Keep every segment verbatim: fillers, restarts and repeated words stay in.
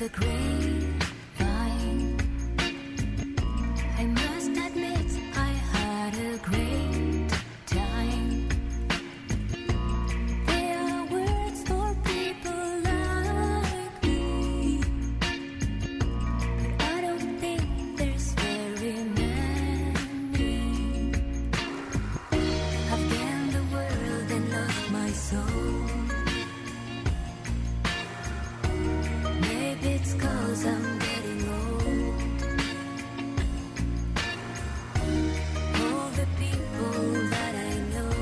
the grapevine. I must admit I had a great time. There are words for people like me, but I don't think there's very many. I've gained the world and lost my soul. Maybe it's 'cause I'm getting old. All the people that I know,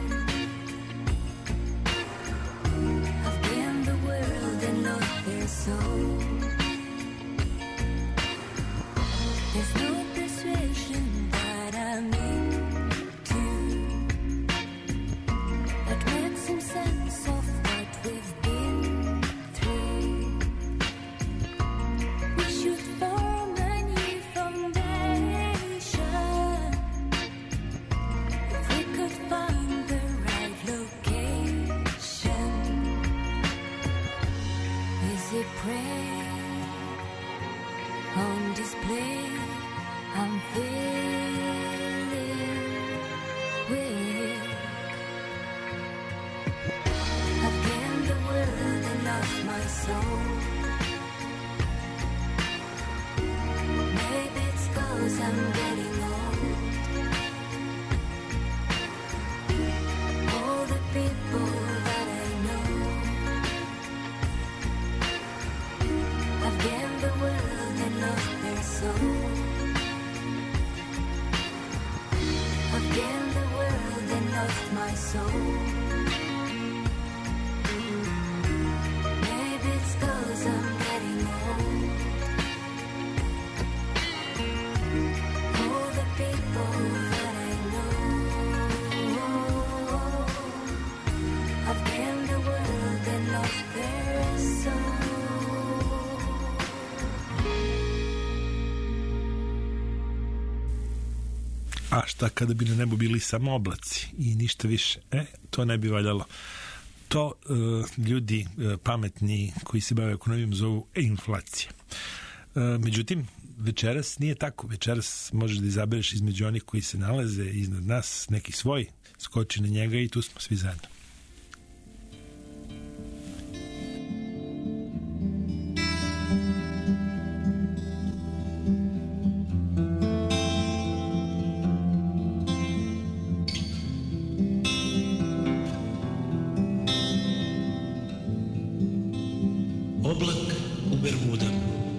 I've gained the world and lost their soul. There's no persuasion that I'm into that makes some sense of what we've been through. We should form a new foundation if we could find the right location. Is it prayer on display? I'm feeling weak. I've gained the world and lost my soul. Maybe it's 'cause I'm getting old. All the people that I know, I've gained the world and lost their soul. I've gained the world and lost my soul. Maybe it's 'cause I'm getting old. All the people that I know, I've gained the world and lost their soul. A šta kada bi na nebu bili samo oblaci i ništa više? E, to ne bi valjalo. To uh, ljudi uh, pametni koji se bave ekonomijom zovu inflacija. Uh, međutim, večeras nije tako. Večeras možeš da izabereš između onih koji se nalaze iznad nas, neki svoj, skoči na njega i tu smo svi zajedno. Oblak u Bermudama.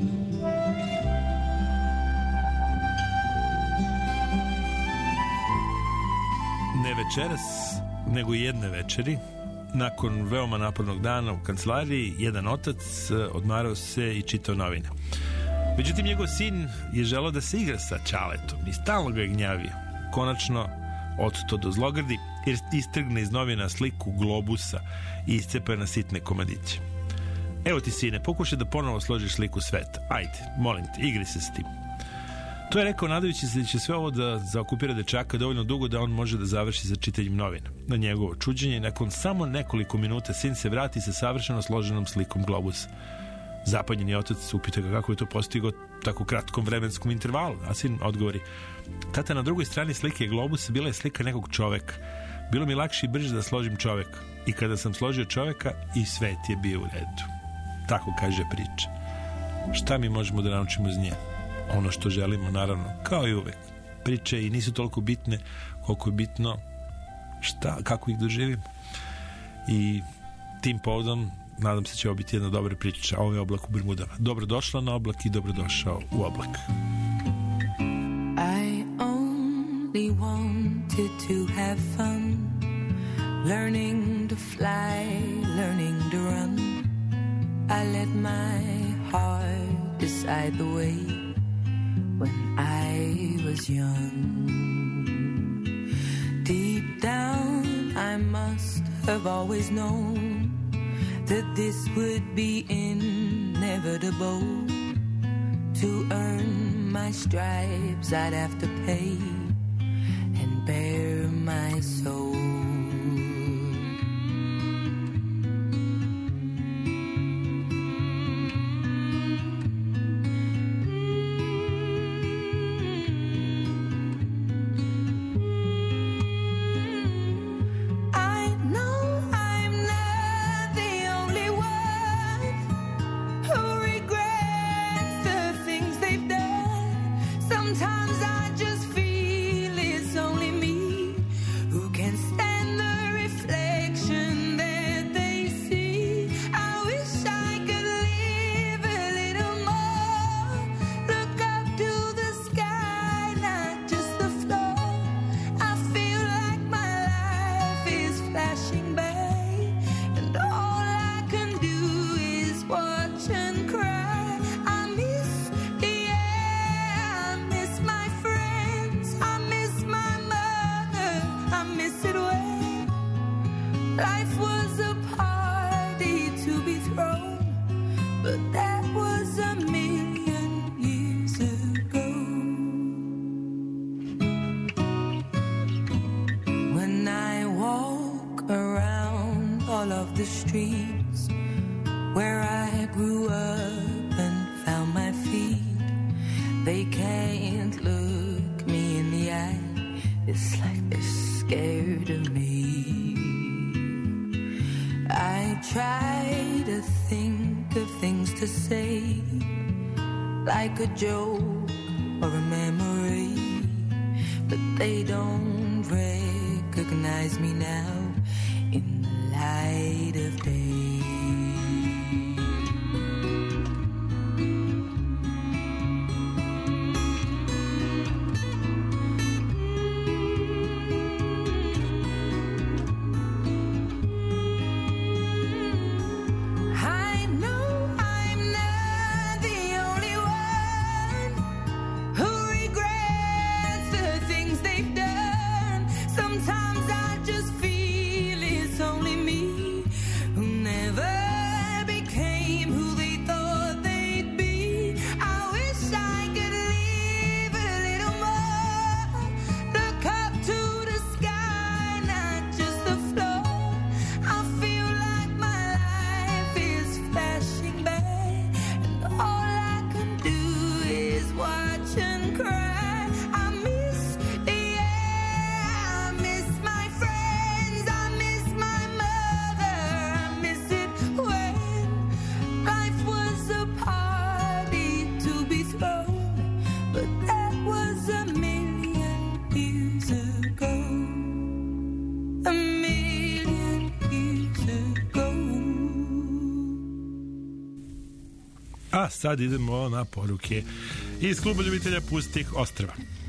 Ne večeras, nego jedne večeri, nakon veoma napornog dana u kancelariji, jedan otac odmarao se i čitao novine. Međutim, njegov sin je želeo da se igra sa ćaletom i stalno ga je gnjavio. Konačno, otuto do zlogrdi, jer istrgne iz novina sliku globusa i iscepa na sitne komadiće. Evo ti, sine, pokušaj da ponovo složiš sliku sveta. Ajde, molim te, igri se s tim. To je rekao nadajući se da će sve ovo da zaokupira dečaka dovoljno dugo da on može da završi sa čitanjem novina. Na njegovo čuđenje, nakon samo nekoliko minuta, sin se vrati sa savršeno složenom slikom globusa. Zapanjeni otac upita ga kako je to postigao tako kratkom vremenskom intervalu, a sin odgovori: tata, na drugoj strani slike globusa bila je slika nekog čoveka. Bilo mi lakše i brže da složim čoveka. I kada sam složio čoveka, i svet je bio u redu. Tako kaže priča. Šta mi možemo da naučimo iz nje? Ono što želimo, naravno, kao i uvek. Priče i nisu toliko bitne koliko je bitno šta, kako ih doživimo. I tim povodom nadam se će ovo biti jedna dobra priča. Ovo je Oblak u Bermudama. Dobrodošla na Oblak i dobrodošao u Oblak. I only wanted to have fun, learning to fly, learning to run. I let my heart decide the way when I was young. Deep down I must have always known that this would be inevitable. To earn my stripes I'd have to pay and bare my soul. streets where I grew up and found my feet. They can't look me in the eye. It's like they're scared of me. I try to think of things to say, like a joke or a memory, but they don't recognize me now in the light of day. A sad idemo na poruke iz kluba ljubitelja pustih ostrva.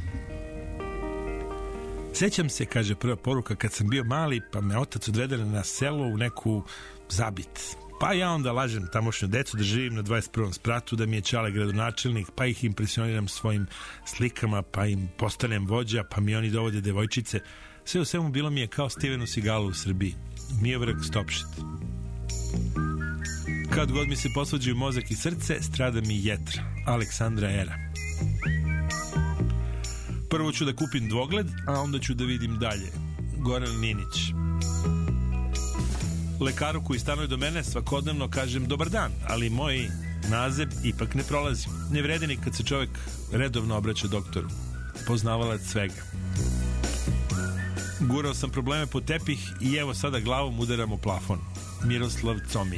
Sećam se, kaže prva poruka, kad sam bio mali pa me otac odvedele na selo u neku zabit. Pa ja onda lažem tamošnju decu da živim na dvadeset prvom spratu, da mi je čale gradonačelnik, pa ih impresioniram svojim slikama, pa im postanem vođa, pa mi oni dovode devojčice. Sve u svemu bilo mi je kao Stevenu Seagalu u Srbiji. Miovrag Stopšit. Kad god mi se posvađaju mozak i srce, strada mi jetra. Aleksandra Era. Prvo ću da kupim dvogled, a onda ću da vidim dalje. Goran Ninić. Lekaru koji stanuje do mene svakodnevno kažem dobar dan, ali moj nazeb ipak ne prolazi. Ne vredi ni kad se čovjek redovno obraća doktoru. Poznavalac svega. Gurao sam probleme po tepih i evo sada glavom udaram u plafon. Miroslav Comi.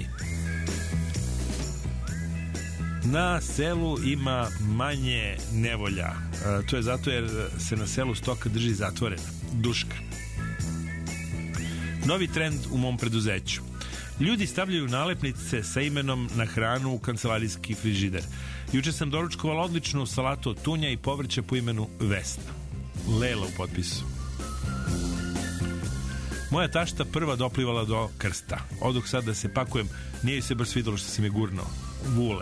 Na selu ima manje nevolja. E, to je zato jer se na selu stoka drži zatvorena. Duška. Novi trend u mom preduzeću. Ljudi stavljaju nalepnice sa imenom na hranu u kancelarijski frižider. Juče sam doručkovala odličnu salatu od tunja i povrća po imenu Vesna. Lela u potpisu. Moja tašta prva doplivala do krsta. Odoh sad da se pakujem, nije se baš svidjelo što si me gurnuo. Vule.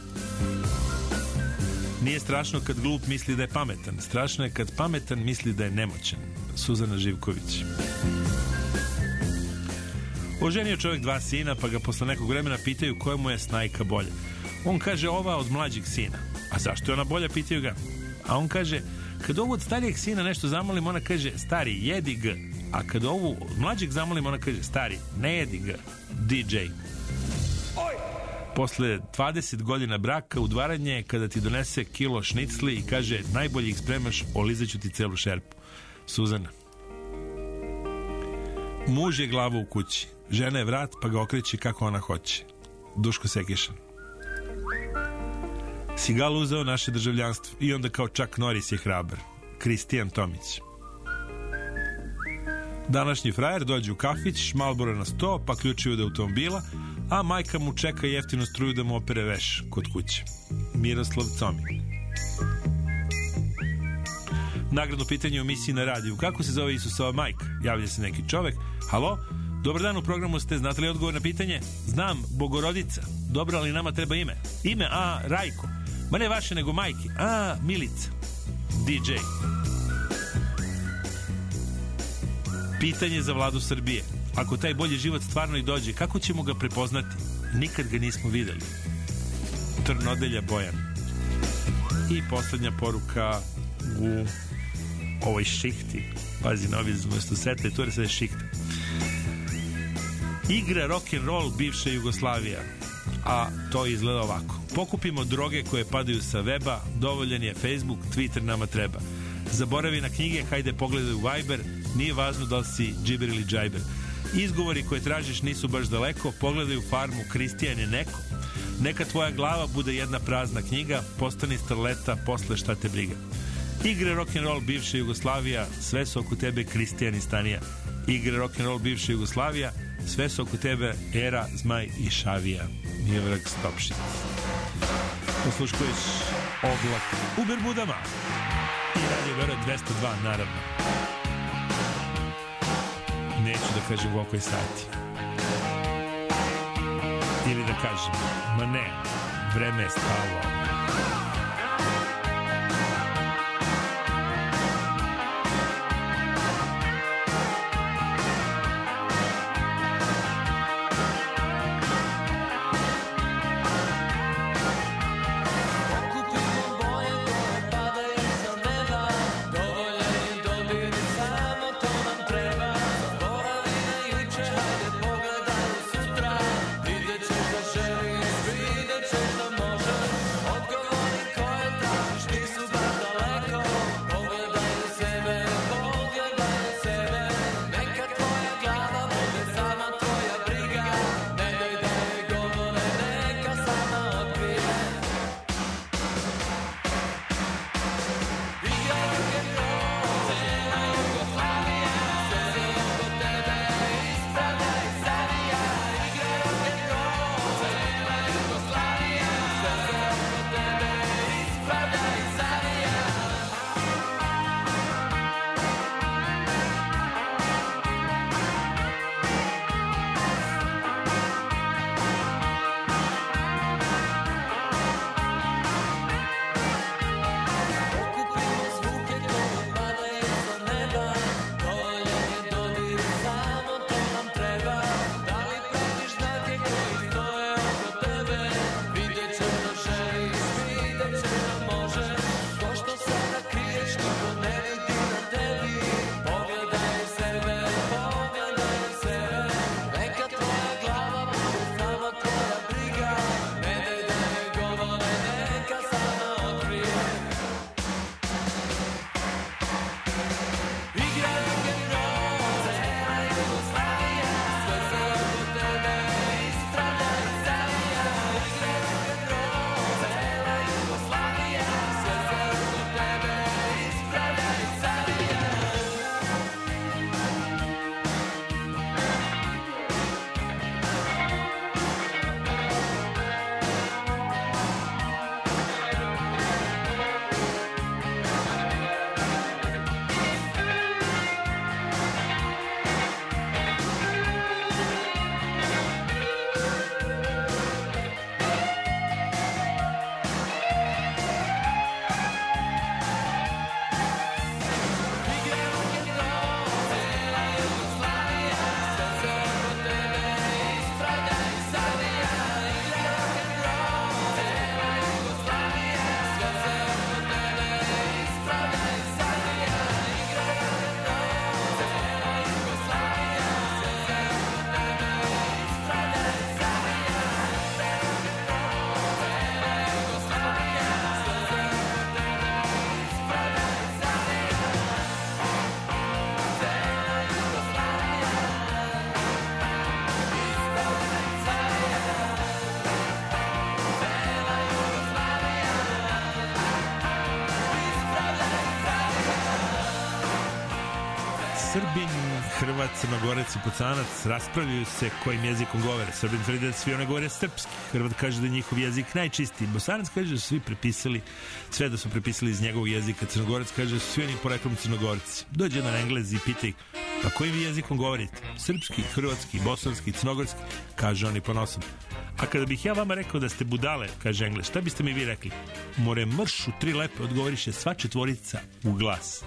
Nije strašno kad glup misli da je pametan. Strašno je kad pametan misli da je nemoćan. Suzana Živković. Oženio čovjek dva sina, pa ga posle nekog vremena pitaju koja mu je snajka bolja. On kaže ova od mlađeg sina. A zašto je ona bolja, pitaju ga. A on kaže, kad ovu od starijeg sina nešto zamolim, ona kaže, stari, jedi ga. A kad ovu od mlađeg zamolim, ona kaže, stari, ne jedi ga. D J. Posle dvadeset godina braka udvaranje kada ti donese kilo šnicli i kaže najbolje ih spremaš, olizaću ti celu šerpu. Suzana. Muž je glava u kući, žena je vrat pa ga okreće kako ona hoće. Duško Sekišan. Seagal uzeo naše državljanstvo i onda kao Chuck Norris je hrabar. Kristijan Tomić. Današnji frajer dođe u kafić, Marlboro na sto, pa ključi od automobila, a majka mu čeka jeftinu struju da mu opere veš kod kuće. Miroslav Comi. Nagradno pitanje u emisiji na radiju. Kako se zove Isusova majka? Javlja se neki čovek. Halo? Dobar dan, u programu ste. Znate li odgovor na pitanje? Znam, Bogorodica. Dobro, ali nama treba ime. Ime? A, Rajko. Ma ne vaše, nego majke. A, Milica. D J. Pitanje za Vladu Srbije. Ako taj bolji život stvarno i dođe, kako ćemo ga prepoznati? Nikad ga nismo videli. Trnodelja Bojan. I poslednja poruka u ovoj šihti. Pazi, novi umesto svetle, tu je sve šihta. Igra rock'n'roll bivša Jugoslavija, a to izgleda ovako. Pokupimo droge koje padaju sa weba, dovoljan je Facebook, Twitter nama treba. Zaboravi na knjige, hajde pogledaj u Viber, nije važno da li si džiber ili džajber. Izgovori koje tražiš nisu baš daleko, pogledaj u Farmu, Kristijan je neko. Neka tvoja glava bude jedna prazna knjiga, postani starleta, posle šta te briga. Igre rock'n'roll bivša Jugoslavija, sve su oko tebe Kristijan i Stanija. Igre rock'n'roll bivša Jugoslavija, sve su oko tebe Era, Zmaj i Šavija. Nije vrag Stopšit. Osluškuješ Oblak u Bermudama. I Radio Beograd dvesta dva, naravno. Neću da kažem koliko je sati. Ili da kažem, ma ne, vreme je stalo. Srbin, Hrvat, Crnogorec i Bosanac raspravljaju se kojim jezikom govore. Srbin tvrdi da svi one govore srpski. Hrvat kaže da je njihov jezik najčistiji. Bosanac kaže da su svi prepisali, sve da su prepisali iz njegovog jezika. Crnogorec kaže da su svi oni poreklom Crnogorci. Dođe jedan Englez i pita ih, pa kojim vi jezikom govorite? Srpski, hrvatski, bosanski, crnogorski, kaže oni ponosom. A kada bih ja vama rekao da ste budale, kaže Englez, šta biste mi vi rekli? More mrš u tri lepe, odgovoriše sva četvorica u glas.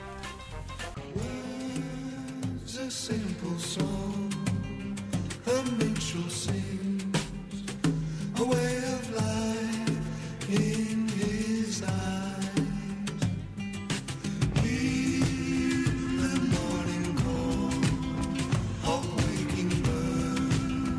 A simple song, a minstrel sings, a way of life in his eyes. Hear the morning call of waking birds.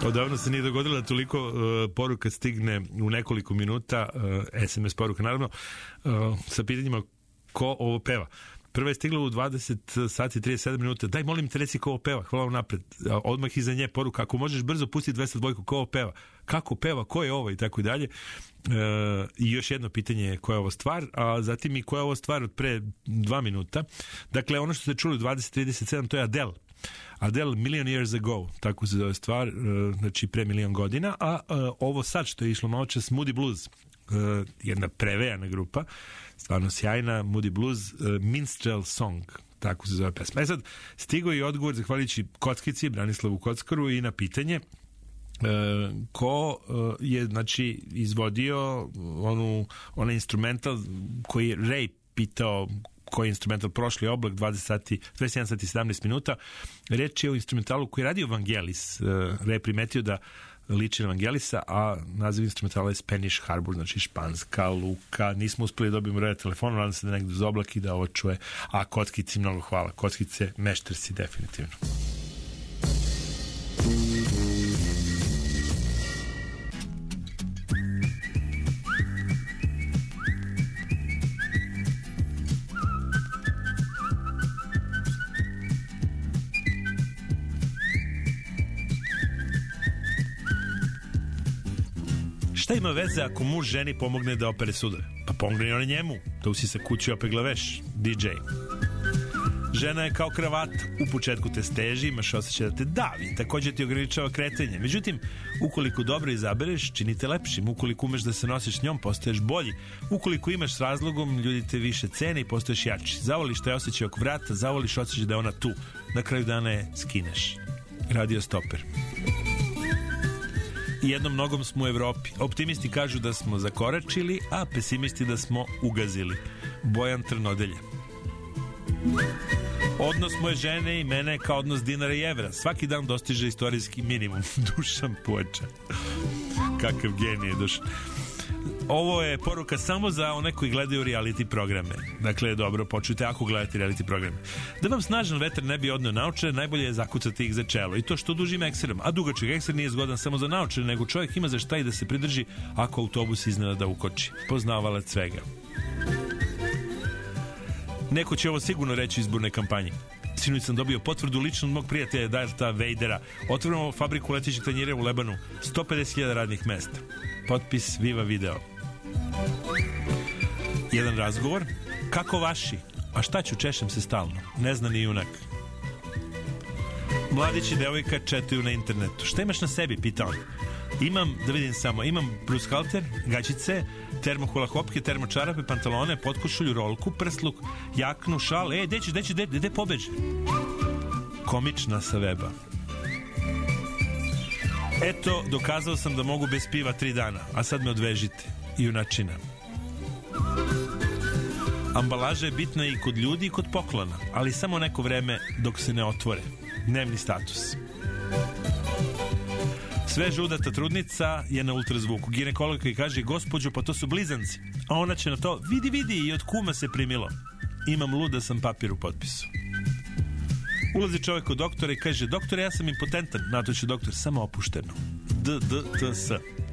Odavno se nije dogodilo da toliko uh, poruka stigne u nekoliko minuta, uh, es em es poruka naravno, uh, sa pitanjima ko ovo peva. Prva je stigla u dvadeset sati i trideset sedam minuta. Daj, molim te, reci ko ovo peva. Hvala vam napred. Odmah iza nje poruka. Ako možeš brzo pustiti dvesta dva ko ovo peva. Kako peva, ko je ovo i tako dalje. E, I još jedno pitanje je koja je ovo stvar, a zatim i koja je ovo stvar od pre dva minuta. Dakle, ono što ste čuli u dvadeset trideset sedam, to je Adele. Adele Million Years Ago, tako se zove stvar, znači pre milion godina, a ovo sad što je išlo malo čas, Moody Blues, jedna prevejana grupa, stvarno sjajna, Moody Blues, Minstrel Song, tako se zove pesma. E sad, stigao je odgovor, zahvaljujući Kockici, Branislavu Kockaru, i na pitanje ko je, znači, izvodio onu, onaj instrumental koji je Ray pitao koji je instrumental prošli oblak, dvadeset sati, dvadeset jedan sati sedamnaest minuta. Reč je o instrumentalu koji je radio Vangelis. Re je primetio da liči na Vangelisa, a naziv instrumentala je Spanish Harbor, znači španska luka. Nismo uspeli da dobijemo red telefonu, nadam se da negdje uz oblak i da ovo čuje. A Kockici, mnogo hvala. Kockice, mešter si definitivno. Šta ima veze ako muž ženi pomogne da opere sudove? Pa pomogne i on njemu, da usisa kuću i opegla veš, di džej. Žena je kao kravat, u početku te steži, imaš osjećaj da te davi, također ti ograničava kretanje. Međutim, ukoliko dobro izabereš, čini te lepšim. Ukoliko umeš da se nosiš s njom, postaješ bolji. Ukoliko imaš s razlogom, ljudi te više cene i postaješ jači. Zavoliš taj osjećaj oko vrata, zavoliš osjećaj da je ona tu. Na kraju dana je skineš. Radio Stoper. I jednom nogom smo u Evropi. Optimisti kažu da smo zakoračili, a pesimisti da smo ugazili. Bojan Trnodelje. Odnos moje žene i mene kao odnos dinara i evra. Svaki dan dostiže istorijski minimum. Dušan Puača. Kakav genije, Dušan. Ovo je poruka samo za one koji gledaju reality programe. Dakle, dobro, počujte ako gledate reality programe. Da vam snažan vetar ne bi odneo naočare, najbolje je zakucati ih za čelo. I to što dužim ekserom. A dugačak ekser nije zgodan samo za naočare, nego čovjek ima za šta i da se pridrži ako autobus iznenada ukoči. Poznavalac svega. Neko će ovo sigurno reći u izbornoj kampanji. Sinoć sam dobio potvrdu lično od mog prijatelja Darta Vadera. Otvorimo fabriku letećih tanjira u Lebanu. sto pedeset hiljada radnih mesta. Potpis Viva Video. Jedan razgovor. Kako vaši? A šta ću, češem se stalno. Ne zna ni junak. Mladić i devojka četaju na internetu. Šta imaš na sebi? Pitao. Imam, da vidim samo, imam brushalter, gaćice, termohulahopke, termočarape, pantalone, potkošulju, rolku, prsluk, jaknu, šal. E, gde ćeš, gde ćeš, gde, gde pobeđe? Komična sa weba. Eto, dokazao sam da mogu bez piva tri dana, a sad me odvežite. Junačina. Ambalaža je bitna i kod ljudi i kod poklona, ali samo neko vreme dok se ne otvore. Dnevni status. Sve žudata trudnica je na ultrazvuku. Ginekolog koji kaže, gospođo, pa to su blizanci. A ona će na to, vidi, vidi, i od kuma se primilo. Imam luda sam papir u potpisu. Ulazi čovjek kod doktora i kaže, doktore, ja sam impotentan. Na to će doktor, samo opušteno. D, D, T, S.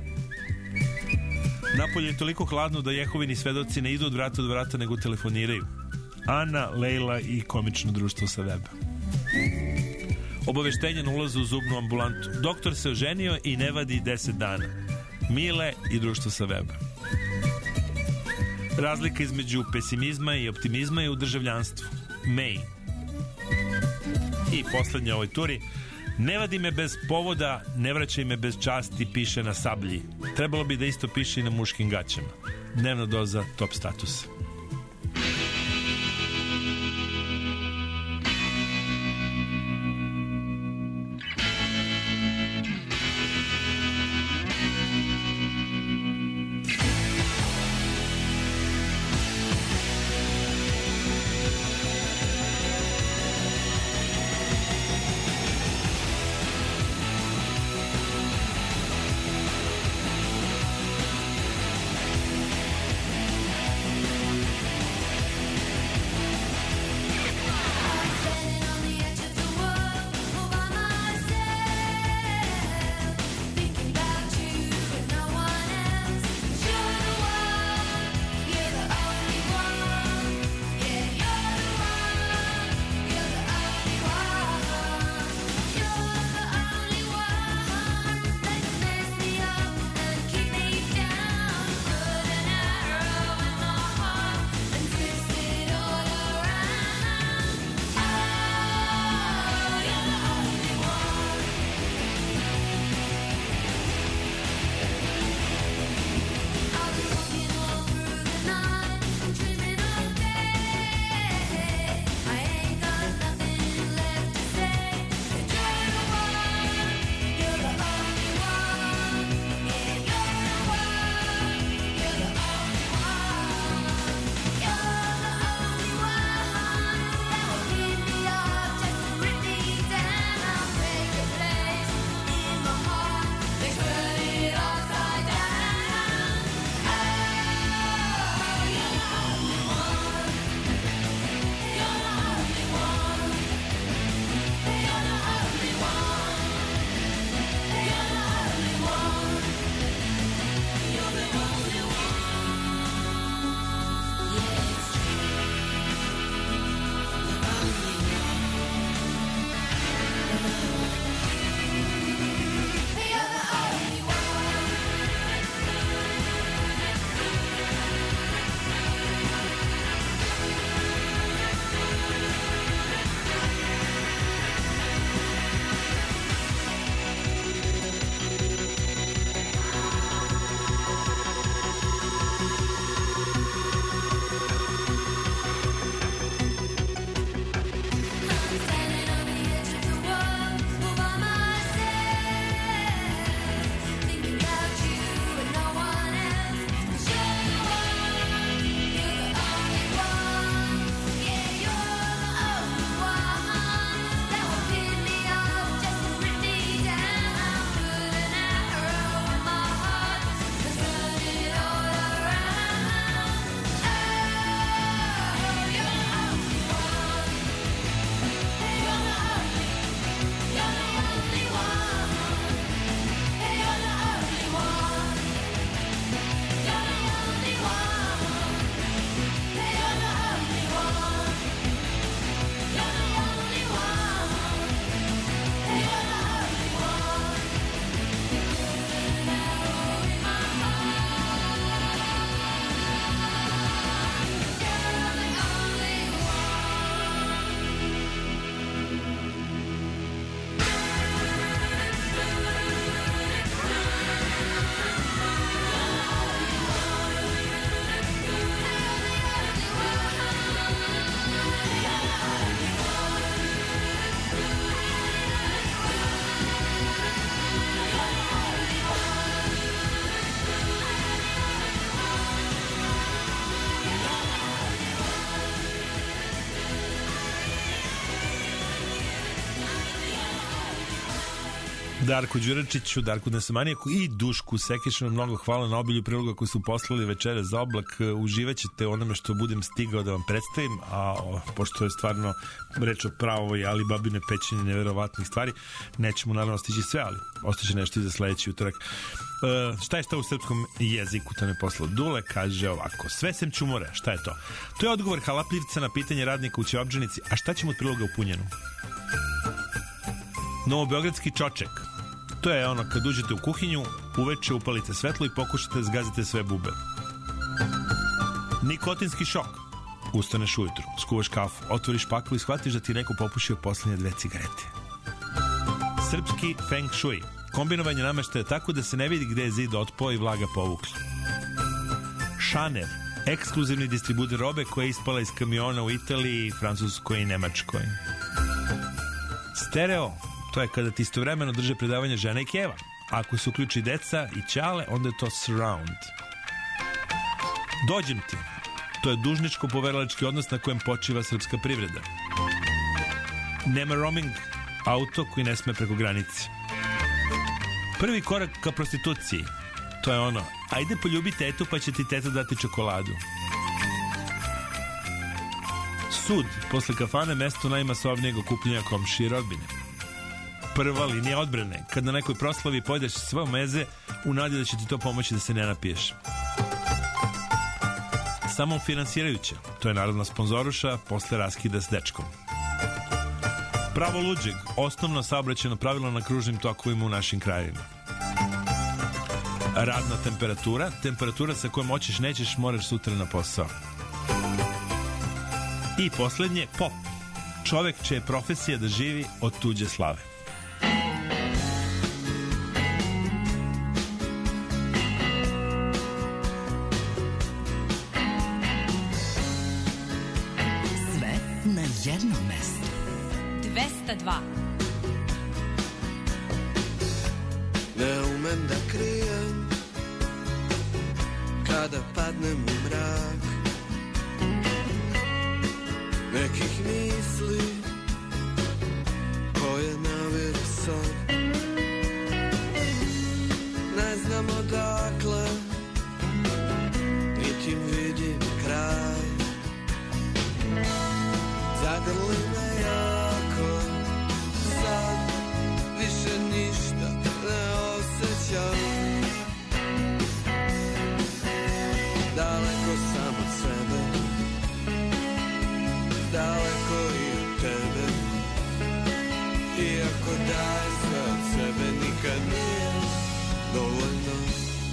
Napolje je toliko hladno da Jehovini svedoci ne idu od vrata od vrata, nego telefoniraju. Ana, Lejla i komično društvo sa weba. Obaveštenje na ulazu u zubnu ambulantu. Doktor se oženio i ne vadi deset dana. Mile i društvo sa weba. Razlika između pesimizma i optimizma je u državljanstvu. May. I poslednje ovoj turi. Ne vadi me bez povoda, ne vraćaj me bez časti, piše na sablji. Trebalo bi da isto piše i na muškim gaćama. Dnevna doza top statusa. Darku Đuračiću, Darku Nesamanijaku i Dušku Sekišinu mnogo hvala na obilju priloga koji su poslali večera za oblak. Uživaćete onome što budem stigao da vam predstavim, a o, pošto je stvarno reč o pravoj ali babine pećenje neverovatnih stvari, nećemo naravno stići sve, ali ostaće nešto i za sledeći utorak. Uh, šta je šta u srpskom jeziku, to ne poslao Dule, kaže ovako: sve sem čumore, šta je to? To je odgovor halapljivca na pitanje radnika u Ćeobdžanici, a šta ćemo od priloga u Punjenu? Novobeogradski čoček, to je ono kad uđete u kuhinju, uveče upalite svetlo i pokušate da zgazite sve bube. Nikotinski šok, ustaneš ujutru, skuvaš kafu, otvoriš paklu i shvatiš da ti neko popušio poslednje dve cigarete. Srpski feng shui, kombinovanje nameštaja tako da se ne vidi gde je zid otpao i vlaga povukla. Šaner, ekskluzivni distributer robe koja je ispala iz kamiona u Italiji, Francuskoj i Nemačkoj. Stereo, to je kada ti istovremeno drže predavanje žena i keva. Ako se uključi deca i ćale, onda je to surround. Dođem ti, to je dužničko-poveralački odnos na kojem počiva srpska privreda. Nema roaming, auto koji ne sme preko granice. Prvi korak ka prostituciji, to je ono: ajde poljubi tetu pa će ti teta dati čokoladu. Sud, posle kafane, mesto najmasovnijeg okupljanja komšije i rodbine. Prva linija odbrane, kad na nekoj proslavi pojedeš svoje meze u nadi da će ti to pomoći da se ne napiješ. Samo finansirajuća, to je narodna sponzoruša posle raskida s dečkom. Pravo luđeg, osnovno saobraćajno pravilo na kružnim tokovima u našim krajevima. Radna temperatura, temperatura sa kojom hoćeš nećeš, moraš sutra na posao. I poslednje, pop, čovek čija je profesija da živi od tuđe slave. Sve na jednom mestu. dvesta dva. Ne umem da krijem kada padnem u mrak nekih misli koje naviru sad. Ne znam odakle, niti im vidim kraj. Zagrli me jako, sad više ništa ne osjećam. Daleko sam od sebe, daleko i od tebe. Iako daj sve od sebe, nikad nije dovoljno.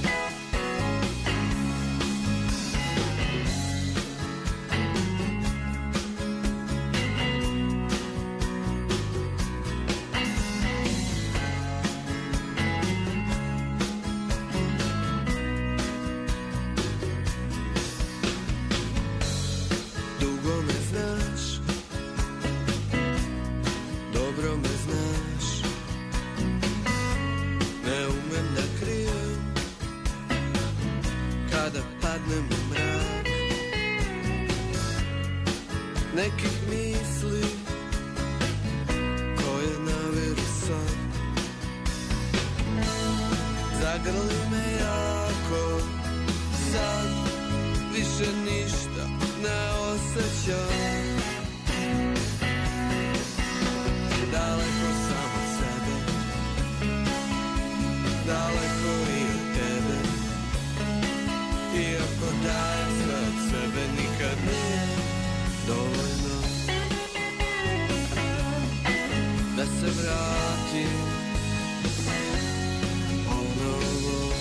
Nekih misli koje naviru sad. Zagrli me jako, sad više ništa ne osjećam. Daleko sam od sebe, daleko i od tebe. Iako dajem sve od sebe, nikad nije dovoljno da se vratim ponovo.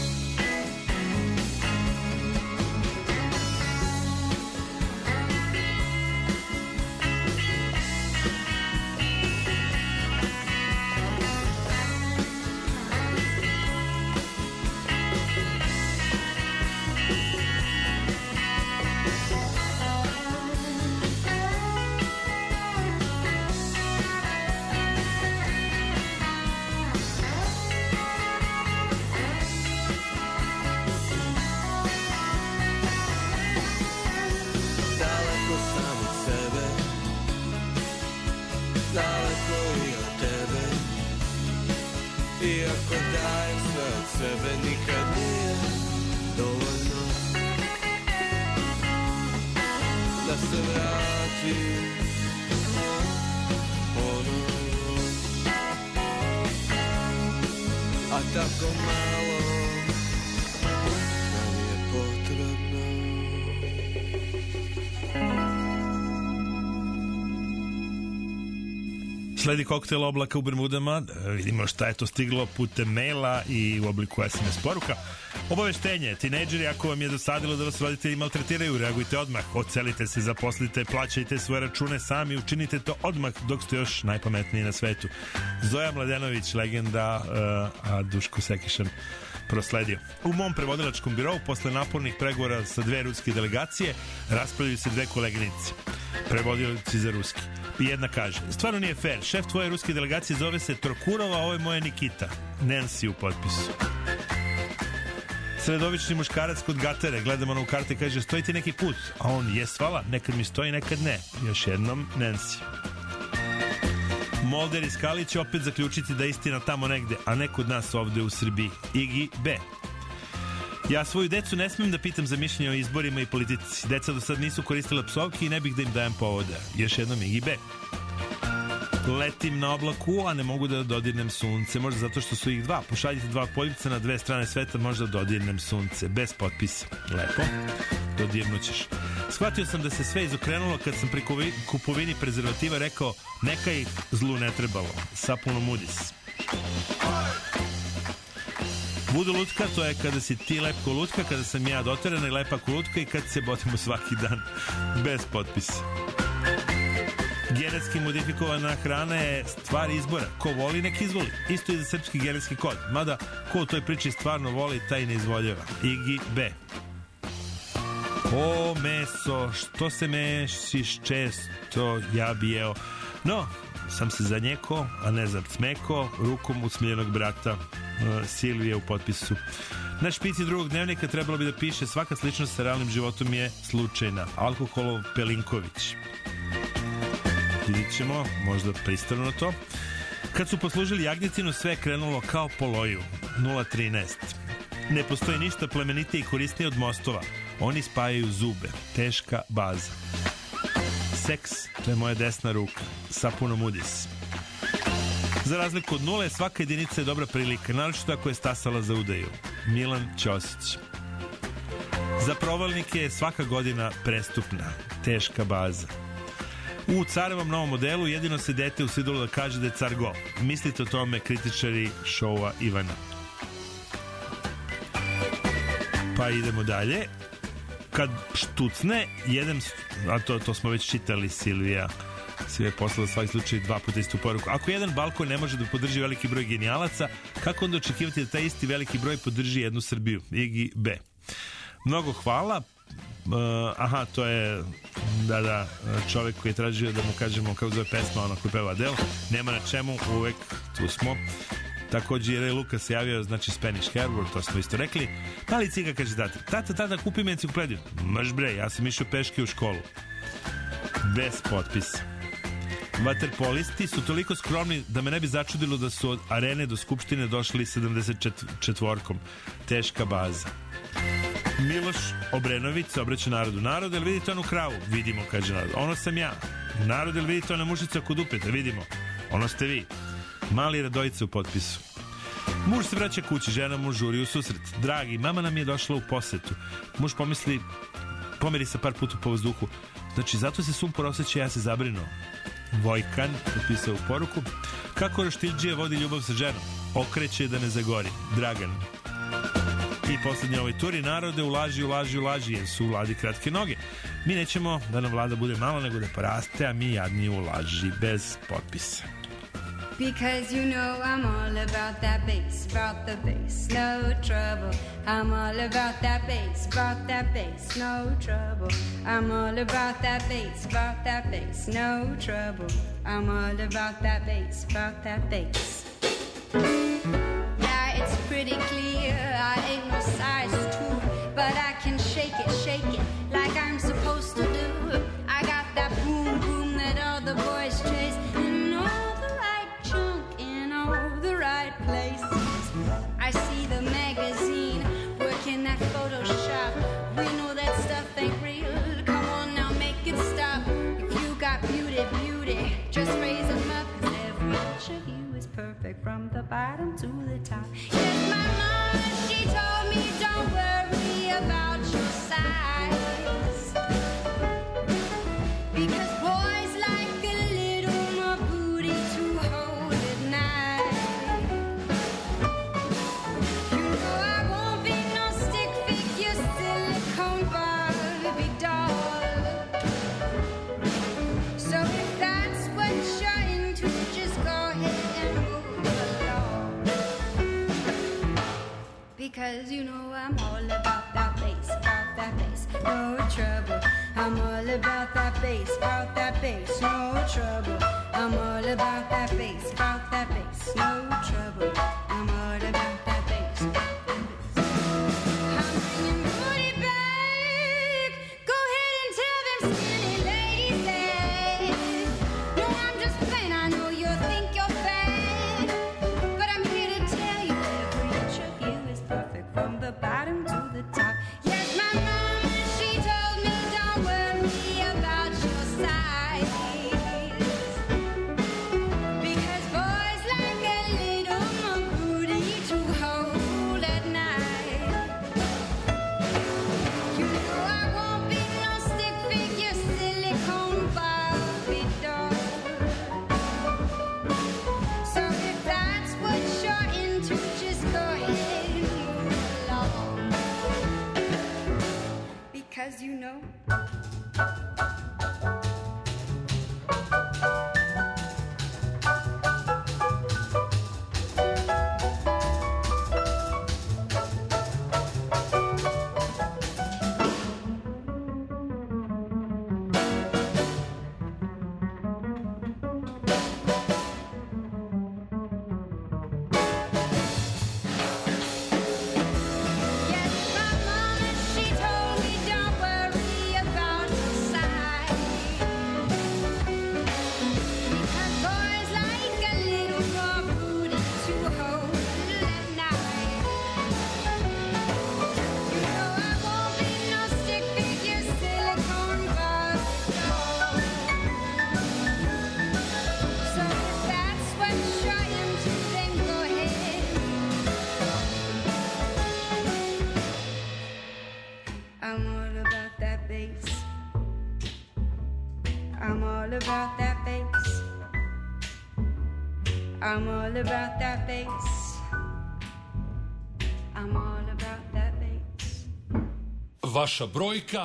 tako malo nam je potrebno. Sledi koktel oblaka u Bermudama, vidimo šta je to stiglo putem maila i u obliku es em es poruka. Obaveštenje, tinejdžeri, ako vam je dosadilo da vas roditelji maltretiraju, reagujte odmah, odselite se, zaposlite, plaćajte svoje račune sami, učinite to odmah dok ste još najpametniji na svetu. Zoja Mladenović, legenda, a Duško Sekišan prosledio. U mom prevodilačkom birovu, posle napornih pregovora sa dve ruske delegacije, raspravljaju se dve koleginice, prevodilici za ruski. Jedna kaže, stvarno nije fair, šef tvoje ruske delegacije zove se Trokurova, a ovo je moja Nikita. Nancy u potpisu. Sredovični muškarac kod gatere, gledamo na u karte, kaže, stoji ti neki put? A on, jes, hvala, nekad mi stoji, nekad ne. Još jednom, Nancy. Molder iz Kali će opet zaključiti da je istina tamo negde, a ne kod nas ovde u Srbiji. Igi B. Ja svoju decu ne smijem da pitam za mišljenje o izborima i politici. Deca do sad nisu koristila psovki i ne bih da im dajem povoda. Još jednom Igi B. Letim na oblaku, a ne mogu da dodirnem sunce. Možda zato što su ih dva. Pošaljite dva poljupca na dve strane sveta, možda dodirnem sunce. Bez potpisa. Lepo. Dodirnućeš. Shvatio sam da se sve izokrenulo kad sam pri kupovini prezervativa rekao neka ih zlu ne trebalo. Sapuno Mudis. Budu lutka, to je kada si ti lep ko lutka, kada sam ja doterana i lepa ko lutka i kad se botimo svaki dan. Bez potpisa. Genetski modifikovana hrana je stvar izbora. Ko voli, nek izvoli. Isto i za srpski genetski kod. Mada, ko u toj priči stvarno voli, taj ne izvoljava. Igi B. O, meso, što se mešiš često, ja bi jeo. No, sam se zanjeko, a ne zacmeko, rukom usmiljenog brata uh, Silvije u potpisu. Na špici drugog dnevnika trebalo bi da piše svaka sličnost sa realnim životom je slučajna. Alkoholov Pelinković. Vidit ćemo, možda pristanu na to. Kad su poslužili jagnjecinu, sve je krenulo kao po loju. nula trinaest. Ne postoji ništa plemenitije i korisnije od mostova. Oni spajaju zube. Teška baza. Seks, to je moja desna ruka. Sapuno Mudis. Za razliku od nule, svaka jedinica je dobra prilika, naročito ako je stasala za udaju. Milan Ćosić. Za provalnike je svaka godina prestupna. Teška baza. U carevom novom modelu jedino se dete usidilo da kaže da je car go. Mislite o tome kritičari šova Ivana. Pa idemo dalje. Kad štucne, jedan, a to, to smo već čitali, Silvija si je poslala svaki slučaj dva puta istu poruku. Ako jedan balkon ne može da podrži veliki broj genijalaca, kako onda očekivati da taj isti veliki broj podrži jednu Srbiju? Igi B. Mnogo hvala. Uh, aha, to je da, da, čovek koji je tražio da mu kažemo kako zove pesma, ono koji peva Adele. Nema na čemu, uvek tu smo. Takođe je Ray Lucas se javio, znači Spanish Harbor, to smo isto rekli. Mali ciga kaže tata, tata, tata, kupi me enciklopediju. Maš bre, ja sam išao peške u školu. Bez potpisa. Vaterpolisti su toliko skromni da me ne bi začudilo da su od arene do skupštine došli sedamdeset četvorkom. Teška baza. Miloš Obrenović se obraća narodu. Narod, jel vidite onu kravu? Vidimo, kaže narod. Ono sam ja. Narod, jel vidite ona mušica kod upeta? Vidimo. Ono ste vi. Mali Radojica u potpisu. Muž se vraća kući, žena mu žuri u susret. Dragi, mama nam je došla u posetu. Muž pomisli, pomeri se par puta po vazduhu. Znači, zato se sumpor osjeća, ja se zabrinuo. Vojkan potpisao u poruku. Kako roštiljđija vodi ljubav sa ženom? Okreće da ne zagori. Dragan. I poslednje ovoj turi, narode, ulaži, ulaži, ulaži, jer su u vladi kratke noge. Mi nećemo da nam vlada bude malo, nego da poraste, a mi jadni ulaži, bez potpisa. Because you know I'm all about that bass, about the bass, no trouble. I'm all about that bass, about that bass, no trouble. I'm all about that bass, about that bass, no trouble. I'm all about that bass, about that bass. Now it's pretty clear I ain't no size two, but I can shake it, shake it like I'm supposed to do. I got that boom boom that all the boys chase, and all the right chunk in all the right places. I see the magazine working that Photoshop. We know that stuff ain't real. Come on now, make it stop. If you got beauty, beauty, just raise them up, 'cause every inch of you is perfect from the bottom to the top. Yes, my you know I'm all about that bass, about that bass, no trouble. I'm all about that bass, about that bass, no trouble. I'm all about that bass, about that bass, no trouble. I'm all about that bass, about that bass. I'm bringing booty back. Go ahead and tell them skinny ladies that. No, I'm just playing. I know you think you're bad, but I'm here to tell you every inch of you is perfect from the bottom to the top. Yes, my mama, she told me don't worry about your size, because boys like a little more booty to hold at night. You know I won't be no stick figure silicone Barbie doll. So if that's what you're into, just go ahead and move along, because you know yes, my mama, she told me don't worry about your size, because boys like a little more booty to hold at night. You know I won't be no stick figure silicone Barbie doll. So if that's what you're into, then go ahead. I'm all about that bass. I'm all about that bass. I'm all about that bass. I'm all about that bass. Vaša brojka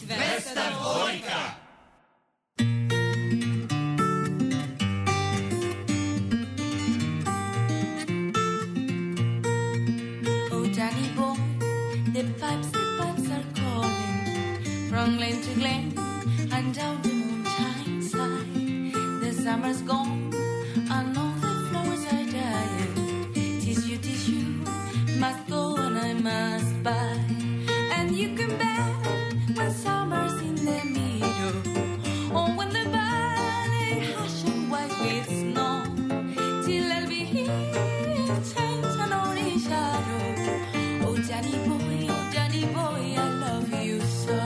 Oh, Danny boy, the pipes, the pipes are calling from glen to glen and down the moonshine side. The summer's gone and all the flowers are dying. Tis you, tis you, must go and I must buy. And you can bet when summer's in the meadow, or when the valley hush and white with snow, till I'll be here, change and only shadow. Oh, Danny boy, oh, Danny boy, I love you so.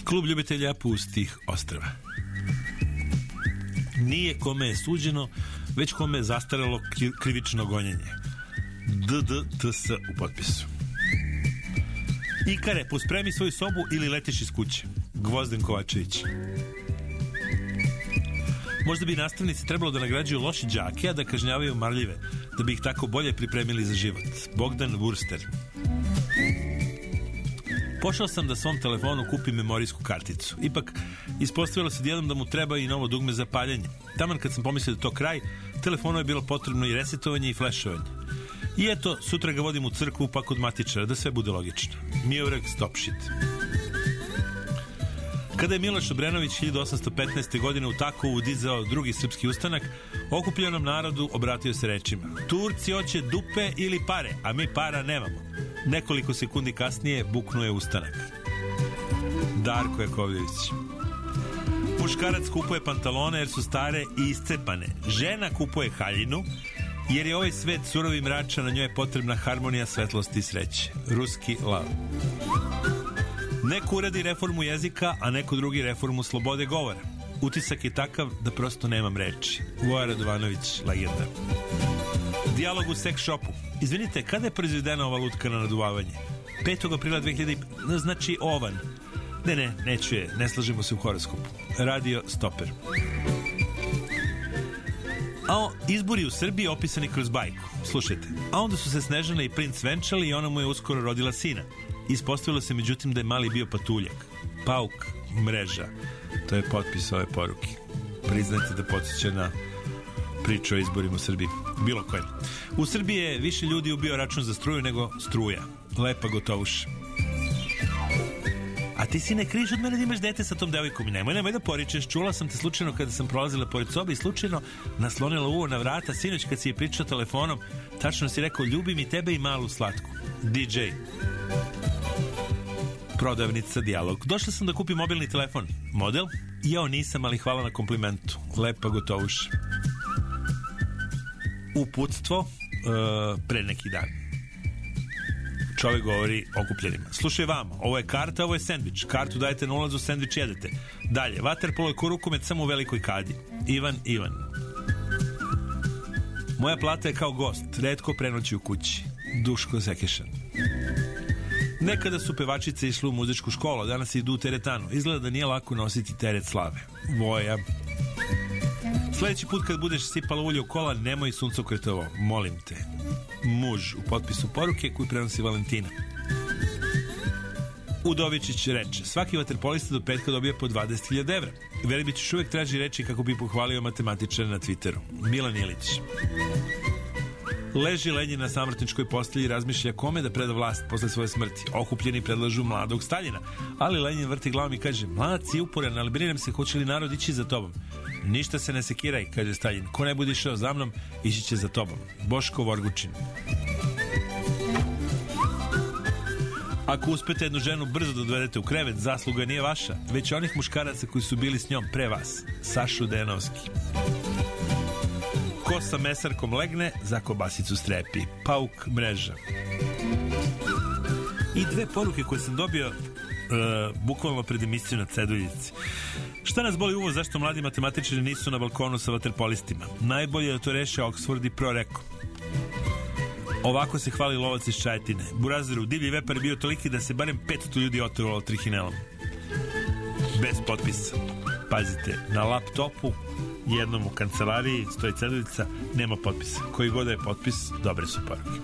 Klub ljubitelja pustih ostrva. Nije kome je suđeno, već kome je zastaralo krivično gonjenje. D D T S u potpisu. Ikare, pospremi svoju sobu ili letiš iz kuće. Gvozden Kovačević. Možda bi nastavnici trebalo da nagrađuju loši đake, a da kažnjavaju marljive, da bi ih tako bolje pripremili za život. Bogdan Wurster. Pošao sam da svom telefonu kupim memorijsku karticu. Ipak, ispostavilo se djelom da mu treba i novo dugme za paljenje. Taman kad sam pomislio da to kraj, telefonu je bilo potrebno i resetovanje i flešovanje. I eto, sutra ga vodim u crkvu pa kod matičara, da sve bude logično. Miureg stop shit. Kada je Miloš Obrenović hiljadu osamsto petnaeste. godine u Takovu dizao drugi srpski ustanak, okupljenom narodu obratio se rečima: Turci hoće dupe ili pare, a mi para nemamo. Nekoliko sekundi kasnije buknuo je ustanak. Darko Jakovljević. Muškarac kupuje pantalone jer su stare i iscepane. Žena kupuje haljinu jer je ovaj svet surov i mračan, na njoj je potrebna harmonija, svetlosti i sreće. Ruski lav. Neko uradi reformu jezika, a neko drugi reformu slobode govora. Utisak je takav da prosto nemam reči. Voja Radovanović, legenda. Dijalog u seks shopu. Izvinite, kada je proizvedena ova lutka na naduvavanje? petog aprila dve hiljade... Znači ovan. Ne, ne, neću je, ne slažemo se u horoskopu. Radio Stoper. A izbori u Srbiji opisani kroz bajku. Slušajte. A onda su se Snežana i princ venčali i ona mu je uskoro rodila sina. Ispostavilo se međutim da je mali bio patuljak. Pauk, mreža. To je potpis ove poruke. Priznajte da podsjeća na priču o izborima u Srbiji. Bilo koje. U Srbiji je više ljudi ubio račun za struju nego struja. Lepa Gotovuš. A ti si ne kriš od mene da imaš dete sa tom devojkom. Nemoj, nemoj da poričeš. Čula sam te slučajno kada sam prolazila pored sobe i slučajno naslonila uvo na vrata. Sinoć kad si je pričao telefonom, tačno si rekao: ljubim i tebe i malu slatku. D J. Prodavnica Dijalog. Došla sam da kupim mobilni telefon. Model? Jao, nisam, ali hvala na komplimentu. Lepa Gotovuš. Uputstvo uh, pre neki dan. Čovjek govori okupljenima: slušaj vama, ovo je karta, ovo je sendvič. Kartu dajete na ulazu, sendvič jedete. Dalje, vaterpolo je ko rukomet samo u velikoj kadi. Ivan Ivan. Moja plata je kao gost, retko prenoći u kući. Duško Zekešan. Nekada su pevačice išle u muzičku školu, danas idu u teretanu. Izgleda da nije lako nositi teret slave. Voja. Sljedeći put kad budeš sipala ulje u kola, nemoj suncokretovo, molim te. Muž u potpisu poruke koju prenosi Valentina. Udovičić reče: svaki vaterpolista do petka dobija po dvadeset hiljada evra. Velibić još uvijek traži reči kako bi pohvalio matematičara na Twitteru. Milan Ilić. Leži lenjen na samrtničkoj postelji i razmišlja kome da preda vlast posle svoje smrti. Okupljeni predlažu mladog Staljina, ali Lenjin vrti glavom i kaže: mlad si uporan, ali brinem se hoće li narod ići za tobom. Ništa se ne sekiraj, kaže Staljin. Ko ne bude išao za mnom, ići će za tobom. Boško Vorgučin. Ako uspete jednu ženu brzo da odvedete u krevet, zasluga nije vaša, već onih muškaraca koji su bili s njom pre vas. Sašu Dejanovski. Ko sa mesarkom legne, za kobasicu strepi. Pauk mreža. I dve poruke koje sam dobio uh, bukvalno pred emisiju na Ceduljici. Šta nas boli uvo, zašto mladi matematičari nisu na balkonu sa vaterpolistima? Najbolje da to reše Oxford i Proreko. Ovako se hvali lovac iz Čajetine. Burazeru, divlji vepar bio toliki da se barem petsto ljudi otrovalo trihinelom. Bez potpisa. Pazite, na laptopu jednom u kancelariji stoji ceduljica, nema potpisa. Koji god je potpis, dobre su poruke.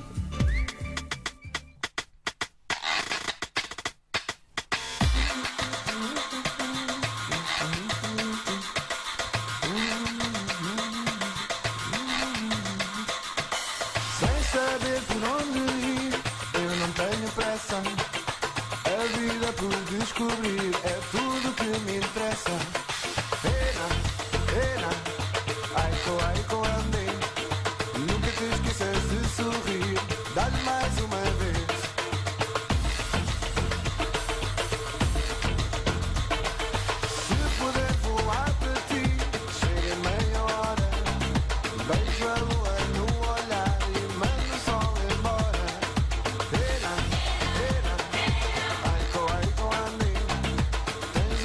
Tens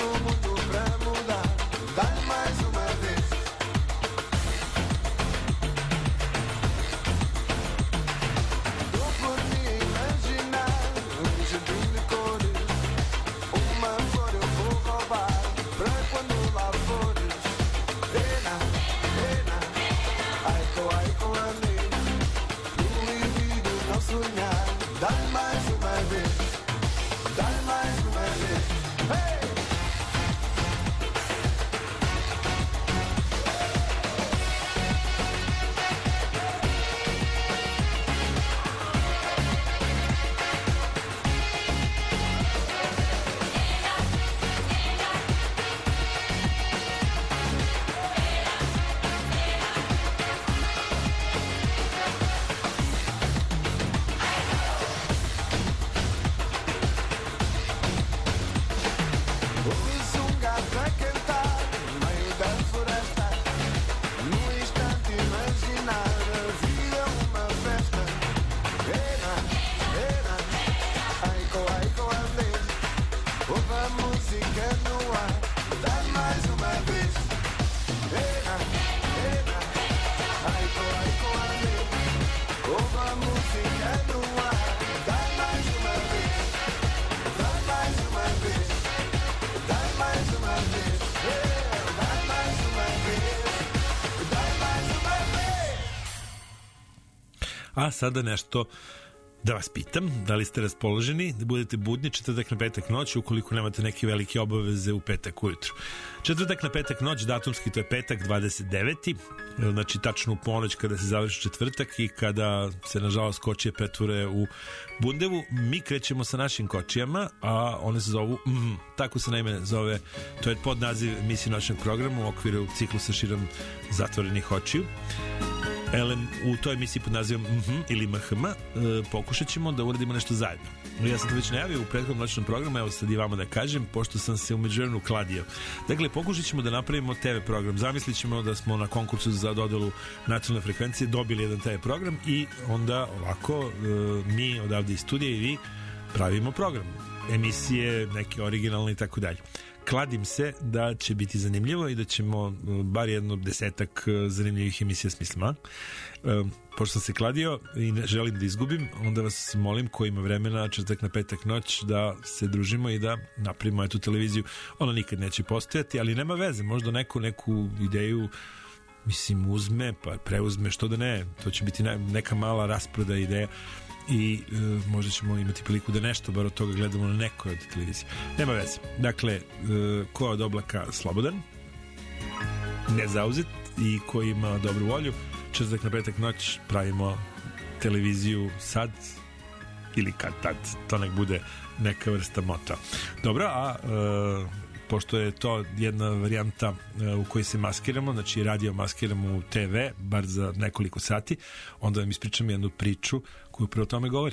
A sada nešto da vas pitam, da li ste raspoloženi da budete budni četvrtak na petak noć ukoliko nemate neke velike obaveze u petak ujutru. Četvrtak na petak noć, datumski to je petak dvadeset deveti Znači tačno u ponoć kada se završi četvrtak i kada se nažalost kočije pretvore u bundevu, mi krećemo sa našim kočijama, a one se zovu mm, tako se naime zove, to je pod naziv emisije našeg programa u okviru ciklusa širom zatvorenih očiju. Elem, u toj emisiji pod nazivom mm-hm ili mhm e, pokušat ćemo da uradimo nešto zajedno. Ja sam to već najavio u prethodnom noćnom programu, evo sad i vama da kažem, pošto sam se umeđu vremenu kladio. Dakle, pokušat ćemo da napravimo te ve program. Zamislit ćemo da smo na konkursu za dodelu nacionalne frekvencije dobili jedan te ve program i onda ovako e, mi odavde iz studija i vi pravimo program. Emisije, neke originalne i tako dalje. Kladim se da će biti zanimljivo i da ćemo bar jedno desetak zanimljivih emisija smislima. E, pošto sam se kladio i ne želim da izgubim, onda vas molim ko ima vremena četvrtak na petak noć da se družimo i da napravimo tu televiziju. Ona nikad neće postojati, ali nema veze, možda neku, neku ideju mislim uzme, pa preuzme, što da ne, to će biti neka mala rasproda ideja i e, možda ćemo imati priliku da nešto bar od toga gledamo na nekoj od televizije. Nema veze. Dakle, e, ko je od oblaka slobodan, nezauzet i ko ima dobru volju, četvrtak na petak noć pravimo televiziju sad ili kad tad. To nek bude neka vrsta mota. Dobro, a e, pošto je to jedna varijanta u kojoj se maskiramo, znači radio maskiramo u te ve, bar za nekoliko sati, onda vam ispričam jednu priču koju upravo o tome govori.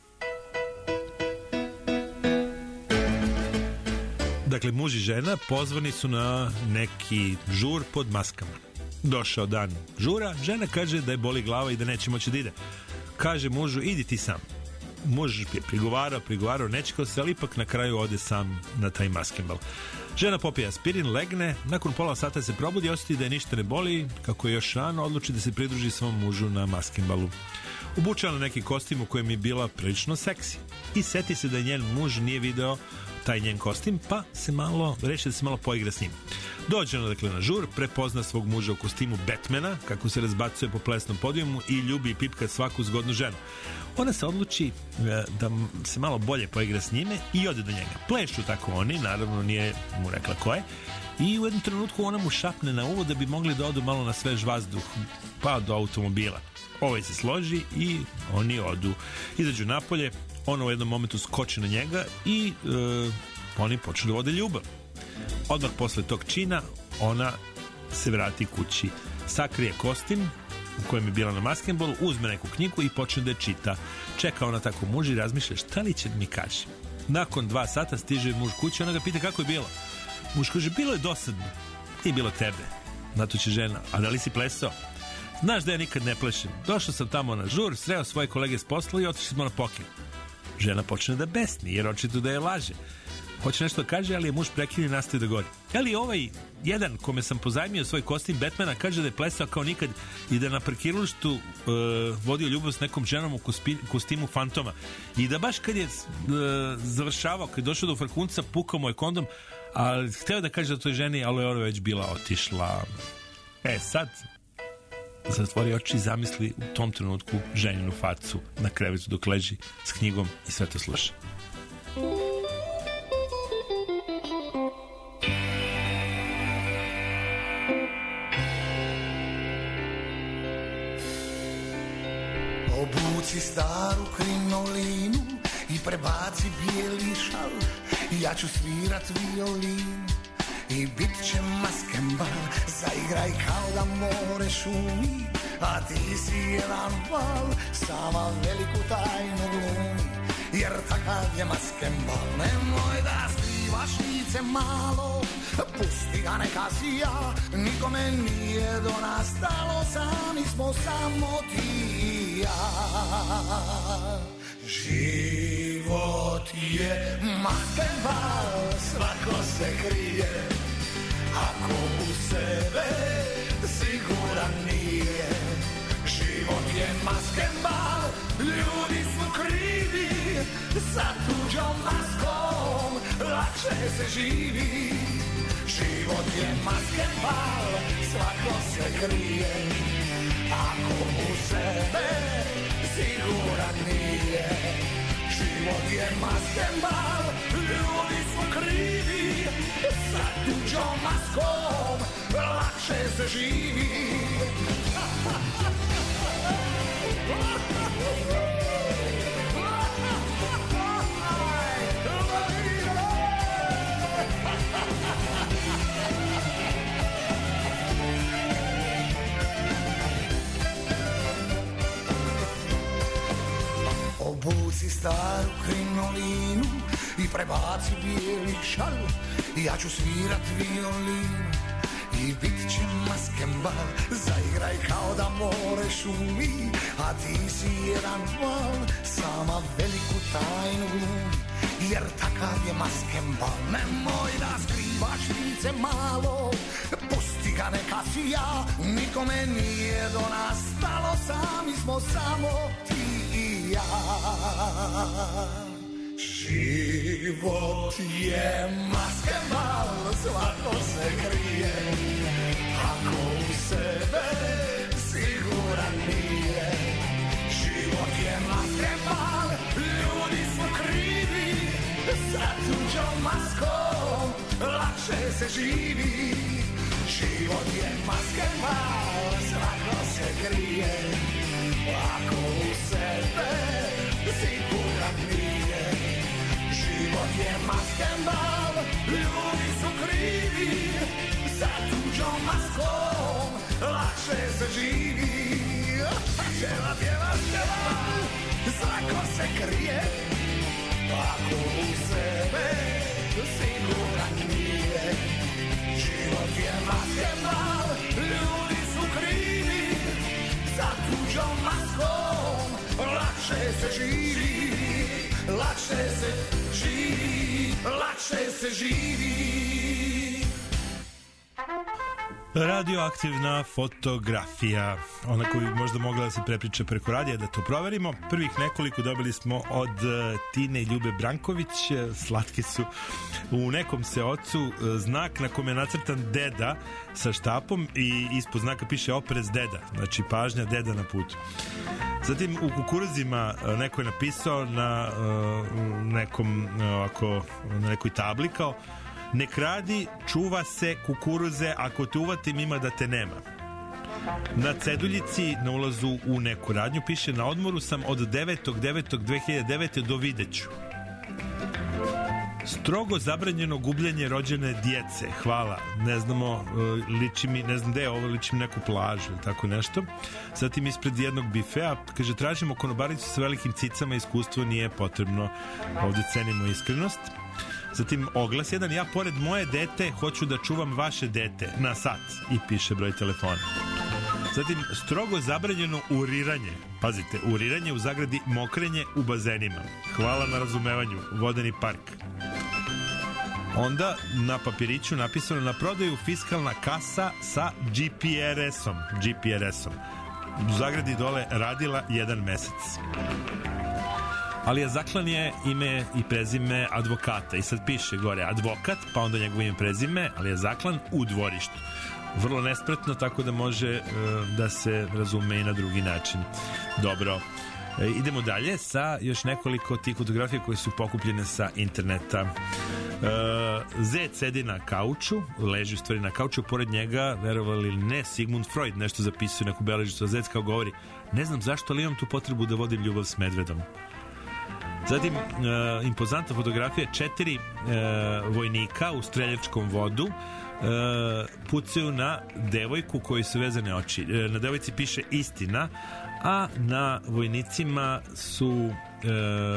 Dakle, muž i žena pozvani su na neki žur pod maskama. Došao dan žura, žena kaže da je boli glava i da neće moći da ide. Kaže mužu, idi ti sam. Muž je prigovarao, prigovarao, nečekao se, ali ipak na kraju ode sam na taj maskenbal. Žena popije aspirin, legne, nakon pola sata se probudi, osjeti da je ništa ne boli, kako je još rano, odluči da se pridruži svom mužu na maskenbalu. Obučena na neki kostim u kojem je bila prilično seksi. I seti se da je njen muž nije video taj njen kostim, pa se malo, reši da se malo poigra s njim. Dođe ona dakle na žur, prepozna svog muža u kostimu Batmana, kako se razbacuje po plesnom podijumu i ljubi i pipka svaku zgodnu ženu. Ona se odluči da se malo bolje poigra s njime i ode do njega. Plešu tako oni, naravno nije mu rekla ko je, i u jednom trenutku ona mu šapne na uvo da bi mogli da odu malo na svež vazduh, pa do automobila. Ovaj se složi i oni odu. Izađu napolje, ona u jednom momentu skoči na njega i e, oni počnu da vode ljubav. Odmah posle tog čina ona se vrati kući, sakrije kostim u kojem je bila na maskenbolu, uzme neku knjigu i počne da je čita. Čeka ona tako muž i razmišlja šta li će mi kaži. Nakon dva sata stiže muž kući, ona ga pita kako je bilo. Muž kaže, bilo je dosadno. Nije bilo tebe. Na to će žena, a da li si plesao? Znaš da ja nikad ne plešem. Došao sam tamo na žur, sreo svoje kolege s posla i otišli smo na pokir. Žena počne da besni, jer očito da je laže. Hoće nešto da kaže, ali je muž prekine i nastaje da govori. Ali ovaj jedan kome sam pozajmio svoj kostim Batmana kaže da je plesao kao nikad i da na parkiralištu uh, vodio ljubav s nekom ženom u kospi, kostimu Fantoma. I da baš kad je uh, završavao, kad je došao do vrhunca, pukao mu je kondom, ali hteo da kaže da toj ženi, ali je ona već bila otišla. E, sad zatvori oči i zamisli u tom trenutku ženinu facu na krevetu dok leži s knjigom i sve to sluša. Obuci staru krinolinu i prebaci bijeli šal, ja ću svirat violin i bit će maskenbal. Zaigraj kao da more šumi, a ti si jedan val, sama veliku tajnu glumi, jer takav je maskenbal. Nemoj da skrivaš lice malo, pusti ga neka sija, nikome nije do nas stalo, sami smo samo ti i ja. Život je maskenbal, svako se krije, ako u sebe siguran nije. Život je maskenbal, ljudi su krivi, sa tuđom maskom lakše se živi. Život je maskenbal, svako se krije, ako u sebe maskembal, ljudi su krivi, sa tuđom maskom lakše se živi. Obuci staru krinolinu i prebaci bijeli šal, ja ću svirat violinu i bit će maskembal. Zaigraj kao da more šumi, a ti si jedan val, sama veliku tajnu glumi, jer takav je maskembal. Nemoj da skrivaš lice malo, pusti ga neka si ja, nikome nije do nas stalo, sami smo samo ti i ja. Život je maskembal, svako se krije, ako u sebe siguran nije. Život je maskembal, ljudi su krivi, sa tuđom maskom lakše se živi. Život je maskembal, svako se krije, ako u sebe siguran nije. Život je maskembal, ljudi su krivi, sa tuđom maskom lakše se živi. Život je maskembal, svako se krije, ako u sebe siguran nije. Život je maskembal, ljudi su krivi, sa tuđom maskom lakše se živi, lakše se živi, lakše se živi. Radioaktivna fotografija, ona koju bi možda mogla da se prepriča preko radija, da to proverimo. Prvih nekoliko dobili smo od Tine Ljube Branković, slatki su. U nekom seocu znak na kome je nacrtan deda sa štapom i ispod znaka piše oprez deda, znači pažnja, deda na putu. Zatim u kukuruzima neko je napisao na nekom ovako, na nekoj tabli kao: ne kradi, čuva se kukuruze, ako te uvatim ima da te nema. Na ceduljici na ulazu u neku radnju piše: na odmoru sam od devetog devetog dve hiljade devete do videću. Strogo zabranjeno gubljenje rođene djece. Hvala. Ne znamo, liči mi, ne znam gde je ovo, liči mi neku plažu ili tako nešto. Zatim ispred jednog bifea kaže: tražimo konobaricu sa velikim cicama, iskustvo nije potrebno. Ovdje cenimo iskrenost. Zatim oglas jedan: ja pored moje dete hoću da čuvam vaše dete na sat, i piše broj telefona. Zatim strogo zabranjeno uriranje. Pazite, uriranje u zagradi mokrenje u bazenima. Hvala na razumevanju. Vodeni park. Onda na papiriću napisano: na prodaju fiskalna kasa sa G P R S-om. G P R S-om. U zagradi dole radila jedan mesec. Alija Zaklan je ime i prezime advokata i sad piše gore advokat, pa onda njegovo ime i prezime, Alija Zaklan u dvorištu. Vrlo nespretno, tako da može uh, da se razume i na drugi način. Dobro. E, idemo dalje sa još nekoliko tih fotografija koje su pokupljene sa interneta. E, Zec sedi na kauču, leži u stvari na kauču, pored njega, verovali ili ne, Sigmund Freud nešto zapisuje, neku beležicu, a Zec kao govori: ne znam zašto, ali imam tu potrebu da vodim ljubav s medvedom. Zatim, e, impozantna fotografija, četiri e, vojnika u streljačkom vodu e, pucaju na devojku koji su vezane oči. E, na devojci piše istina, a na vojnicima su e,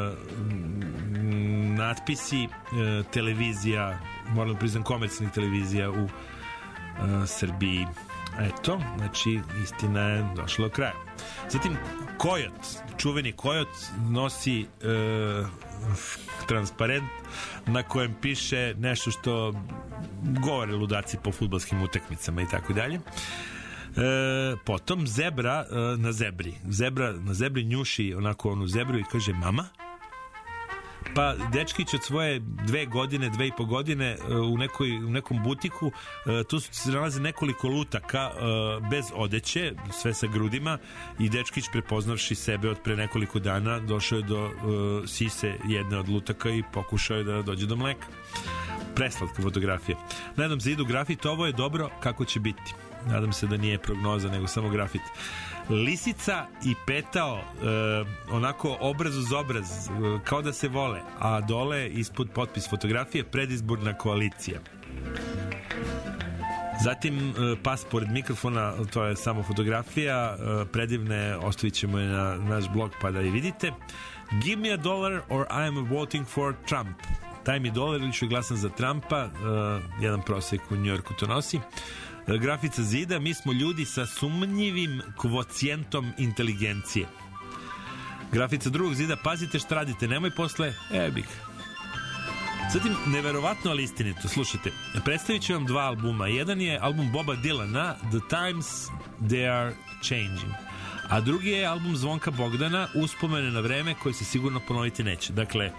natpisi e, televizija, moram priznam komercijalnih televizija u e, Srbiji. Eto, znači istina je došla do kraja. Zatim Kojot, čuveni Kojot nosi e, transparent na kojem piše nešto što govore ludaci po fudbalskim utakmicama i tako dalje. E, potom zebra e, na zebri. Zebra na zebri njuši onako onu zebru i kaže: mama? Pa dečkić od svoje dve godine, dve i po godine u, nekoj, u nekom butiku, tu se nalaze nekoliko lutaka bez odeće, sve sa grudima, i dečkić, prepoznavši sebe od pre nekoliko dana, došao je do uh, sise jedne od lutaka i pokušao je da dođe do mleka. Preslatka fotografija. Na jednom zidu grafit: ovo je dobro, kako će biti. Nadam se da nije prognoza, nego samo grafit. Lisica i petao, uh, onako obraz uz obraz, uh, kao da se vole, a dole ispod potpis fotografije: predizborna koalicija. Zatim uh, pas pored mikrofona, to je samo fotografija, uh, predivne, ostavit ćemo je na naš blog pa da je vidite. Give me a dollar or I am voting for Trump. Daj mi dolar ili ću glasan za Trumpa. Uh, jedan prosjek u Njujorku to nosi. Grafica zida: mi smo ljudi sa sumnjivim kvocijentom inteligencije. Grafica drugog zida: pazite šta radite, nemoj posle ebik. Zatim, neverovatno ali istinito, slušajte, predstavit ću vam dva albuma. Jedan je album Boba Dylana, The Times They Are Changing, a drugi je album Zvonka Bogdana, Uspomene na vreme, koji se sigurno ponoviti neće. Dakle,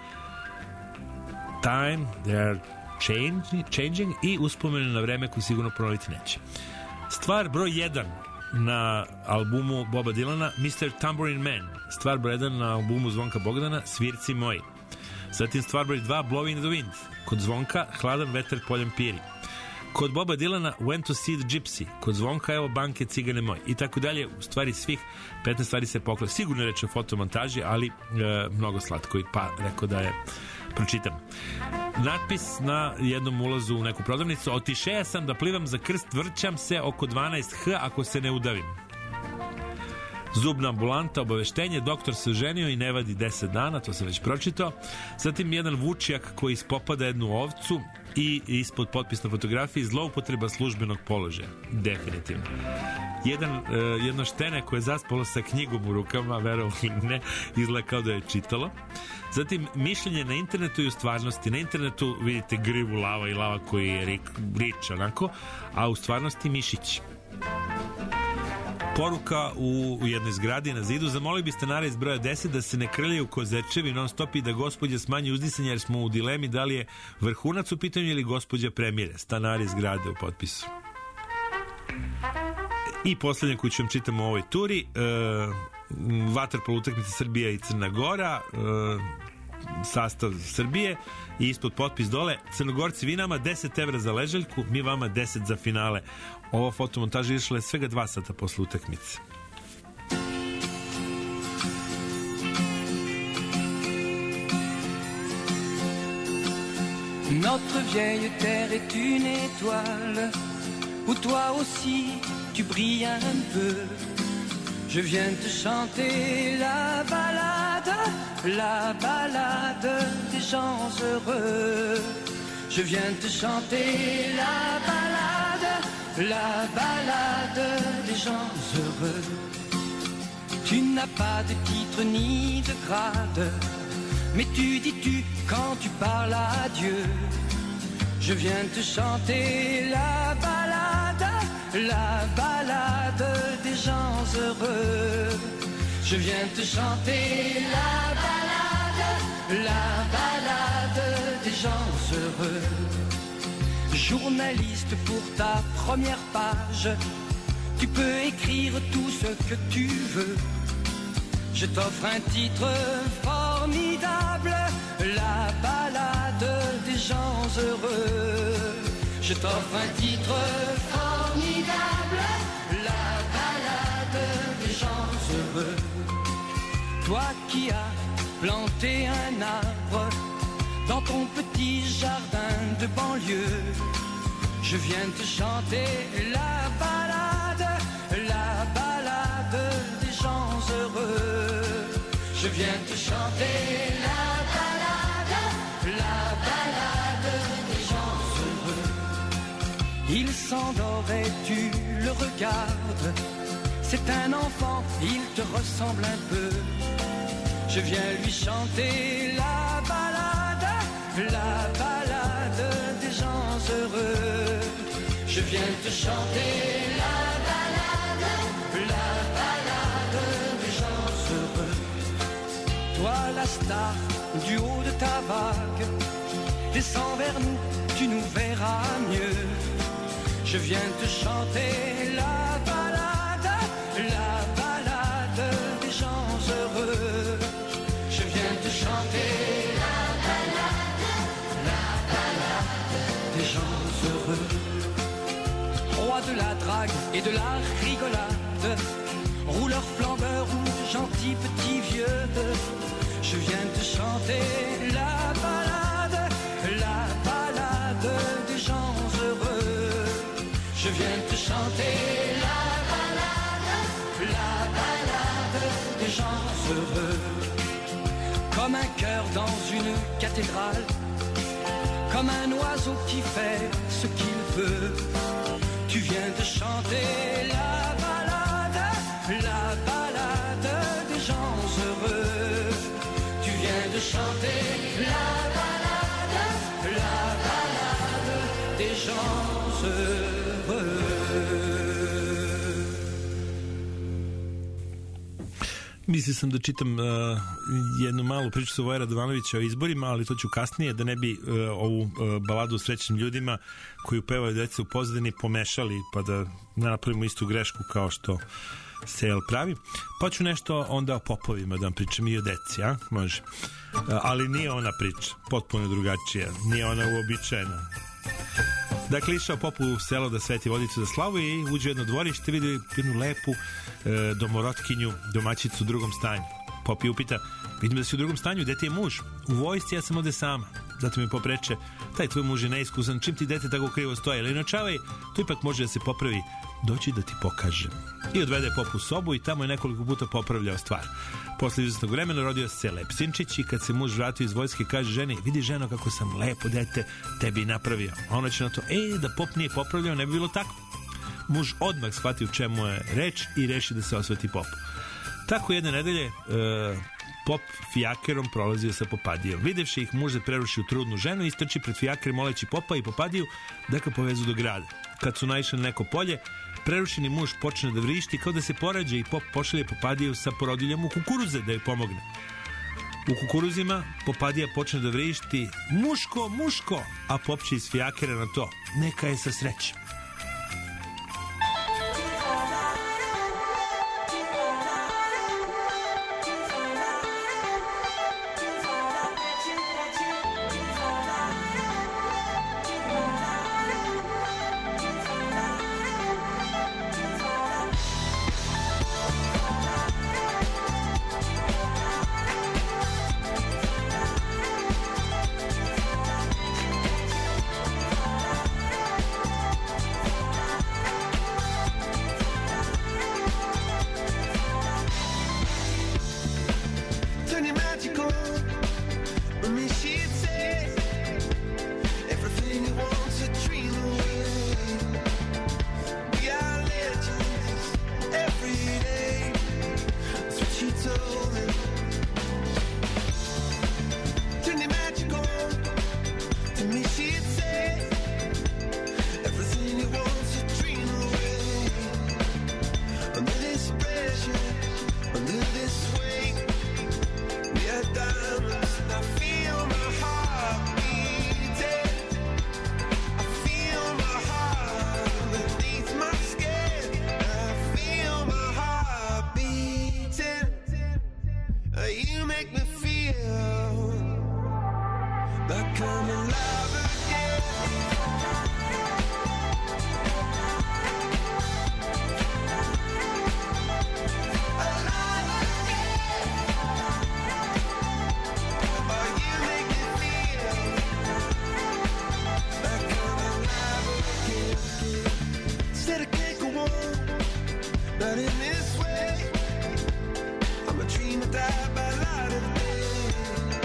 Time They Are Changing, changing i Uspomene na vreme, koji sigurno ponoviti neće. Stvar broj jedan na albumu Boba Dylana, mister Tambourine Man. Stvar broj jedan na albumu Zvonka Bogdana, Svirci moji. Zatim stvar broj dva, Blowing the Wind. Kod Zvonka, Hladan vetar poljem piri. Kod Boba Dylana, Went to see the Gypsy. Kod Zvonka, evo banke, cigane moj. I tako dalje. U stvari svih petnaest stvari se pokla. Sigurno reče o fotomontaži, ali e, mnogo slatko, i pa rekao da je pročitam. Natpis na jednom ulazu u neku prodavnicu: otišeja sam da plivam za krst, vrćam se oko dvanaest hiljada ako se ne udavim. Zubna ambulanta, obaveštenje: doktor se ženio i ne vadi deset dana, to sam već pročitao. Zatim jedan vučijak koji ispopada jednu ovcu i ispod potpis na fotografiji: zloupotreba službenog položaja. Definitivno. Jedan, uh, jedno štene koje je zaspalo sa knjigom u rukama, verovali ne, izgleda kao da je čitalo. Zatim, mišljenje na internetu i u stvarnosti. Na internetu vidite grivu lava i lava koji je rik, rič, onako, a u stvarnosti mišić. Poruka u, u jednoj zgradi na zidu: zamolili bi stanara iz broja deset da se ne krljaju kozečevi non stop i da gospođa smanji uzdisanje, jer smo u dilemi da li je vrhunac u pitanju ili gospođa premire. Stanari zgrade u potpisu. I poslednje koju ću vam čitam u ovoj turi, uh, vaterpolo utakmica Srbija i Crna Gora, uh, sastav Srbije, i ispod potpis dole: Crnogorci, vi nama deset evra za ležaljku, mi vama deset za finale. Ova fotomontaža išla je svega dva sata posle utakmice. Notre vieille terre est une étoile où toi aussi tu brilles un peu. Je viens te chanter la ballade, la ballade des gens heureux. Je viens te chanter la ballade, la ballade des gens heureux. Tu n'as pas de titre ni de grade, mais tu dis tu quand tu parles à Dieu. Je viens te chanter la ballade, la ballade des gens heureux. Je viens te chanter la ballade, la ballade des gens heureux. Journaliste, pour ta première page, tu peux écrire tout ce que tu veux. Je t'offre un titre formidable, la ballade des gens heureux. Je t'offre un titre formidable, la ballade des gens heureux. Toi qui as planté un arbre dans ton petit jardin de banlieue, je viens te chanter la ballade, la ballade des gens heureux. Je viens te chanter la ballade, la ballade des gens heureux. Il s'endort et tu le regardes, c'est un enfant, il te ressemble un peu. Je viens lui chanter la ballade, la ballade des gens heureux. Je viens te chanter la ballade, la ballade des gens heureux. Toi la star du haut de ta vague. Descends vers nous, tu nous verras mieux. Je viens te chanter la balade, la balade des gens heureux. Je viens te chanter la balade, la balade des gens heureux. Roi de la drague et de la rigolade, rouleur flambeur ou gentil petit vieux, je viens te chanter la balade, la balade des gens heureux. Je viens te chanter la balade, la balade des gens heureux. Comme un cœur dans une cathédrale, comme un oiseau qui fait ce qu'il veut. Tu viens de chanter la balade, la balade des gens heureux. Tu viens de chanter la balade, la balade des gens heureux. Mislio sam da čitam uh, jednu malu priču sa Voja Radovanovića o izborima, ali to ću kasnije, da ne bi uh, ovu uh, baladu o srećnim ljudima koju pevaju deca u pozadini pomešali, pa da ne napravimo istu grešku kao što se jel pravi. Pa ću nešto onda o popovima da vam pričam i o deci, a? Može. Uh, ali nije ona priča, potpuno drugačija, nije ona uobičajena. Dakle, išao pop u selo da sveti vodicu za slavu i uđe u jedno dvorište, vidi jednu lepu e, domorotkinju, domaćicu u drugom stanju. Pop je upita, vidim da si u drugom stanju, gde ti je muž? U vojsci, ja sam ovde sama. Zato mi pop reče, taj tvoj muž je neiskusan, čim ti dete tako krivo stoje, ali inačavaj, to ipak može da se popravi, doći da ti pokažem. I odvede pop u sobu i tamo je nekoliko puta popravljao stvar. Posle izvesnog vremena rodio se lep sinčić i kad se muž vratio iz vojske kaže ženi, vidi ženo kako sam lepo dete tebi napravio. A ona će na to, e, da pop nije popravljao, ne bi bilo tako. Muž odmah shvati u čemu je reč i reši da se osveti popu. Tako jedne nedelje e, pop fijakerom prolazio sa Popadijom. Videvši ih, muž preruši u trudnu ženu i istrči pred fijaker moleći popa i Popadiju da ga povezu do grada. Kad su naišli na neko polje, prerušeni muž počne da vrišti kao da se porađa i pop pošalje Popadiju sa porodiljom u kukuruze da joj pomogne. U kukuruzima Popadija počne da vrišti muško, muško, a pop će iz fijakera na to, neka je sa srećem. But in this way, I'm a dream that died by light of day.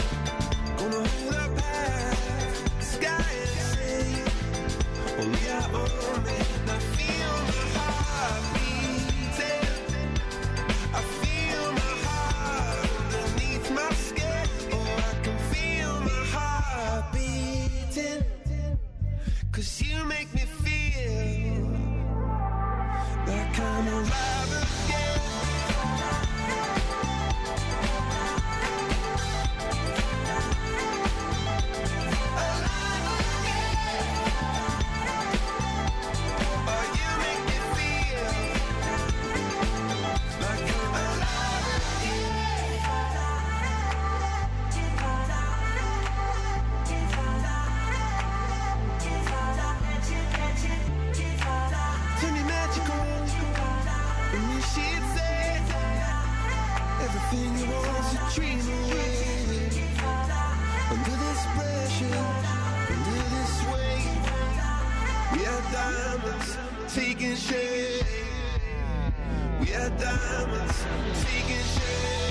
everything you want to dream away. Under this pressure, under this weight, we are diamonds taking shape. We are diamonds taking shape.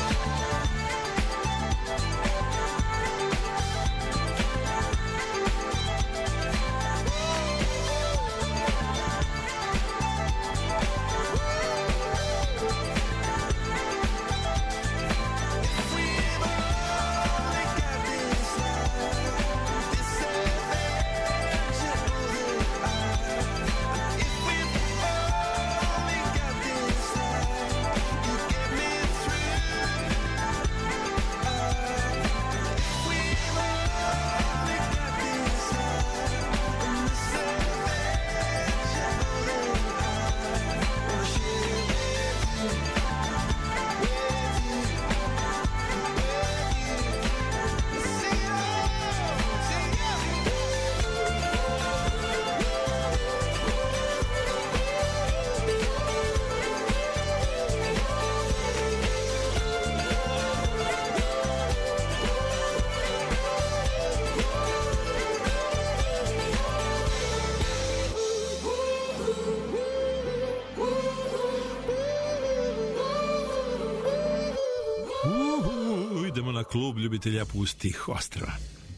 Klub ljubitelja pustih ostrva.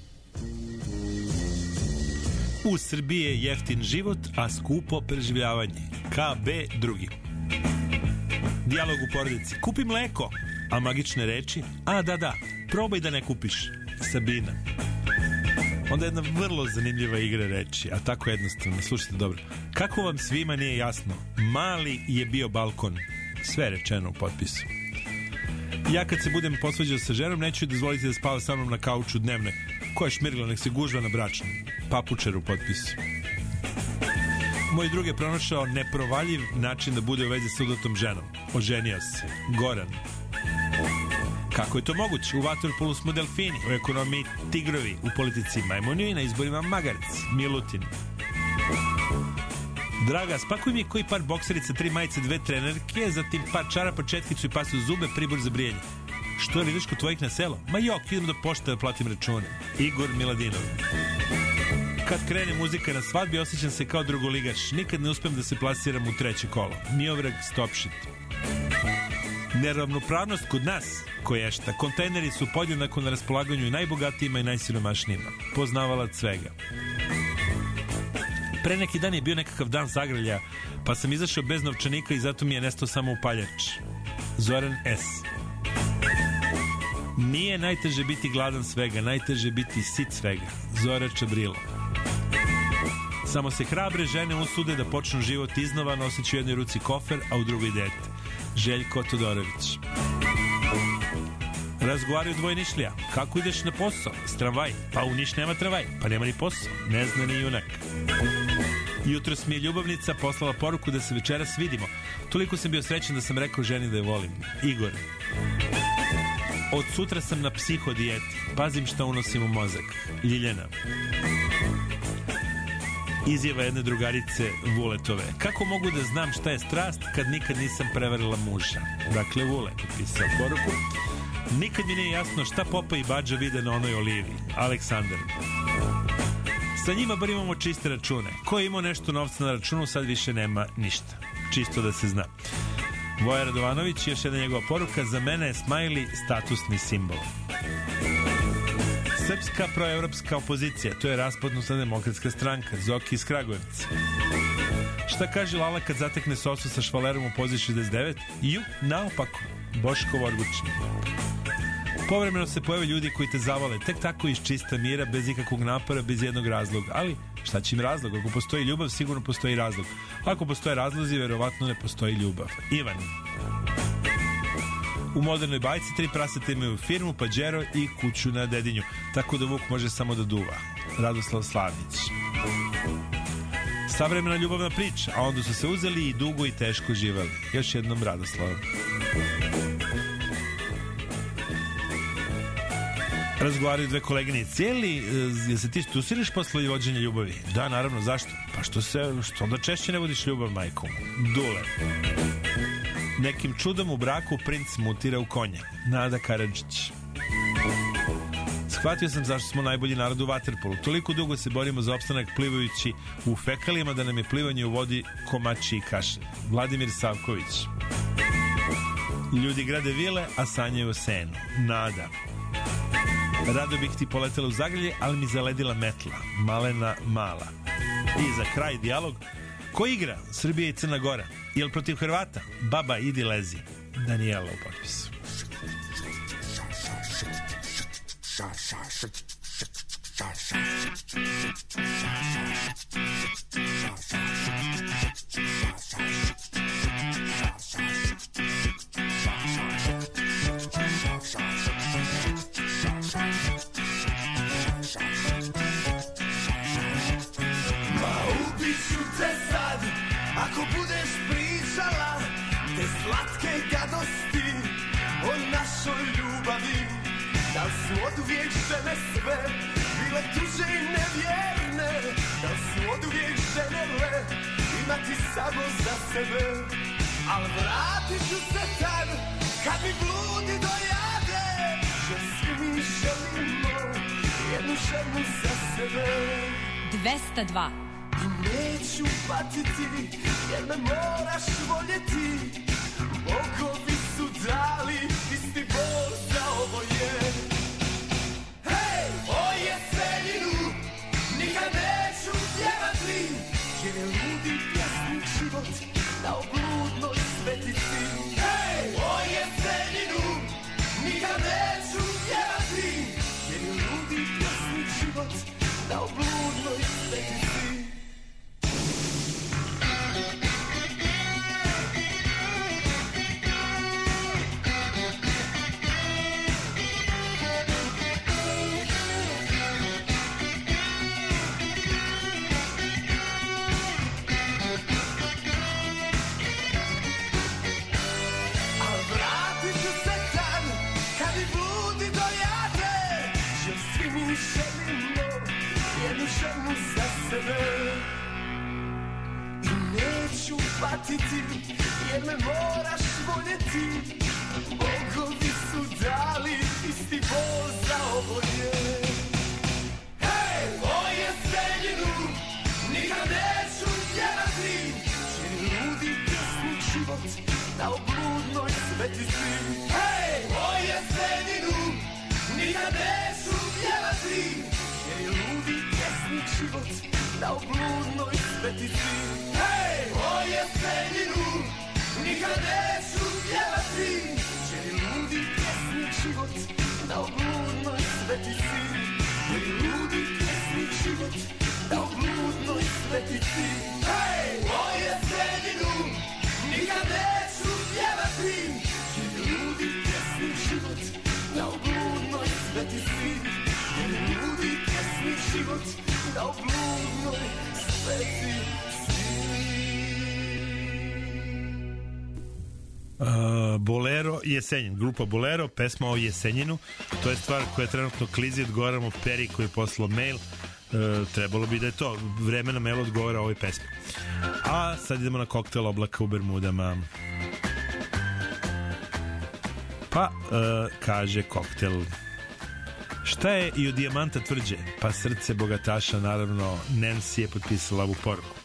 U Srbiji je jeftin život, a skupo preživljavanje. K B drugi. Dijalog u porodici. Kupi mleko, a magične reči? A da, da, probaj da ne kupiš. Sabina. Onda jedna vrlo zanimljiva igra reči, a tako jednostavno. Slušajte dobro. Kako vam svima nije jasno? Mali je bio balkon. Sve rečeno u potpisu. Ja kad se budem posvađao sa ženom, neću dozvoliti da spava sa mnom na kauču dnevne. Ko je šmirgla, nek se gužva na bračnom. Papučar u potpisu. Moj drug je pronašao neprovaljiv način da bude u vezi s udatom ženom. Oženio se. Goran. Kako je to moguće? U vaterpolu smo delfini, u ekonomiji tigrovi, u politici majmuni i na izborima magarci. Milutin. Draga, spakuj mi koji par bokserica, tri majice, dve trenerke, zatim par čarapa, četkicu i pasu zube, pribor za brijanje. Što je, ideš kod tvojih na selo? Ma jok, idem do pošte da platim račune. Igor Miladinov. Kad krene muzika na svadbi, osjećam se kao drugoligaš. Nikad ne uspem da se plasiram u treće kolo. Miovrag Stopšit. Neravnopravnost kod nas, koješta. Kontejneri su podjednako na raspolaganju i najbogatijima i najsiromašnijima. Poznavalac svega. Pre neki dan je bio nekakav dan zagrlja, pa sam izašao bez novčanika i zato mi je nestao samo upaljač. Zoran S. Nije najteže biti gladan svega, najteže biti sit svega. Zora Čabrilo. Samo se hrabre žene usude da počnu život iznova, noseći u jednoj ruci kofer, a u drugoj dete. Željko Todorović. Razgovaraju dvoje Nišlija. Kako ideš na posao? S tramvaj. Pa u Niš nema tramvaj. Pa nema ni posao. Ne zna ni junak. Jutros mi je ljubavnica poslala poruku da se večeras vidimo. Toliko sam bio srećan da sam rekao ženi da je volim. Igor. Od sutra sam na psihodijeti. Pazim šta unosim u mozak. Ljiljana. Izjava jedne drugarice Vuletove. Kako mogu da znam šta je strast kad nikad nisam prevarila muža? Dakle, Vule potpisao poruku. Nikad mi nije jasno šta Popa i Badža vide na onoj olivi. Aleksandar. Sa njima bar imamo čiste račune. Ko je imao nešto novca na računu, sad više nema ništa. Čisto da se zna. Voja Radovanović, još jedna njegova poruka. Za mene je smajli statusni simbol. Srpska proevropska opozicija, to je raspadnuta demokratska stranka. Zoki iz Kragujevca. Šta kaže Lala kad zatekne sosu sa švalerom u poziciji šezdeset devet? Ju, naopako. Boško Vorgučin. Povremeno se pojave ljudi koji te zavale tek tako iz čista mira, bez ikakvog napora, bez jednog razloga. Ali šta će im razlog? Ako postoji ljubav, sigurno postoji razlog. Ako postoje razlozi, verovatno ne postoji ljubav. Ivan. U modernoj bajci tri praseta imaju firmu, Pađero i kuću na Dedinju. Tako da Vuk može samo da duva. Radoslav Slavnić. Savremena ljubavna priča, a onda su se uzeli i dugo i teško živali. Još jednom Radoslav. Razgovaraju dve koleginice. Jeli, jel se ti stusiriš posle vođenja ljubavi? Da, naravno, zašto? Pa što se, što onda češće ne vodiš ljubav, majkom? Dule. Nekim čudom u braku princ mutira u konja. Nada Karadžić. Shvatio sam zašto smo najbolji narod u vaterpolu. Toliko dugo se borimo za opstanak plivajući u fekalijama da nam je plivanje u vodi komači i kaše. Vladimir Savković. Ljudi grade vile, a sanjaju o senu. Nada. Rado bih ti poletela u zagrlje, ali mi zaledila metla. Malena Mala. I za kraj dijalog. Ko igra? Srbija i Crna Gora. Jel protiv Hrvata? Baba, idi lezi. Danijela u potpisu. Ako budeš pričala te slatke gadosti o našoj ljubavi, da li su oduvijek žene sve bile tuže i nevjerne, da li su oduvijek ženele imati samo za sebe, al vratit ću se tad kad mi bludi dojade, že svi mi želimo jednu ženu za sebe. dvesta dva. Neću patiti, jer me moraš voljeti. Bogovi su dali isti bol za oboje. Hej, o jeseninu nikad neću pjevati, jer je ludi pjesnik život dao bludnoj svetici. Hej, o jeseninu nikad neću pjevati, jer je ludi pjesnik život dao bludnoj svetici. I neću patiti, jer me moraš voljeti. Bogovi su dali isti bol za oboje. Hej, o jeseninu nikad neću pjevati, jer je ludi pjesnik život dao bludnoj svetici. Hej, o jeseninu nikad neću pjevati, jer je ludi pjesnik život dao bludnoj svetici. Hej, o jeseninu nikad neću pjevati, jer je ludi pjesnik život dao bludnoj svetici. Jer je ludi pjesnik život dao bludnoj svetici. Hej, o jeseninu nikad neću pjevati, jer je ludi pjesnik život dao bludnoj svetici. Jer je ludi pjesnik život dao bludnoj svetici. Uh, Bolero Jesenjin, grupa Bolero, pesma o Jesenjinu. To je stvar koja trenutno klizi, odgovaramo Peri koji je poslao mail. Uh, trebalo bi da je to vreme na mail odgovara ovoj pesmi. A sad idemo na koktel oblaka u Bermudama. Pa uh, kaže koktel: šta je i od dijamanta tvrđe? Pa srce bogataša, naravno. Nancy je potpisala ovu poruku.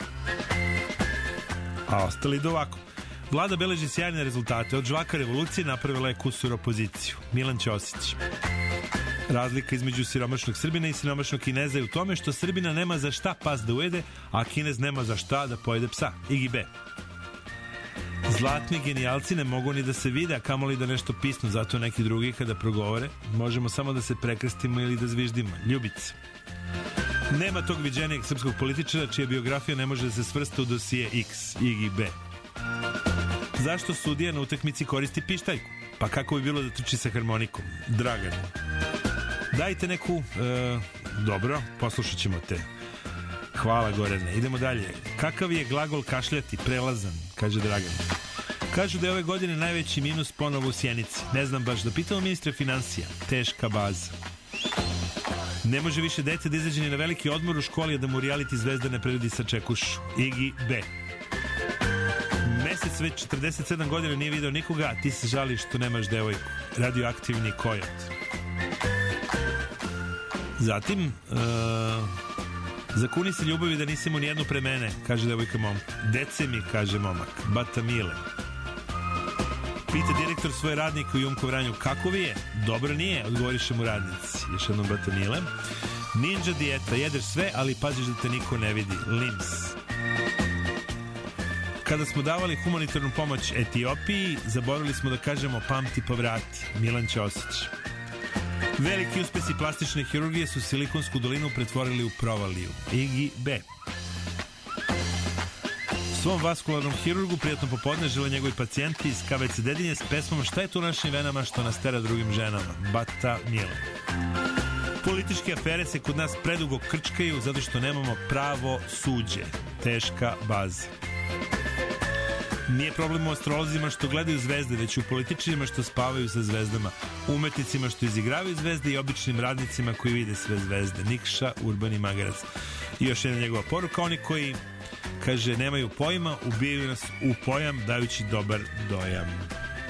A ostali idu ovako: Vlada beleži sjajne rezultate. Od žvaka revolucije napravila je kusur opoziciju. Milan Ćosić. Razlika između siromašnog Srbina i siromašnog Kineza je u tome što Srbina nema za šta pas da ujede, a Kinez nema za šta da pojede psa. Igi B. Zlatni genijalci ne mogu ni da se vide, a kamoli da nešto pisnu, zato neki drugi kada progovore možemo samo da se prekrstimo ili da zviždimo. Ljubica. Nema tog viđenijeg srpskog političara čija biografija ne može da se svrsta u dosije X. Igi B. Zašto sudija na utakmici koristi pištaljku? Pa kako bi bilo da trči sa harmonikom? Dragan. Dajte neku... E, dobro, poslušat ćemo te. Hvala, Gorane. Idemo dalje. Kakav je glagol kašljati? Prelazan, kaže Dragan. Kažu da je ove godine najveći minus ponovo u Sjenici. Ne znam baš, da pitamo ministra financija. Teška baza. Ne može više dete da izađe ni na veliki odmor u školi, a da mu reality zvezda ne preredi sa čekušu. Igi B. mesec već četrdeset sedam godina nije video nikoga, a ti se žališ što nemaš devojku. Radioaktivni kojot. Zatim, uh, zakuni se ljubavi da nisi imao nijednu pre mene, kaže devojka momku. Dece mi, kaže momak. Bata Mile. Pita direktor svoje radnike u Jumko Vranju, kako vi je? Dobro nije, odgovoriše mu radnici. Još jednom Bata Mile. Ninja dijeta, jedeš sve, ali paziš da te niko ne vidi. Lims. Kada smo davali humanitarnu pomoć Etiopiji, zaboravili smo da kažemo pamti pa vrati. Milan Ćosić. Veliki uspesi plastične hirurgije su Silikonsku dolinu pretvorili u provaliju. Igi B. Svom vaskularnom hirurgu prijatno popodne žele njegovi pacijenti iz K V C Dedinje s pesmom Šta je tu našim venama što nas tera drugim ženama? Bata Mile. Političke afere se kod nas predugo krčkaju zato što nemamo pravo suđe. Teška baza. Nije problem u astrolozima što gledaju zvezde, već u političarima što spavaju sa zvezdama, umetnicima što izigravaju zvezde i običnim radnicima koji vide sve zvezde. Nikša Urbani Magarac. I još jedna njegova poruka, oni koji, kaže, nemaju pojma, ubijaju nas u pojam dajući dobar dojam.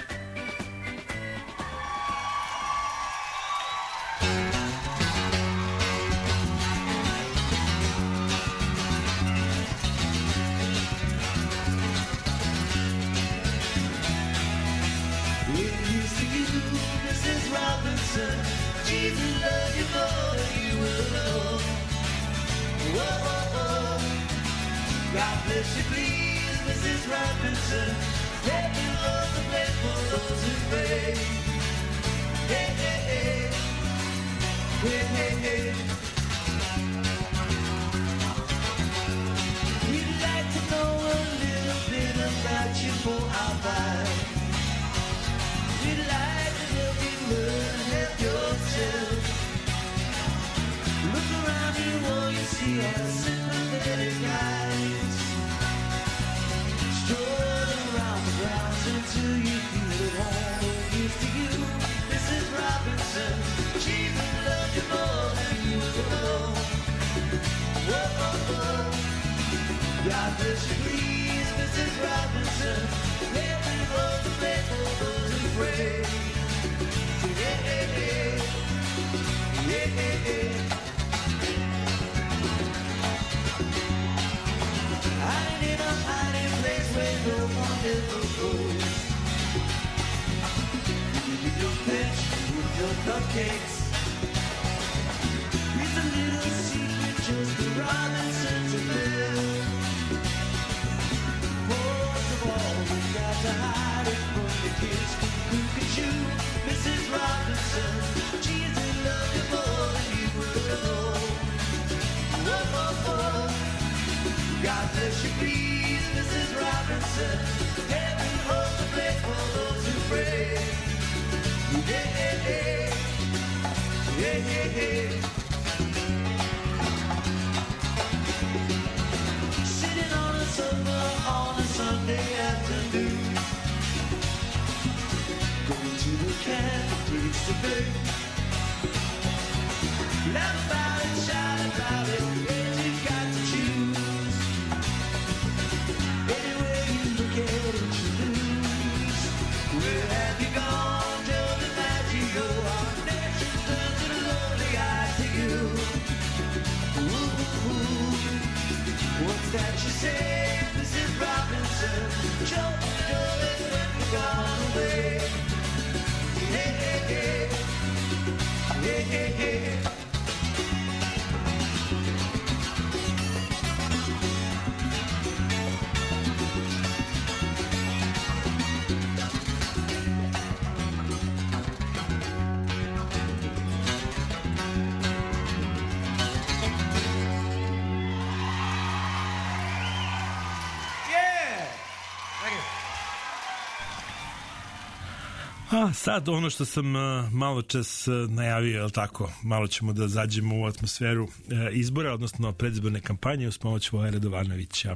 A sad ono što sam uh, malo čas uh, najavio, je tako, malo ćemo da zađemo u atmosferu uh, izbora, odnosno predizborne kampanje uz pomoć Voje Radovanovića.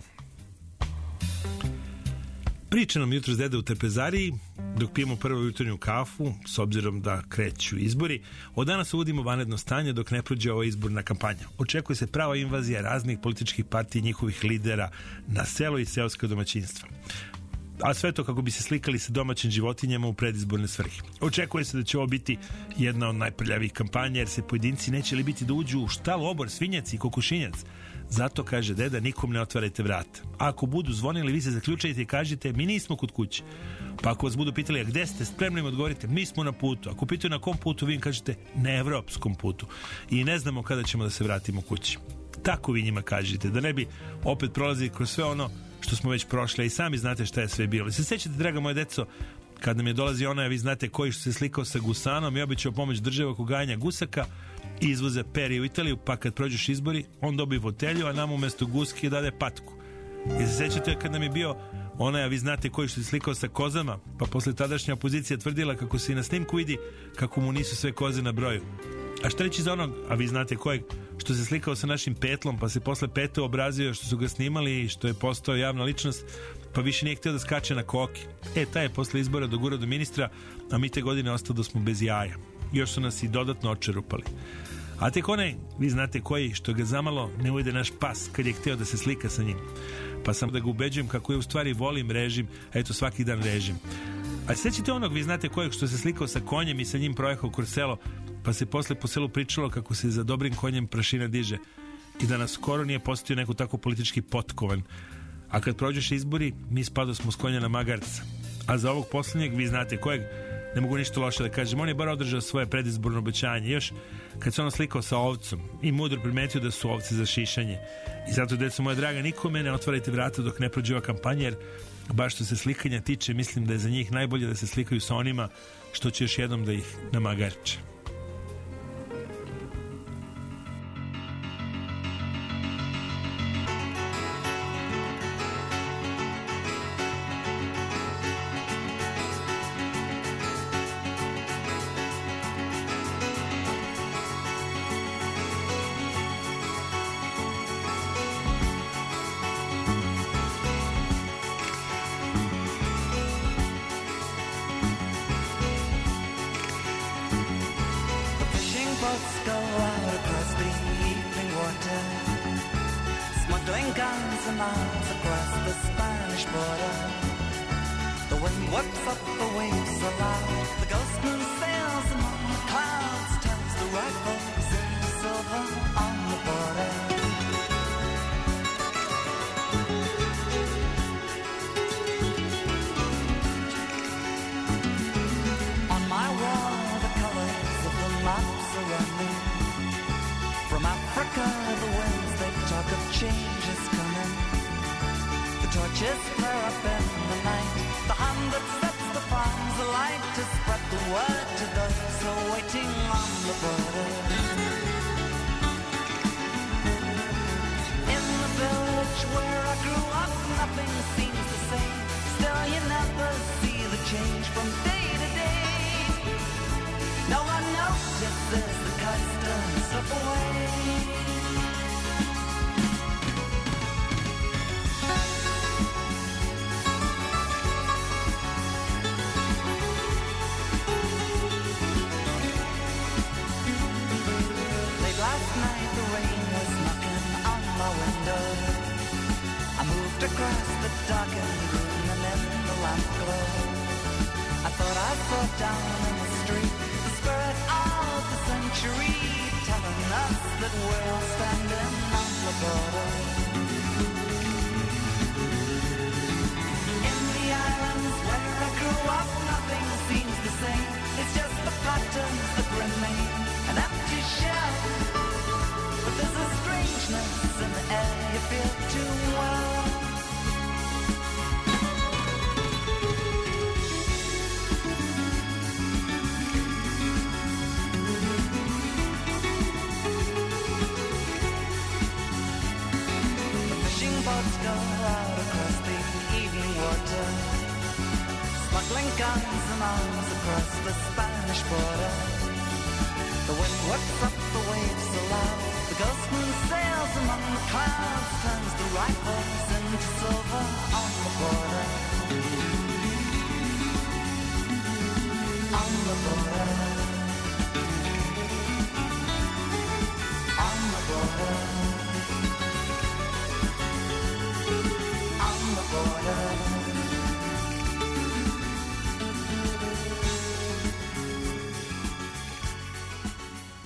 Priča nam jutro dede u trpezariji, dok pijemo prvu jutarnju kafu, s obzirom da kreću izbori. Od danas uvodimo vanredno stanje dok ne prođe ova izborna kampanja. Očekuje se prava invazija raznih političkih partija i njihovih lidera na selo i seoska domaćinstva. a sve to kako bi se slikali sa domaćim životinjama u predizborne svrhe. Očekuje se da će ovo biti jedna od najprljavijih kampanja, jer se pojedinci neće li biti da uđu u štal, obor, svinjac i kokošinjac. Zato, kaže deda, nikom ne otvarajte vrata. A ako budu zvonili, vi se zaključajte i kažite, mi nismo kod kuće. Pa ako vas budu pitali, a gde ste, spremno im odgovorite, mi smo na putu. Ako pitaju na kom putu, vi im kažete, na evropskom putu. I ne znamo kada ćemo da se vratimo kući. Tako vi njima kažete, da ne bi opet prolazili kroz sve ono što smo već prošli, i sami znate šta je sve bilo. Se sećate, draga moje deco, kad nam je dolazi onaj, vi znate koji što se slikao sa gusanom i obećao pomoć države oko gajanja gusaka i izvoze perje u Italiju, pa kad prođeš izbori, on dobi fotelju, a nam umesto guski dade patku. I se sećate kad nam je bio onaj, a vi znate koji što se slikao sa kozama, pa posle tadašnja opozicija tvrdila kako se i na snimku vidi kako mu nisu sve koze na broju. A šta reći za onog, a vi znate kojeg, što se slikao sa našim Petlom, pa se posle Pete obrazio što su ga snimali i što je postao javna ličnost, pa više nije htio da skače na koki. E, taj je posle izbora dogurao do ministra, a mi te godine ostao da smo bez jaja. Još su nas i dodatno očerupali. A tek onaj, vi znate koji, što ga zamalo ne ujede naš pas kad je htio da se slika sa njim. Pa sam da ga ubeđujem kako je u stvari volim režim, a eto svaki dan režim. A sećate onog, vi znate kojeg, što se slikao sa konjem i sa njim projehao kroz selo, pa se posle po selu pričalo kako se za dobrim konjem prašina diže i da nas skoro nije postao neko tako politički potkovan. A kad prođeš izbori, mi spado smo s konja na magarca. A za ovog poslednjeg, vi znate kojeg, ne mogu ništa loše da kažem, on je bar održao svoje predizborno obećanje. Još kad se ono slikao sa ovcom i mudro primetio da su ovce za šišanje. I zato, deco moja draga, nikome ne otvarajte vrata dok ne prođe ova kampanja, jer baš što se slikanja tiče, mislim da je za njih najbolje da se slikaju sa onima što će još jednom da ih namagarče.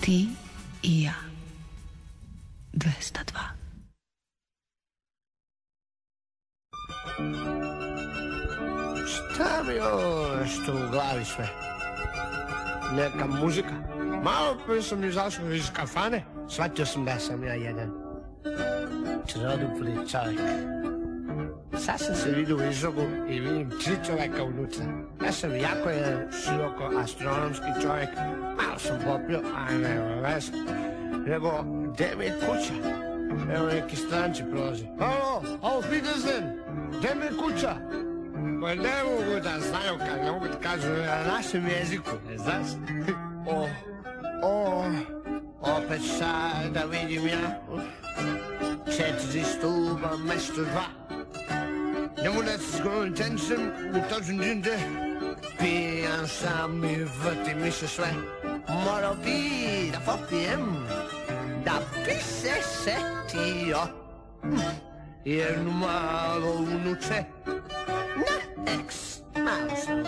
Ti i ja. dvesta dva. Šta mi je ovo što u glavi sve? Neka muzika. Malo prije sam izašao iz kafane, shvatio sam da sam ja jedan trodupli čovjek. Sad sam se vidio u izlogu i vidim tri čovjeka unutra. Ja sam jako jedan široko astronomski čovjek. Malo sam popio, a nema veze. Nego, gdje mi je kuća? Evo neki stranci prolazi. Halo, auf Wiedersehen, gdje mi je kuća? Pa ne mogu da znaju, kad ne mogu da kažu na našem jeziku, ne znaš? O, o, opet sad da vidim ja. Četiri stuba, mesto dva. Ne mogu da se skoro intensen, u točnom džinde. Pijan sam i vrtim mi se sve. Morao bi da popijem, da bi se setio jednu malo unuče na eks. Malo sam.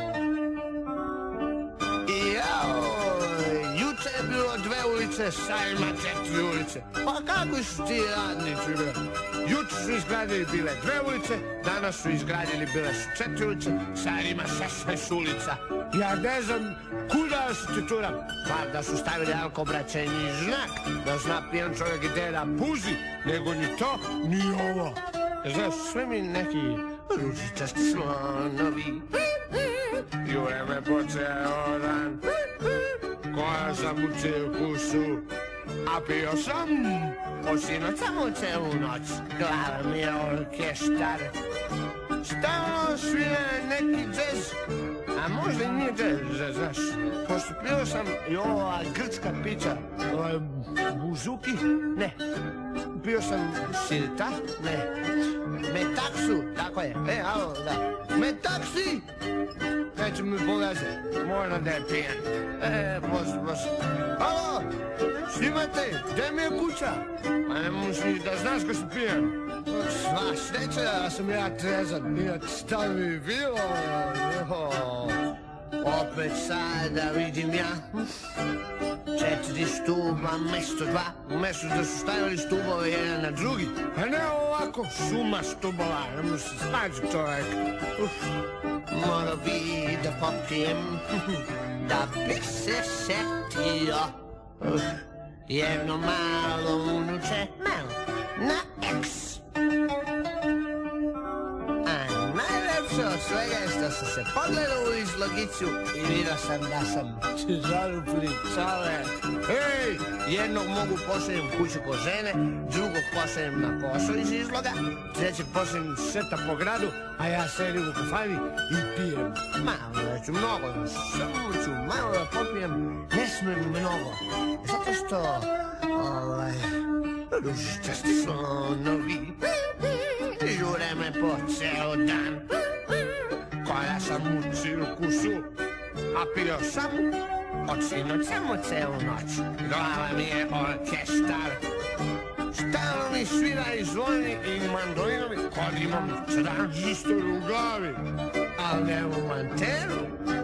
I jao, juče je bilo dve ulice, sad ima četiri ulice. Pa kako su ti radnici, bre? Juče su izgradili bile dve ulice, danas su izgradili bile su četiri ulice, sad ima šesnaest ulica. Ja ne znam kuda se ti turam. Pa da su stavili alkobraćeni znak, da zna pijan čovjek gdje da puzi, nego ni to, ni ovo. Znaš, sve mi neki ružičasti slonovi jure me po ceo dan. Koja sam u cirkusu, a pio sam od sinoć samo celu noć. Glava mi je orkestar, stalno svira neki džez, a možda i nije džez, znaš. Pošto pio sam i ova grčka pića, ova buzuki, ne. Pio sam sirta, ne. Metaksu, tako je, e, alo, da. Metaksi! Neće mi pogaziti, moram da je pijen. E, pošto, pošto. Alo, snimate, gdje mi je kuća? Pa ne možeš ni da znaš ko si pijen. Sva sreća da sam ja trezan, nije šta mi bilo. Opet sad da vidim ja. Četiri stuba, mesto dva. Umesto da su stavili stubove jedan na drugi. A ne ovako, šuma stubova. Ne može se snaći čovjek. Uf. Mora bi da popijem, da bi se setio. Uf. Jedno malo unuče, malo na eks. Najlepše od svega je što sam se pogledao u izlogicu i vidio sam da sam zarupli čovek. Ej, jednog mogu pošaljem kuću ko žene, drugog pošaljem na posao iz izloga, trećeg pošaljem šeta po gradu, a ja sedim u kafani i pijem. Malo da ću mnogo, samo ću malo da popijem, ne smem mnogo, zato što, ovaj, ružičasti slonovi jure me po ceo dan. Koja sam u cirkusu, a pio sam od sinoć samo celu noć. Glava mi je orkestar, stalno mi svira i zvoni i mandolinovi, kod imam tranzistor u glavi, ali nemam antenu.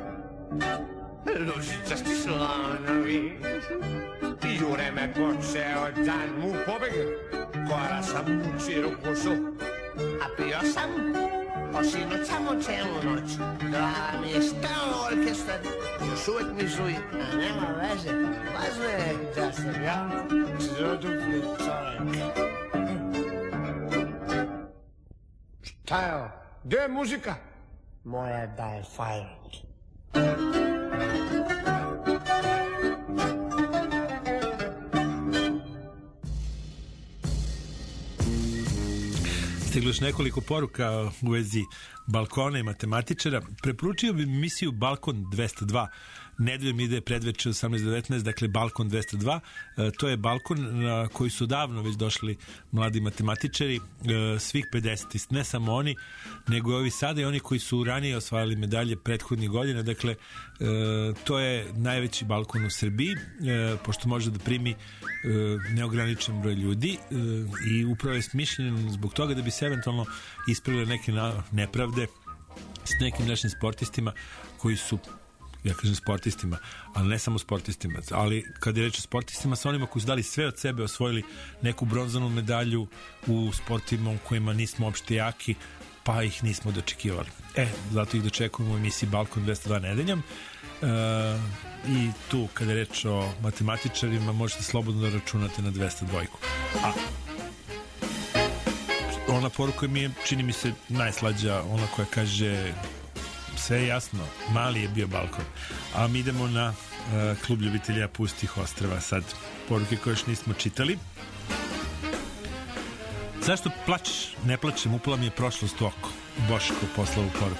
Ružičasti slonovi jure me po ceo dan, mu pobegnem. Koja sam u cirkusu, a pio sam od sinoć samo celu noć. Glava mi je stalno orkestar, još uvijek mi zuji, a nema veze. Važno je da sam ja trodupli čovjek. Šta je ovo? Gdje je muzika? Moja da je fajrant. Stiglo još nekoliko poruka u vezi balkona i matematičara. Preporučio bi emisiju Balkon dvesta dva. Nedeljom ide predveče osamnaest devetnaest, dakle Balkon dvesta dva. E, to je balkon na koji su davno već došli mladi matematičari, e, svih pedeset, ne samo oni, nego i ovi sada i oni koji su ranije osvajali medalje prethodnih godina. Dakle, e, to je najveći balkon u Srbiji, e, pošto može da primi e, neograničen broj ljudi e, i upravo je smišljen zbog toga da bi se eventualno ispravile neke na, nepravde s nekim našim sportistima koji su ja kažem sportistima, ali ne samo sportistima, ali kad je reč o sportistima, sa onima koji su dali sve od sebe, osvojili neku bronzanu medalju u sportima u kojima nismo opšte jaki, pa ih nismo dočekivali. E, zato ih dočekujemo u emisiji Balkon dvesta dva nedeljom. E, i tu, kada je reč o matematičarima, možete slobodno da računate na dvesta dva. A ona poruka mi je, čini mi se, najslađa, ona koja kaže sve je jasno, mali je bio balkon. A mi idemo na uh, klub ljubitelja pustih ostrva. Sad, poruke koje još nismo čitali. Zašto plačeš? Ne plačem, upala mi je prošlost u oko. Boško poslao u poruku.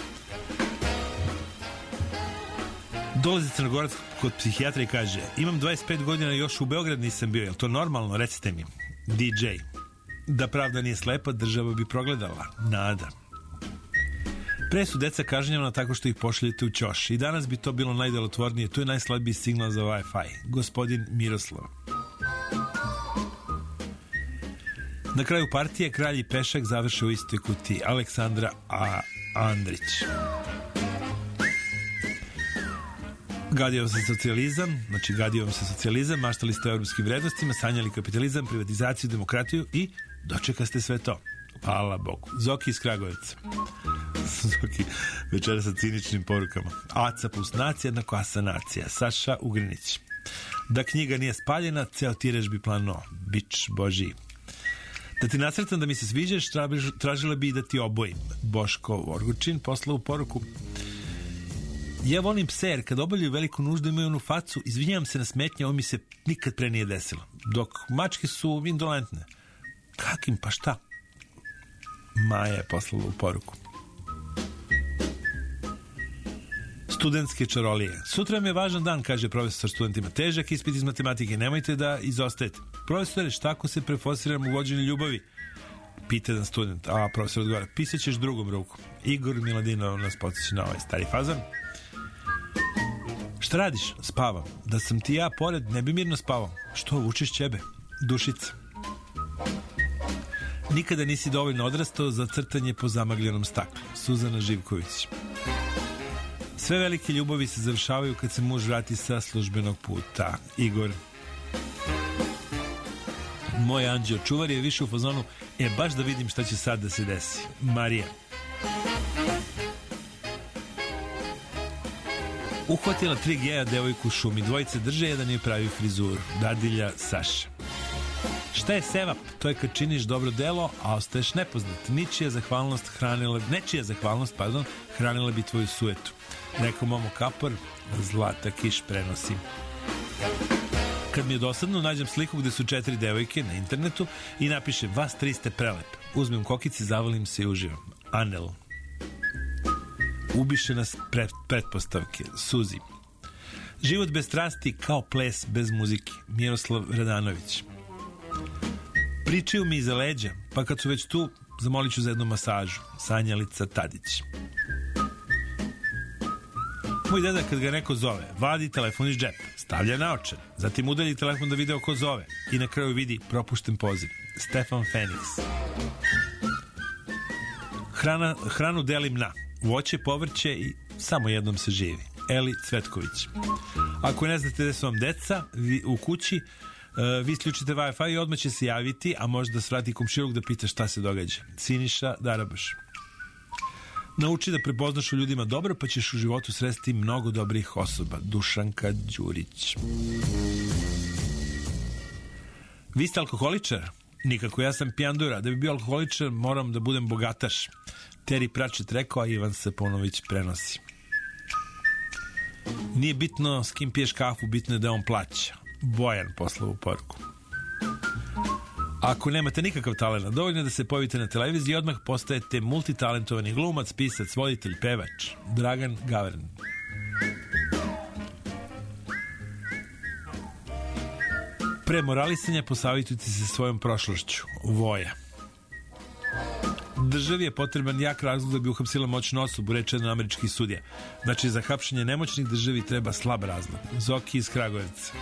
Dolazi Crnogorac kod psihijatra i kaže, imam dvadeset pet godina, još u Beograd nisam bio, je li to normalno? Recite mi. D J. Da pravda nije slepa, država bi progledala. Nada. Pre su deca kažnjavana tako što ih pošaljete u ćoš. I danas bi to bilo najdelotvornije. Tu je najslabiji signal za Wi-Fi. Gospodin Miroslav. Na kraju partije kralj i pešak završe u istoj kutiji. Aleksandra A. Andrić. Gadio se socijalizam, znači gadio se socijalizam, maštali ste o evropskim vrednostima, sanjali kapitalizam, privatizaciju, demokratiju i dočeka ste sve to. Hvala Bogu. Zoki iz Kragujevca. Zoki večera sa ciničnim porukama. Aca plus nacija jednako asa nacija. Saša Ugrinić. Da knjiga nije spaljena, ceo tiraž bi plano. Bič Božji. Da ti nacrtam da mi se sviđaš, tražila bi da ti obojim. Boško Vorgučin poslao u poruku. Ja volim pse, jer kad obavljaju veliku nuždu imaju onu facu, izvinjam se na smetnje, ovo mi se nikad pre nije desilo. Dok mačke su indolentne. Kakim, pa šta? Maja je poslala u poruku. Studentske čarolije. Sutra mi je važan dan, kaže profesor studentima. Težak ispit iz matematike, nemojte da izostajete. Profesore, šta ako se prefosiram u vođenju ljubavi? Pita jedan student. A profesor odgovara, pisat ćeš drugom rukom. Igor Miladinov nas podsjeća na ovaj stari fazan. Šta radiš? Spavam. Da sam ti ja pored, ne bi mirno spavao. Što, učiš ćebe? Dušica. Nikada nisi dovoljno odrastao za crtanje po zamagljenom staklu. Suzana Živković. Sve velike ljubavi se završavaju kad se muž vrati sa službenog puta. Igor. Moj anđeo čuvar je više u fazonu, e, baš da vidim šta će sad da se desi. Marija. Uhvatila tri geja devojku u šumi. Dvojice drže, jedan je pravi frizuru. Dadilja Saša. Šta je sevap? To je kad činiš dobro delo, a ostaješ nepoznat. Ničija zahvalnost hranila, nečija zahvalnost, pardon, hranila bi tvoju sujetu. Rekao Momo Kapor, zlata kiš prenosim. Kad mi je dosadno, nađem sliku gde su četiri devojke na internetu i napišem, vas tri ste prelep. Uzmem kokici, zavalim se i uživam. Anel. Ubiše nas pret, pretpostavke. Suzi. Život bez strasti kao ples bez muzike. Miroslav Radanović. Pričaju mi iza leđa, pa kad su već tu, zamolit ću za jednu masažu. Sanjalica Tadić. Moj deda kad ga neko zove, vadi telefon iz džepa, stavlja naočar, zatim udalji telefon da video ko zove i na kraju vidi propušten poziv. Stefan Feniks. Hrana, hranu delim na voće, povrće i samo jednom se živi. Eli Cvetković. Ako ne znate gde su vam deca vi, u kući, uh, vi isključite Wi-Fi i odmah će se javiti, a možda svrati komšiluk da pita šta se događa. Siniša Darabaš. Nauči da prepoznaš u ljudima dobro, pa ćeš u životu sresti mnogo dobrih osoba. Dušanka Đurić. Vi ste alkoholičar? Nikako, ja sam pijandura. Da bi bio alkoholičar, moram da budem bogataš. Teri Pračet rekao, a Ivan Seponović prenosi. Nije bitno s kim piješ kafu, bitno je da on plaća. Bojan poslao u poruku. Ako nemate nikakav talent, dovoljno je da se pojavite na televiziji i odmah postajete multitalentovani glumac, pisac, voditelj, pevač. Dragan Gavran. Pre moralisanja posavitujte se svojom prošlošću. Voja. Državi je potreban jak razlog da bi uhapsila moćnu osobu, reče jedan američki sudija. Znači, za hapšenje nemoćnih državi treba slab razlog. Zoki iz Kragujevca.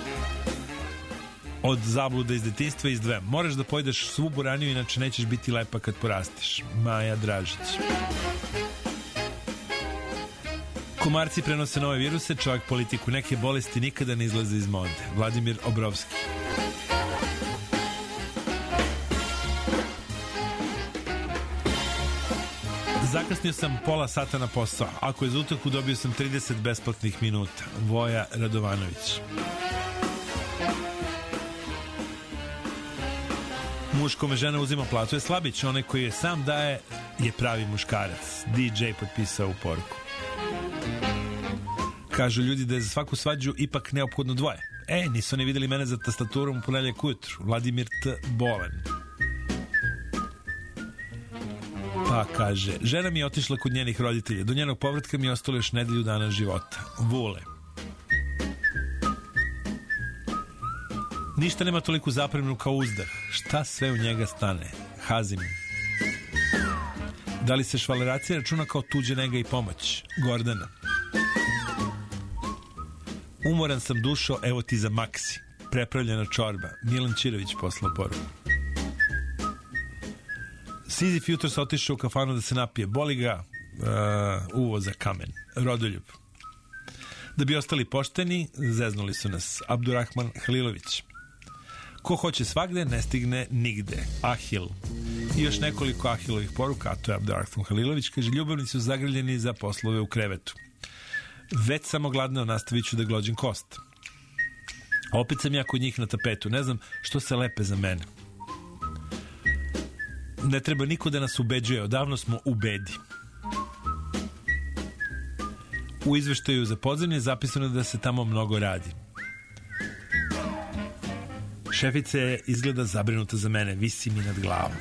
Od zabluda iz detinjstva izdvajam. Moraš da pojedeš svu buraniju, inače nećeš biti lepa kad porastiš. Maja Dražić. Komarci prenose nove viruse, čovjek politiku, neke bolesti nikada ne izlaze iz mode. Vladimir Obrovski. Zakasnio sam pola sata na posao. Ako je za utoku, dobio sam trideset besplatnih minuta. Voja Radovanović. Muž kome žena uzima platu je slabić. Onaj koji je sam daje je pravi muškarac. D J potpisao u poruku. Kažu ljudi da je za svaku svađu ipak neophodno dvoje. E, nisu oni videli mene za tastaturom u ponedjeljak ujutru. Vladimir T. Bolan. Pa kaže, žena mi je otišla kod njenih roditelja. Do njenog povratka mi je ostalo još nedelju dana života. Vule. Ništa nema toliku zapremnu kao uzdah. Šta sve u njega stane? Hazim. Da li se švaleracija računa kao tuđe nega i pomoć? Gordana. Umoran sam dušo, evo ti za Maksi. Prepravljena čorba. Milan Čirović poslao poruku. Sizif jutros otišao u kafanu da se napije. Boli ga uh, uvo za kamen. Rodoljub. Da bi ostali pošteni, zeznuli su nas. Abdurrahman Halilović. Ko hoće svagde, ne stigne nigde. Ahil. I još nekoliko Ahilovih poruka, a to je Abdurrahman Halilović. Kaže, ljubavnici su zagrljeni za poslove u krevetu. Već samo gladno, nastavit ću da glođim kost. Opet sam ja kod njih na tapetu. Ne znam što se lepe za mene. Ne treba niko da nas ubeđuje. Odavno smo u bedi. U izveštaju za podzemlje je zapisano da se tamo mnogo radi. Šefica je izgleda zabrinuta za mene. Visi mi nad glavom.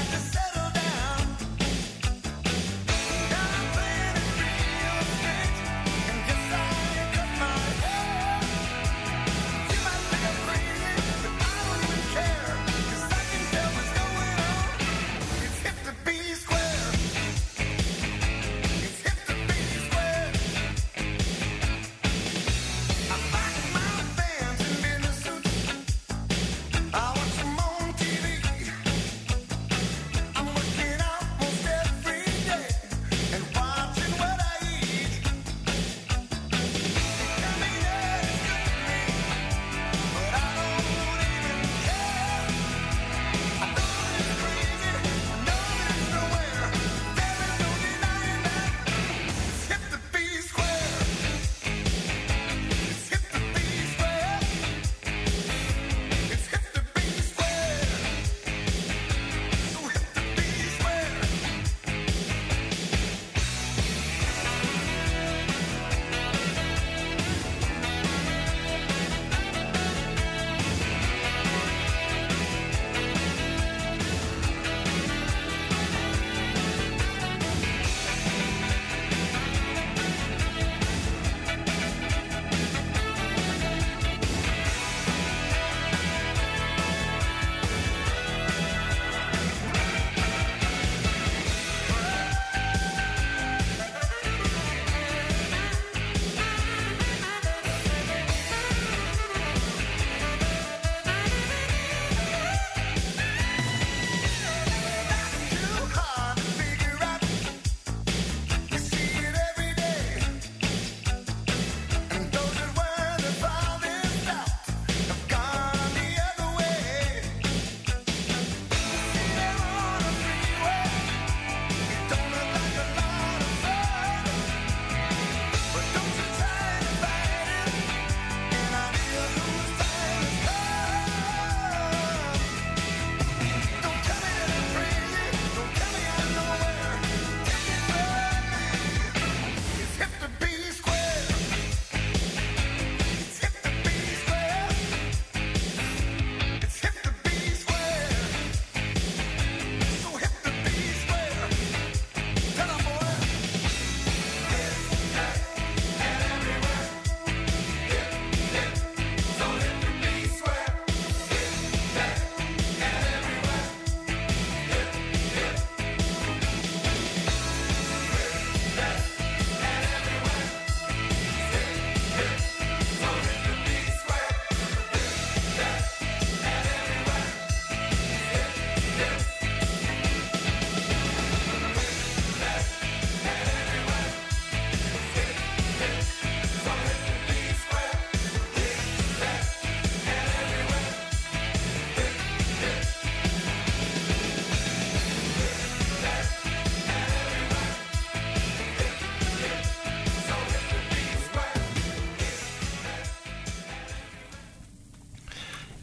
Now I'm playing it real straight.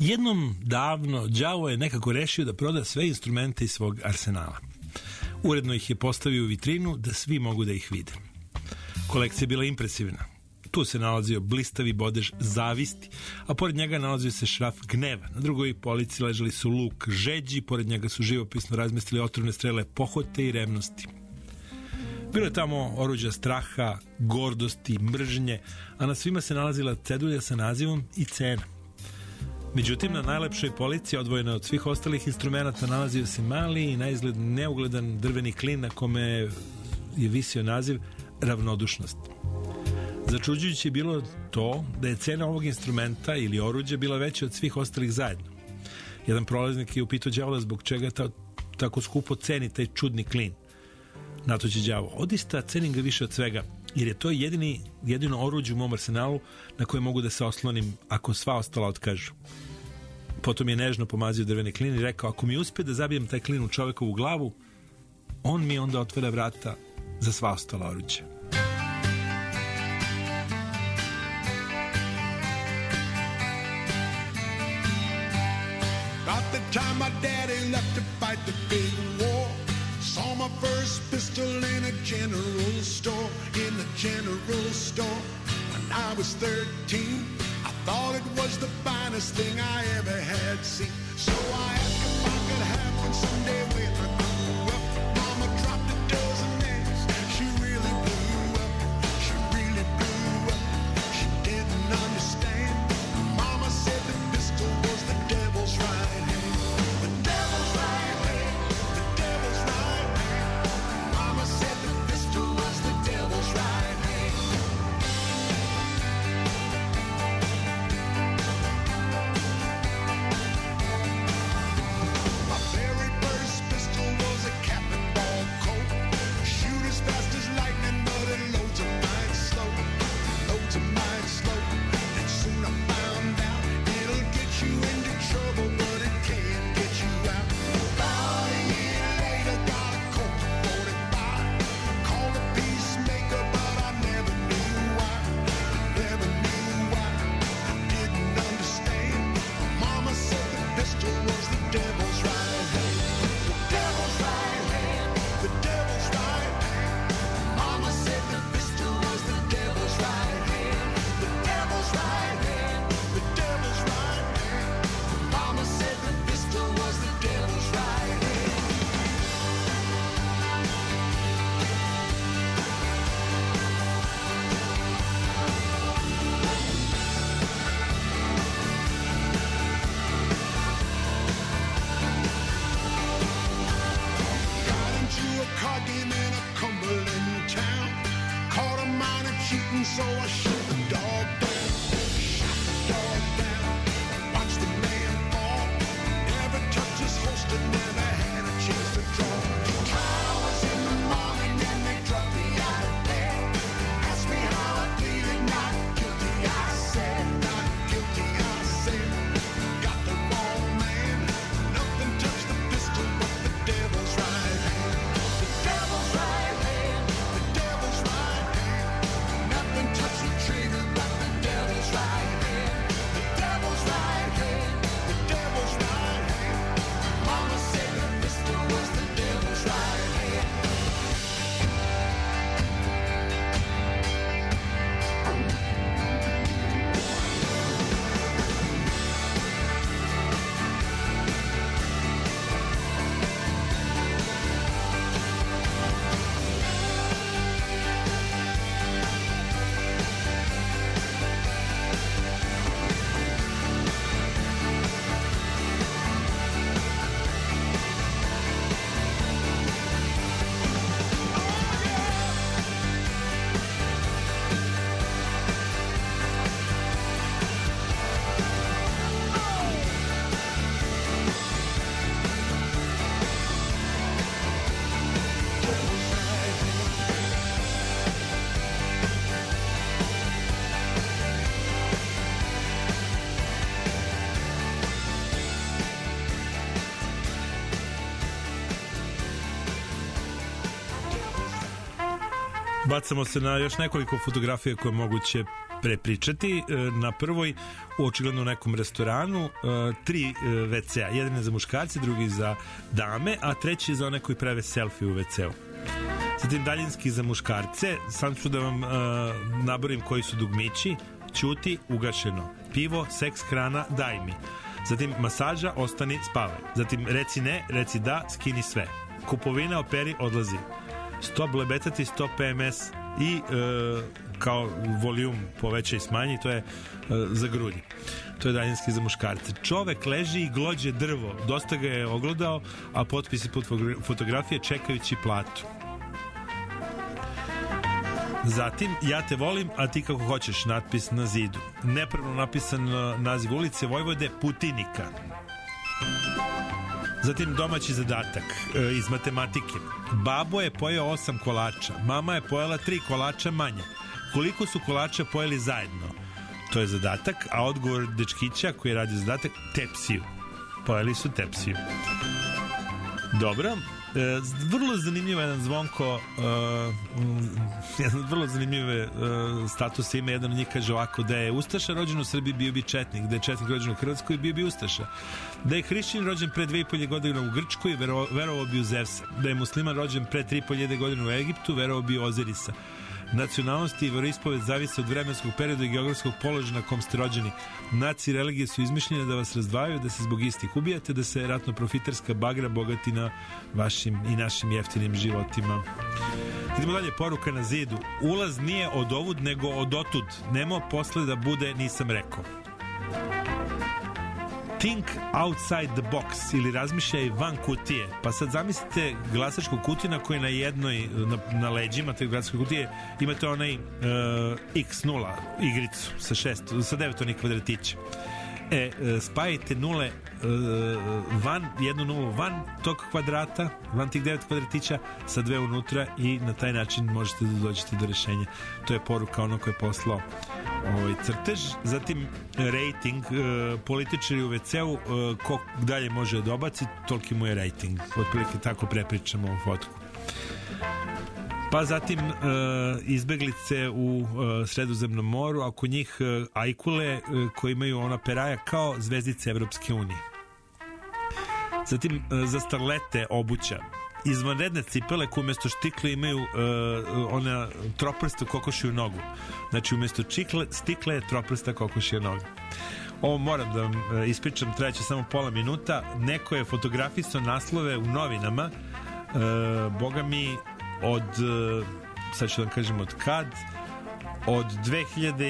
Jednom davno đavo je nekako rešio da proda sve instrumente iz svog arsenala. Uredno ih je postavio u vitrinu da svi mogu da ih vide. Kolekcija je bila impresivna. Tu se nalazio blistavi bodež zavisti, a pored njega nalazio se šraf gneva. Na drugoj polici ležali su luk žeđi, pored njega su živopisno razmestili otrovne strele pohote i revnosti. Bilo je tamo oruđa straha, gordosti, mržnje, a na svima se nalazila cedulja sa nazivom i cena. Međutim, na najlepšoj polici, odvojena od svih ostalih instrumenta, nalazio se mali i naizgled neugledan drveni klin na kome je visio naziv ravnodušnost. Začuđujuće je bilo to da je cena ovog instrumenta ili oruđa bila veća od svih ostalih zajedno. Jedan prolaznik je upitao đavola zbog čega ta, tako skupo ceni taj čudni klin. Na to će đavo: odista cenim ga više od svega, jer je to jedini, jedino oruđe u mom arsenalu na koje mogu da se oslonim ako sva ostala otkažu. Potom je nežno pomazio drveni klin i rekao: ako mi uspe da zabijem taj klin u čovekovu glavu, on mi onda otvara vrata za sva ostala oruđa. About the time my daddy left to fight the big war, saw my first pistol in a general store, in a general store. When I was thirteen, I thought it was the finest thing I ever had seen. So I asked if I could have one someday when I grew up. Mama dropped a dozen eggs, she really blew up, she really blew up. She didn't understand. Mama said the pistol was the devil's right hand. The devil's right hand, the devil's right hand. Mama said the pistol was the devil's right hand. My very first pistol was a cap and ball Colt. Shoot as fast as lightning, but it loads a mine slow, loads a mine slow. And soon I found out it'll get you into trouble, but it can't get you out. About a year later, got a Colt forty-five. Called a peacemaker, but I never knew why. Never knew why. I didn't understand. Mama said the pistol was the devil's right hand. The devil's right hand. The devil's right hand. Mama said the pistol was the devil's right hand. The devil's right hand. The devil's right hand. Mama said the pistol was the devil's right hand. Got into a car game in a Cumberland town. Caught a minor cheating, so I shot the dog down. Shot the dog down. Watched the man fall. Never touched his holster, never had a chance to draw. Trial was in the morning and they dropped me out of bed. Asked me how I pleaded, not guilty, I said. Not guilty, I said. Got the wrong man. Nothing touched the pistol but the devil's right hand. The devil's right hand. The devil's right hand. Nothing touched the trigger but the devil's right hand. The devil's right hand. The devil's right hand. Mama said the pistol was the devil's right hand. Bacamo se na još nekoliko fotografija koje je moguće prepričati. Na prvoj, u očigledno nekom restoranu, tri ve ce-a. Jedan je za muškarce, drugi za dame, a treći je za one koji prave selfie u ve ce-u. Zatim daljinski za muškarce, sam ću da vam uh, naborim koji su dugmići. Ćuti, ugašeno. Pivo, seks, hrana, daj mi. Zatim masaža, ostani, spavaj. Zatim reci ne, reci da, skini sve. Kupovina, operi, odlazi. Stop blebetati, stop pe em es i uh, kao volijum poveća i smanji, to je uh, za grudi. To je daljinski za muškarce. Čovek leži i glođe drvo. Dosta ga je ogledao, a potpisi pod fotografije čekajući platu. Zatim, ja te volim, a ti kako hoćeš, natpis na zidu. Nepravno napisan naziv ulice Vojvode Putinika. Zatim, domaći zadatak e, iz matematike. Babo je pojeo osam kolača, mama je pojela tri kolača manje. Koliko su kolača pojeli zajedno? To je zadatak, a odgovor dečkića koji radi zadatak, tepsiju. Pojeli su tepsiju. Dobro. E, vrlo zanimljivo jedan Zvonko uh, jedan vrlo zanimljive uh, statuse ima. Jedan od njih kaže ovako: da je Ustaša rođen u Srbiji, bio bi Četnik; da je Četnik rođen u Hrvatskoj, bio bi Ustaša; da je Hrišćanin rođen pre dve i po godine u Grčkoj, vero, verovao bi u Zevsa; da je Musliman rođen pre tri i po godine u Egiptu, verovao bi u Ozirisa. Nacionalnosti i veroispoved zavise od vremenskog perioda i geografskog položaja na kom ste rođeni. Nacije i religije su izmišljene da vas razdvajaju, da se zbog istih ubijate, da se ratno profiterska bagra bogati na vašim i našim jeftinim životima. Idemo dalje, poruka na zidu. Ulaz nije od ovud, nego od otud. Nemo posle da bude nisam rekao. Think outside the box, ili razmišljaj van kutije. Pa sad zamislite glasačku kutiju na kojoj na jednoj, na, na leđima te glasačke kutije imate onaj uh, iks nula igricu sa šest, sa devet onih kvadratića. E, uh, spajajte nule uh, van, jednu nulu van tog kvadrata, van tih devet kvadratića sa dve unutra i na taj način možete da dođete do rešenja. To je poruka ono koje je poslao ovaj crtež. Zatim rating, uh, političari u ve ce-u, uh, ko dalje može da obaci, toliki mu je rating. Otprilike tako prepričamo ovu fotku. Pa zatim uh, izbeglice u uh, Sredozemnom moru, a kod njih uh, ajkule uh, koji imaju ona peraja kao zvezdice Evropske unije. Zatim uh, za starlete obuća. Izvanredne cipele koje umjesto štikle imaju uh, ona troprsta kokošiju nogu. Znači umjesto čikle, stikle je troprsta kokošija noga. Ovo moram da vam uh, ispričam, trajaće samo pola minuta. Neko je fotografisao naslove u novinama, uh, boga mi od, uh, sad ću da vam kažem od kad, od dve hiljade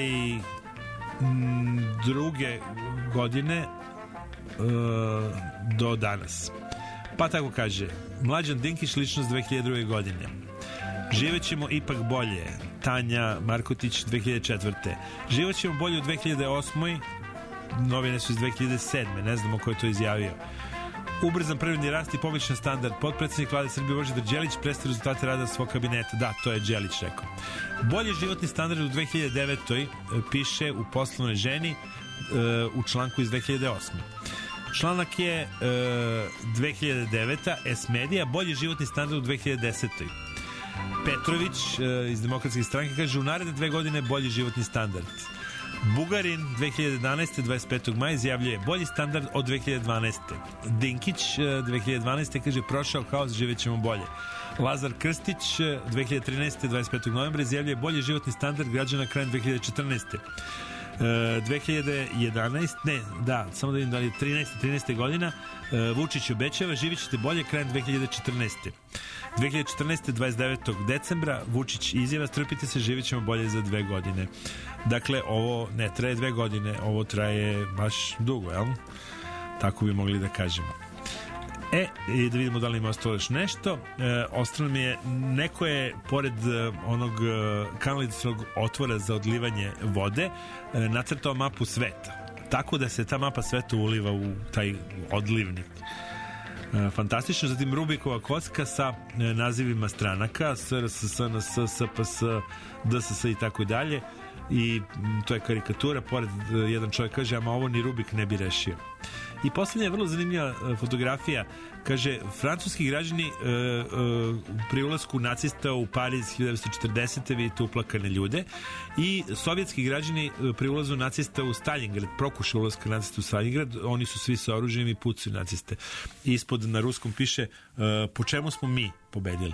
druge godine uh, do danas. Pa tako kaže: Mlađan Dinkić, ličnost dve hiljade druge godine. Živećemo ipak bolje. Tanja Markotić, dve hiljade četvrte. Živećemo bolje u dve hiljade osmoj. Novine su iz dve hiljade sedme. Ne znamo ko je to izjavio. Ubrzan privredni rast i povišen standard. Potpredsednik vlade Srbije Božidar Đelić predstavlja rezultate rada svog kabineta. Da, to je Đelić rekao. Bolji životni standard u dve hiljade devetoj piše u Poslovnoj ženi u članku iz dve hiljade osme. Članak je e, dve hiljade deveta. S-Medija, bolji životni standard u dve hiljade desetoj. Petrović e, iz Demokratske stranke kaže: u naredne dve godine bolji životni standard. Bugarin dve hiljade jedanaeste. dvadeset petog maja izjavljuje: bolji standard od dve hiljade dvanaeste. Dinkić e, dve hiljade dvanaeste kaže: prošao haos, živjet ćemo bolje. Lazar Krstić dve hiljade trinaeste. dvadeset petog novembra izjavljuje: bolji životni standard građana krajem dve hiljade četrnaeste. Uh, dve hiljade jedanaeste. Ne, da, samo da vidim da li je trinaeste. trinaeste godina. uh, Vučić obećava: živit ćete bolje krajem dve hiljade četrnaeste. dve hiljade četrnaeste. dvadeset devetog decembra Vučić izjava: strpite se, živit ćemo bolje za dve godine. Dakle, ovo ne traje dve godine, ovo traje baš dugo, jel? Tako bi mogli da kažemo. E, i da vidimo da li ima ostalo još nešto. E, ostalo mi je, neko je pored e, onog e, kanalizacionog otvora za odlivanje vode e, nacrtao mapu sveta. Tako da se ta mapa sveta uliva u taj odlivnik. E, fantastično. Zatim Rubikova kocka sa e, nazivima stranaka: S R S, S N S, S P S, D S S i tako dalje. i to je karikatura, pored jedan čovjek kaže, ama ovo ni Rubik ne bi rešio. I posljednja je vrlo zanimljiva fotografija, kaže, francuski građani e, e, pri ulasku nacista u Pariz hiljadu devetsto četrdesete vidite uplakane ljude, i sovjetski građani pri ulazu nacista u Stalingrad, prokušaj ulaska nacista u Stalingrad, oni su svi sa oružjem i pucaju naciste. I ispod na ruskom piše, e, po čemu smo mi pobedili.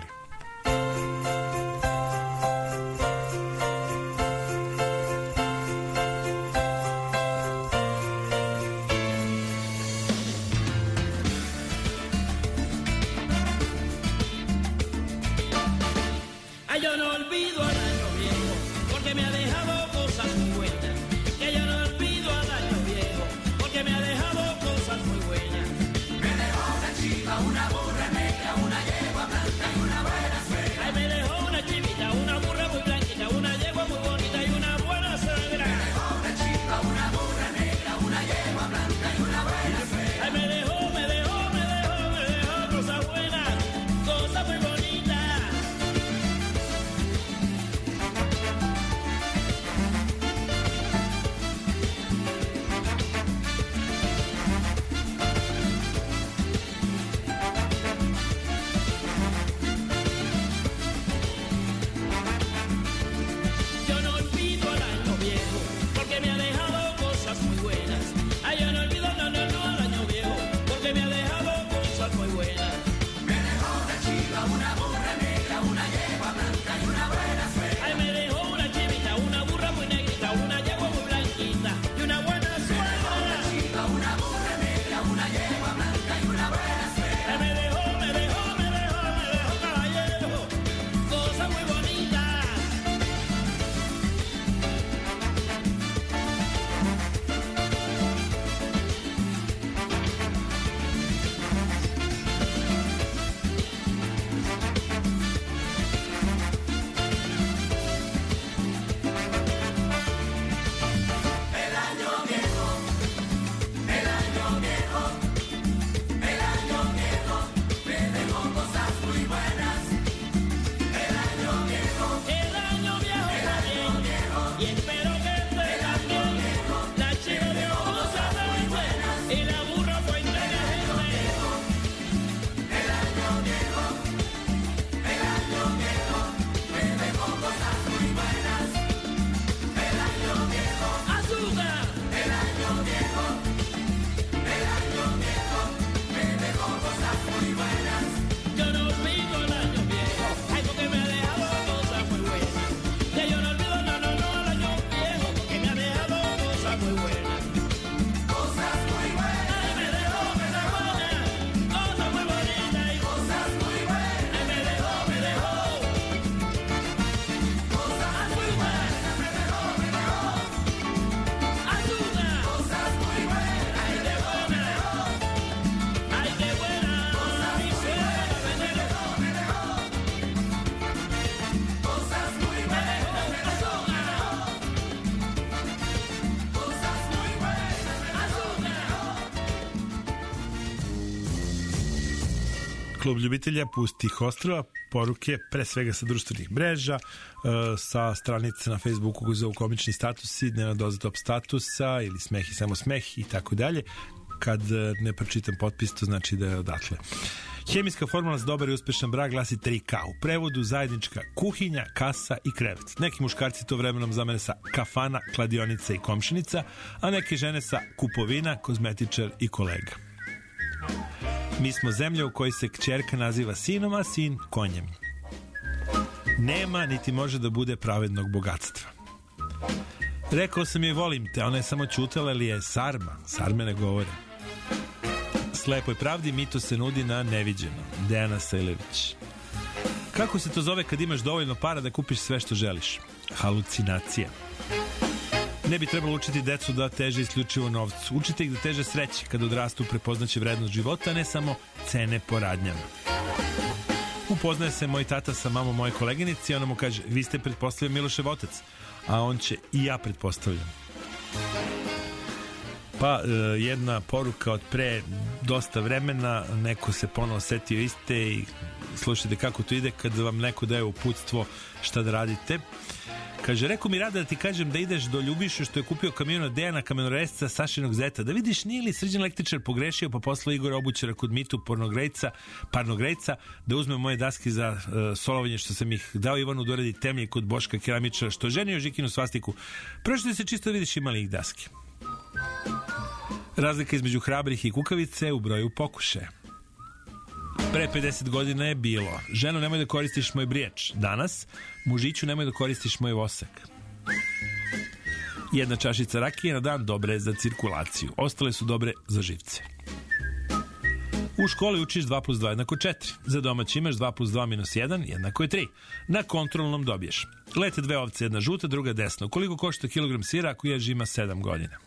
Klub ljubitelja pustih ostrva, poruke pre svega sa društvenih mreža, sa stranice na Facebooku koji zovu komični statusi, dnevna doza top statusa ili smeh i samo smeh i tako dalje. Kad ne pročitam potpis, to znači da je odatle. Hemijska formula za dobar i uspešan brak glasi tri K. U prevodu zajednička kuhinja, kasa i krevet. Neki muškarci to vremenom zamene sa kafana, kladionica i komšinica, a neke žene sa kupovina, kozmetičar i kolega. Mi smo zemlja u kojoj se kćerka naziva sinom, a sin konjem. Nema niti može da bude pravednog bogatstva. Rekao sam joj volim te, ona je samo ćutala, ali je sarma. Sarme ne govore. Slepoj pravdi mito se nudi na neviđeno. Dejana Sajlević. Kako se to zove kad imaš dovoljno para da kupiš sve što želiš? Halucinacija. Ne bi trebalo učiti decu da teže isključivo novcu. Učite ih da teže sreće. Kad odrastu prepoznaće vrednost života, a ne samo cene po radnjama. Upoznaje se moj tata sa mamom moje koleginici i ona mu kaže, vi ste pretpostavljam Milošev otac, a on će i ja pretpostavljam. Pa jedna poruka od pre dosta vremena, neko se ponovo setio iste i slušajte kako to ide kad vam neko daje uputstvo šta da radite. Kaže, rekao mi Rada da ti kažem da ideš do Ljubiše što je kupio kamion od Dejana kamionoresca Sašinog zeta. Da vidiš nije li Srđan električar pogrešio pa poslao Igora Obućara kod Mitu pornogrejca, parnogrejca da uzme moje daske za uh, solovanje što sam ih dao Ivanu da uredi temlje kod Boška keramičara što ženio Žikinu svastiku. Prošli se čisto vidiš imali ih daske. Razlika između hrabrih i kukavice u broju pokušaja. Pre pedeset godina je bilo: ženo, nemoj da koristiš moj brijač. Danas: mužiću, nemoj da koristiš moj vosak. Jedna čašica rakije na dan dobre je za cirkulaciju. Ostale su dobre za živce. U školi učiš dva plus dva jednako četiri. Za domaći imaš dva plus dva minus jedan jednako je tri. Na kontrolnom dobiješ: lete dve ovce, jedna žuta, druga desna. Koliko košta kilogram sira ako jež ima sedam godina?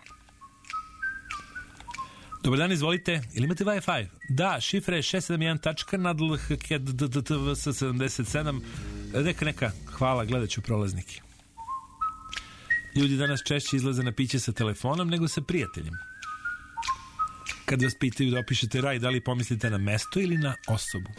Dobar dan, izvolite. Ili imate Wi-Fi? Da, šifra je šest sedam jedan tačka nadl h d d t v s sedamdeset sedam. Neka, neka. Hvala, gledat ću prolaznike. Ljudi danas češće izlaze na piće sa telefonom nego sa prijateljem. Kad vas pitaju da opišete raj, da li pomislite na mesto ili na osobu?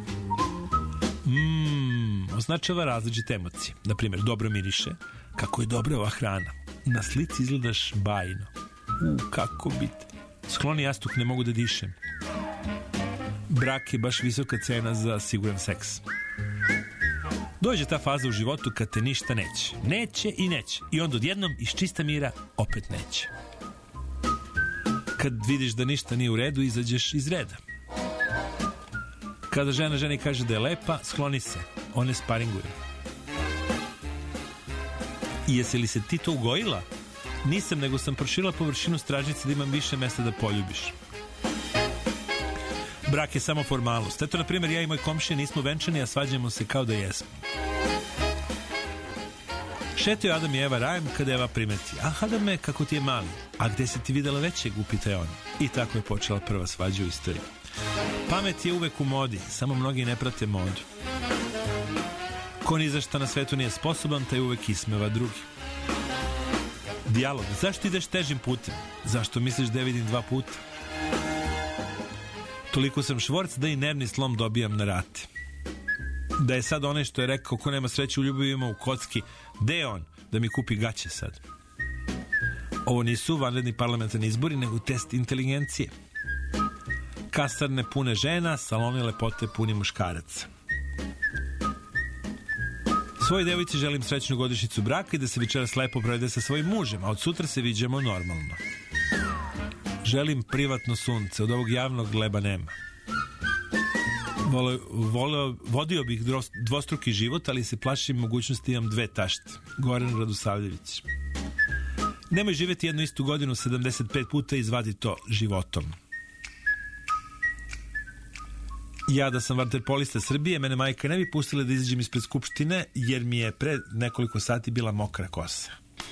Mmm, označava različite emocije. Naprimjer, dobro miriše. Kako je dobra ova hrana. Na slici izgledaš bajno. U, kako biti. Skloni jastuk, ne mogu da dišem. Brak je baš visoka cena za siguran seks. Dođe ta faza u životu kad te ništa neće. Neće i neće. I onda odjednom iz čista mira opet neće. Kad vidiš da ništa nije u redu, izađeš iz reda. Kada žena ženi kaže da je lepa, skloni se. One sparinguju. I jesi li se ti to ugojila? Nisam, nego sam prošila površinu stražnice da imam više mesta da poljubiš. Brak je samo formalnost. Eto, na primjer, ja i moj komšija nismo venčani, a svađamo se kao da jesmo. Šetio Adam i Eva rajem kada Eva primeti: ah, Adame, kako ti je mali. A gde si ti videla većeg, upita je on. I tako je počela prva svađa u istoriji. Pamet je uvek u modi, samo mnogi ne prate modu. Ko ni za šta na svetu nije sposoban, taj uvek ismeva drugi. Dijalog. Zašto ideš težim putem? Zašto misliš da je vidim dva puta? Toliko sam švorc da i nervni slom dobijam na rate. Da je sad onaj što je rekao ko nema sreće u ljubavi ima u kocki, gde je on da mi kupi gaće sad? Ovo nisu vanredni parlamentarni izbori, nego test inteligencije. Kasarne pune žena, saloni lepote puni muškaraca. Svojoj devojci želim srećnu godišnjicu braka i da se večeras lepo provede sa svojim mužem, a od sutra se viđamo normalno. Želim privatno sunce, od ovog javnog leba nema. Vole, vole, vodio bih dvostruki život, ali se plašim mogućnosti imam dve tašte. Goran Radosavljević. Nemoj živjeti jednu istu godinu sedamdeset pet puta i izvadi to životom. Ja da sam vaterpolista Srbije, mene majka ne bi pustila da izađem ispred skupštine, jer mi je pre nekoliko sati bila mokra kosa.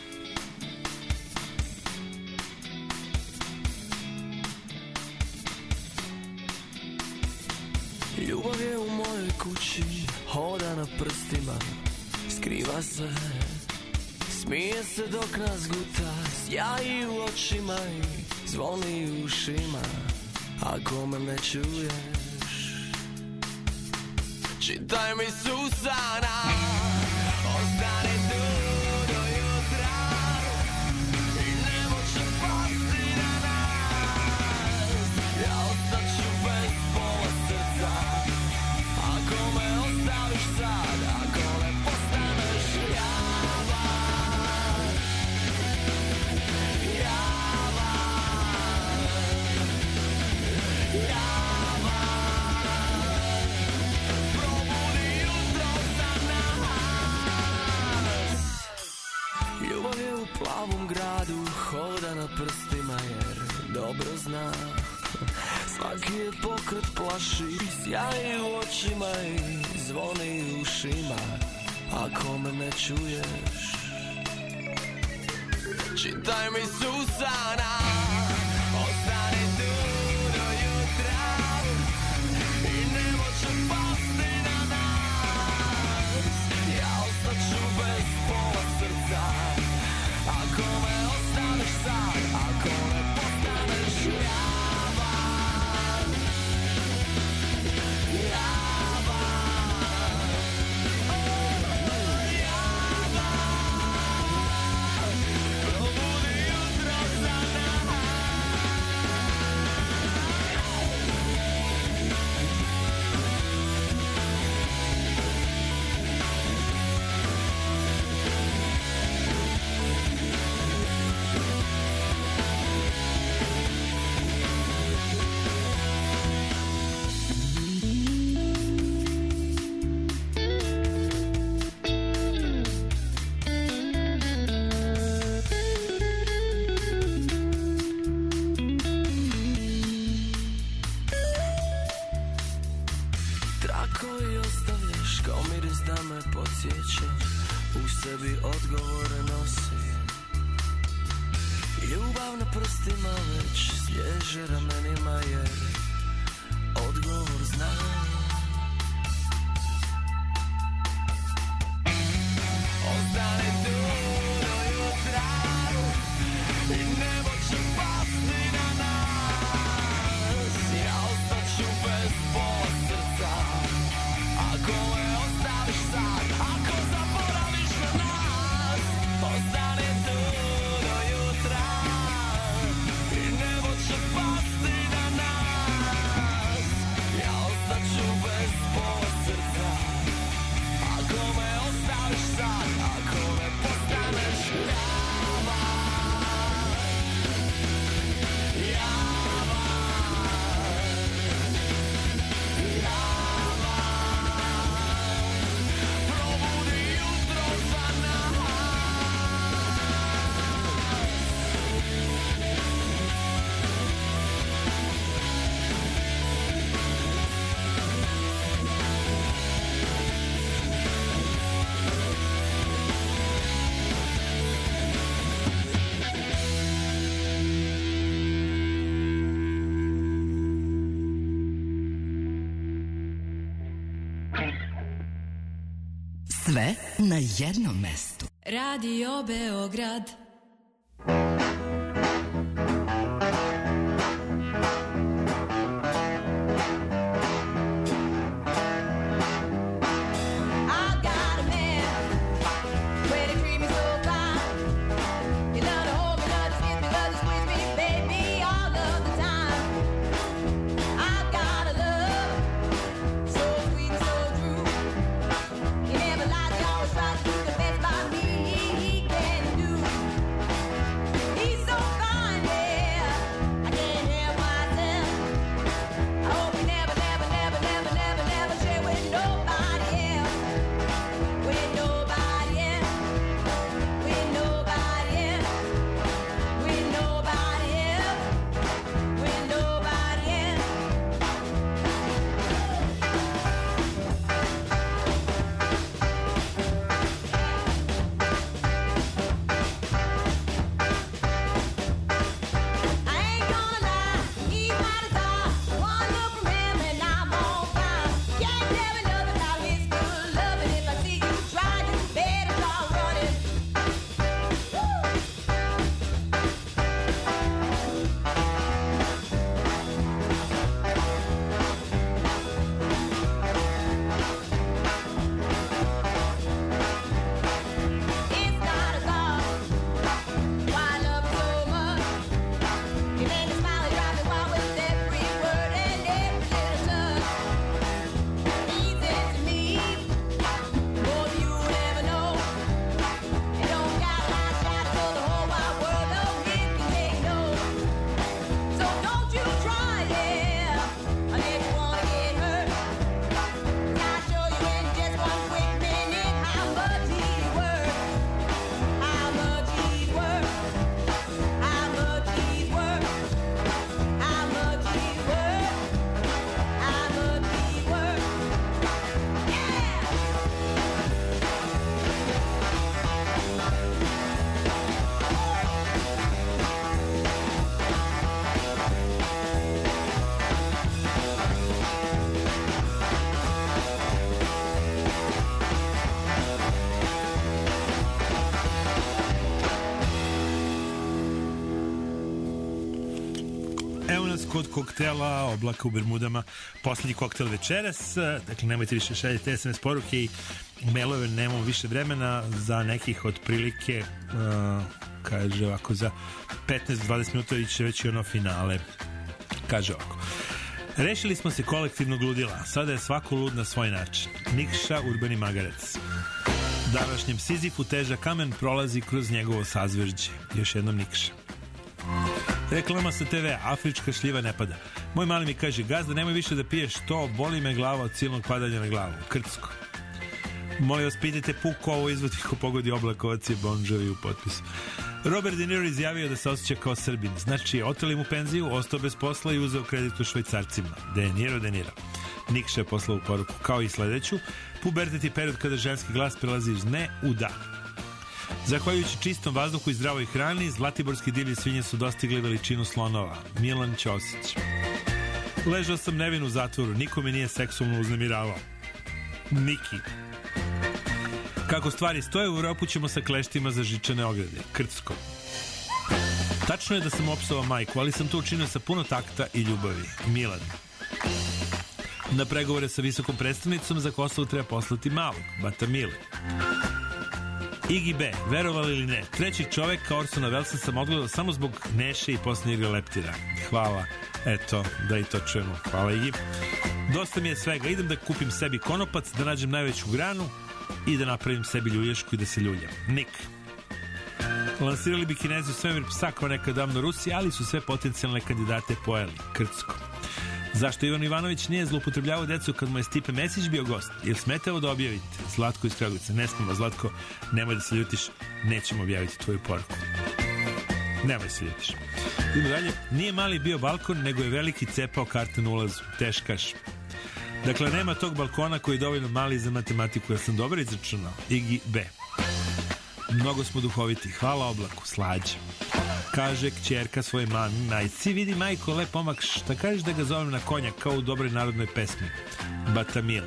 Ljubav je u mojoj kući, hoda na prstima, skriva se, smije se dok nas guta, sjaji u očima i zvoni u ušima. Ako me ne čuješ, čitaj mi s usana, ostani tu do jutra i nemoće pasti na nas. Ja ostaću bez pola srca, ako me ostaviš sad, ako ne postaneš javan, javan, javan. Probudi jutro za nas. Ljubav je u plavom gradu, hoda na prstima jer dobro zna. Svaki je pokret plaši, sjaji u očima i zvoni u ušima. Ako me ne čuješ, čitaj mi s usana, ostani tu do jutra i nemoće pasti na nas. Ja ostaću bez pola srca, ako me ostaviš sad, ako ne postaneš javan, javan, javan. Trak koji ostavljaš kao miris da me podsjeća, u sebi odgovore nosi. Ljubav na prstima već slježe ramenima jer odgovor znam. Ostane tu do jutra i nebo će pasti na nas. Ja ostaću bez posrca ako me ostaviš sad, ako zaboraviš na nas. Ostane tu do jutra i nebo će pasti na nas. Ja ostaću bez posrca ako me ostaviš sad, ako me postaneš java, java, java, probudi jutro za nas. Sve na jednom mestu. Radio Beograd. Kod koktela, oblaka u Bermudama, poslednji koktel večeras. Dakle, nemojte više šaljati es em es poruke i mailove, nemamo više vremena za nekih otprilike uh, kaže ovako, za petnaest do dvadeset minuta iće već i ono finale. Kaže ovako: rešili smo se kolektivnog ludila, sada je svako lud na svoj način. Nikša, urbani magarac. Današnjem Sizifu teža kamen prolazi kroz njegovo sazvežđe. Još jednom Nikša. Reklama sa te ve, afrička šljiva ne pada. Moj mali mi kaže: gazda, nemoj više da piješ to, boli me glava od silnog padanja na glavu. Krcko. Molim vas, pitajte Puko, ovo izvodi ko pogodi Oblakovac je Bon Jovi u potpisu. Robert De Niro izjavio da se osjeća kao Srbin. Znači, oteli mu penziju, ostao bez posla i uzeo kredit u Švajcarcima. De Niro, De Niro. Nikša je poslao poruku, kao i sledeću. Pubertet je period kada ženski glas prelazi iz ne u da. Zahvaljujući čistom vazduhu i zdravoj hrani, zlatiborski divlji svinje su dostigli veličinu slonova. Milan Ćosić. Ležao sam nevin u zatvoru, niko me nije seksualno uznemiravao. Niki. Kako stvari stoje, u Evropu ćemo sa kleštima za žičane ograde. Krcko. Tačno je da sam opsovao majku, ali sam to učinio sa puno takta i ljubavi. Milan. Na pregovore sa visokom predstavnicom za Kosovo treba poslati malog. Bata Mile. Igi B. Verovali ili ne, trećeg čoveka Orsona Wellesa sam odgledao samo zbog Neše i posljednje igre Leptira. Hvala. Eto, da i to čujemo. Hvala, Igi. Dosta mi je svega. Idem da kupim sebi konopac, da nađem najveću granu i da napravim sebi ljulješku i da se ljuljam. Nik. Lansirali bi Kinezi u svemir psa kao nekad davno Rusi, ali su sve potencijalne kandidate pojeli. Krcko. Zašto Ivan Ivanović nije zloupotrebljavao decu kad mu je Stipe Mesić bio gost? Ili smetao da objavite? Zlatko iz Kragujevaca. Ne smemo, Zlatko, nemoj da se ljutiš, nećemo objaviti tvoju poruku. Nemoj se ljutiš. Idemo dalje. Nije mali bio balkon, nego je veliki cepao karte na ulazu. Teškaš. Dakle, nema tog balkona koji je dovoljno mali za matematiku. Ja sam dobro izračunao. Igi B. Mnogo smo duhoviti. Hvala oblaku. Slađa. Kaže kćerka svoje mami, majci, vidi majko, lep pomak, šta kažeš da ga zovem na konja, kao u dobroj narodnoj pesmi. Batamile.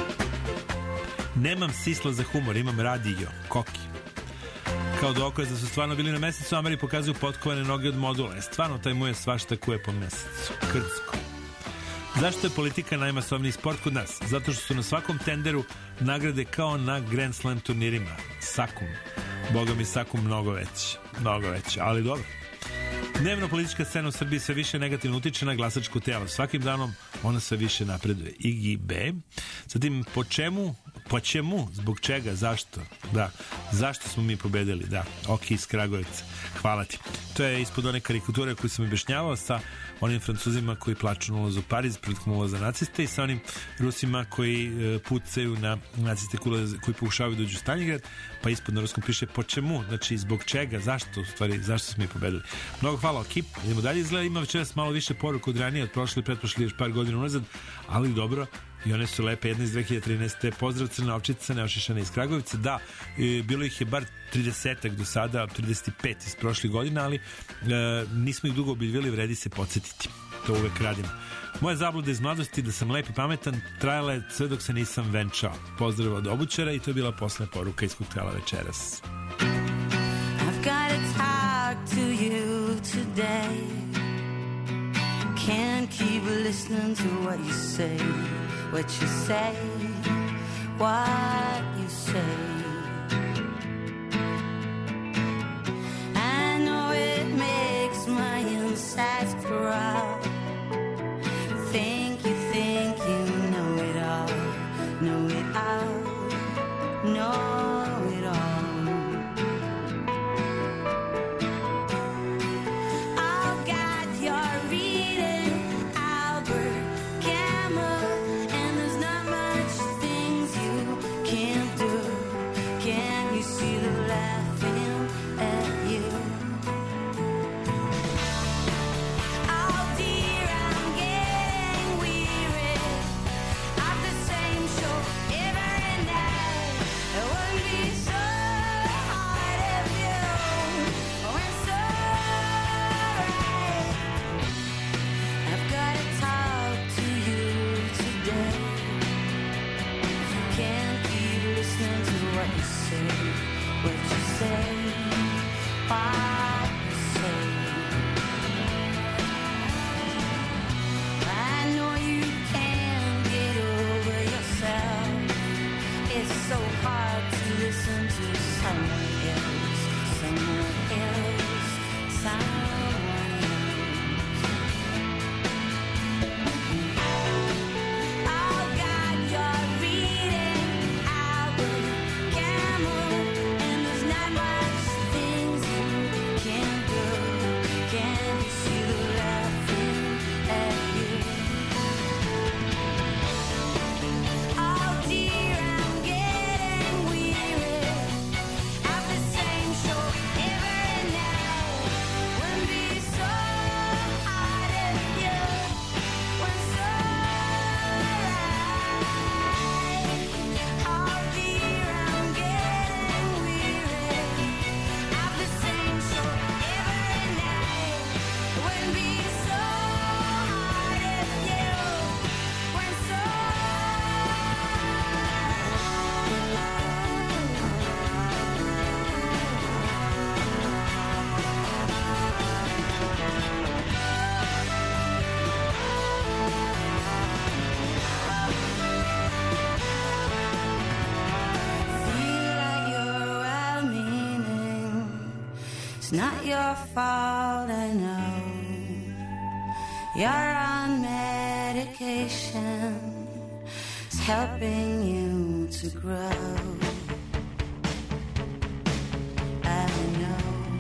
Nemam sisla za humor, imam radio. Koki. Kao dokaz da su stvarno bili na mesecu, Ameri pokazuju potkovane noge od modula. Stvarno, taj mu je svašta kuje po mesecu. Krcko. Zašto je politika najmasovniji sport kod nas? Zato što su na svakom tenderu nagrade kao na Grand Slam turnirima. Sakum. Boga mi Sakum mnogo veći. Mnogo veći, ali dobro. Dnevno politička scena u Srbiji sve više negativno utiče na glasačko telo. Svakim danom ona sve više napreduje. Igi B. Zatim, po čemu? Po čemu? Zbog čega? Zašto? Da. Zašto smo mi pobedili? Da. Ok, iz Kragujevca. Hvala ti. To je ispod one karikature koju sam objašnjavao sa onim Francuzima koji plaču na ulazu u Pariz prilikom ulaza naciste i sa onim Rusima koji e, pucaju na naciste koji, koji pokušavaju da uđu u Stalingrad, pa ispod na ruskom piše po čemu, znači zbog čega, zašto u stvari, zašto smo mi pobedili. Mnogo hvala, Kip. Idemo dalje, izgleda ima večeras malo više poruka od ranije, od prošle i pretprošli još par godina unazad, ali dobro, i one su lepe, jedna iz dve hiljade trinaeste. Pozdrav Crna ovčica, neošišana iz Kragujevca. Da, e, bilo ih je bar tridesetak do sada, trideset pet iz prošlih godina, ali e, nismo ih dugo obiljvili, vredi se podsjetiti. To uvek radimo. Moja zabluda iz mladosti da sam lep i pametan trajala je sve dok se nisam venčao. Pozdrav od obućara i to je bila poslednja poruka iz koktela večeras. I've got to talk to you today. Can't keep listening to what you say, what you say, what you say. I know it makes my insides proud. Think you think you know it all, know it all, know it all. Camel, and there's not much things you not your fault, I know. You're on medication. It's helping you to grow. I know.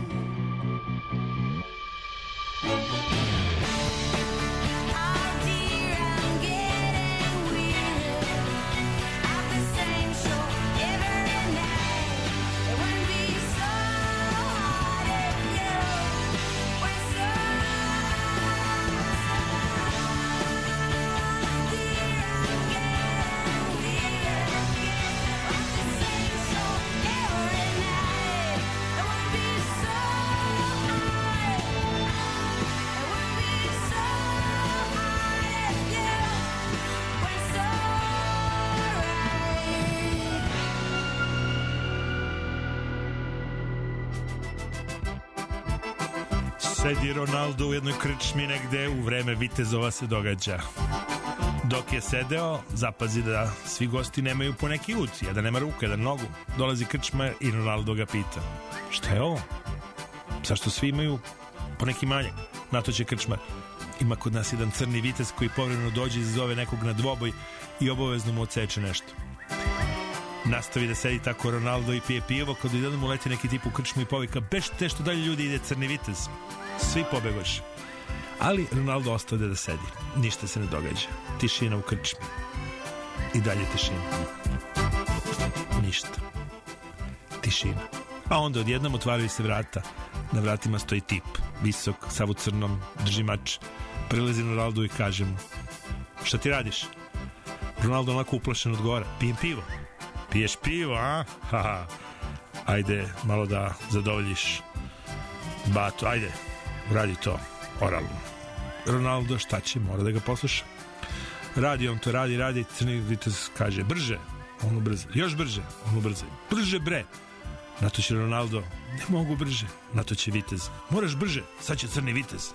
Sedi Ronaldo u jednoj krčmi negde, u vreme vitezova se događa. Dok je sedeo, zapazi da svi gosti nemaju po neki ut. Jedan nema ruku, jedan nogu. Dolazi krčma i Ronaldo ga pita: šta je ovo? Zašto svi imaju po neki manjak? Na to će krčmar: ima kod nas jedan crni vitez koji povremeno dođe i zove nekog na dvoboj i obavezno mu odseče nešto. Nastavi da sedi tako Ronaldo i pije pivo, kad jedan mu leti neki tip u krčmu i povika: bežite što dalje ljudi, ide crni vitez. Svi pobegoše. Ali Ronaldo ostade da sedi. Ništa se ne događa. Tišina u krčmi. I dalje tišina. Ništa. Tišina. A onda odjednom otvaraju se vrata. Na vratima stoji tip, visok, sav u crnom, drži mač. Prilazi Ronaldo i kaže mu: šta ti radiš? Ronaldo onako uplašen odgovara: pijem pivo. Piješ pivo, a? Haha. Ajde, malo da zadovoljiš batu. Ajde, radi to oralno. Ronaldo šta će? Mora da ga posluša. Radi on to, radi, radi. Crni vitez kaže: brže. On ubrza. Još brže. On ubrza. Brže bre. Na to će Ronaldo: ne mogu brže. Na to će vitez: moraš brže. Sad će crni vitez.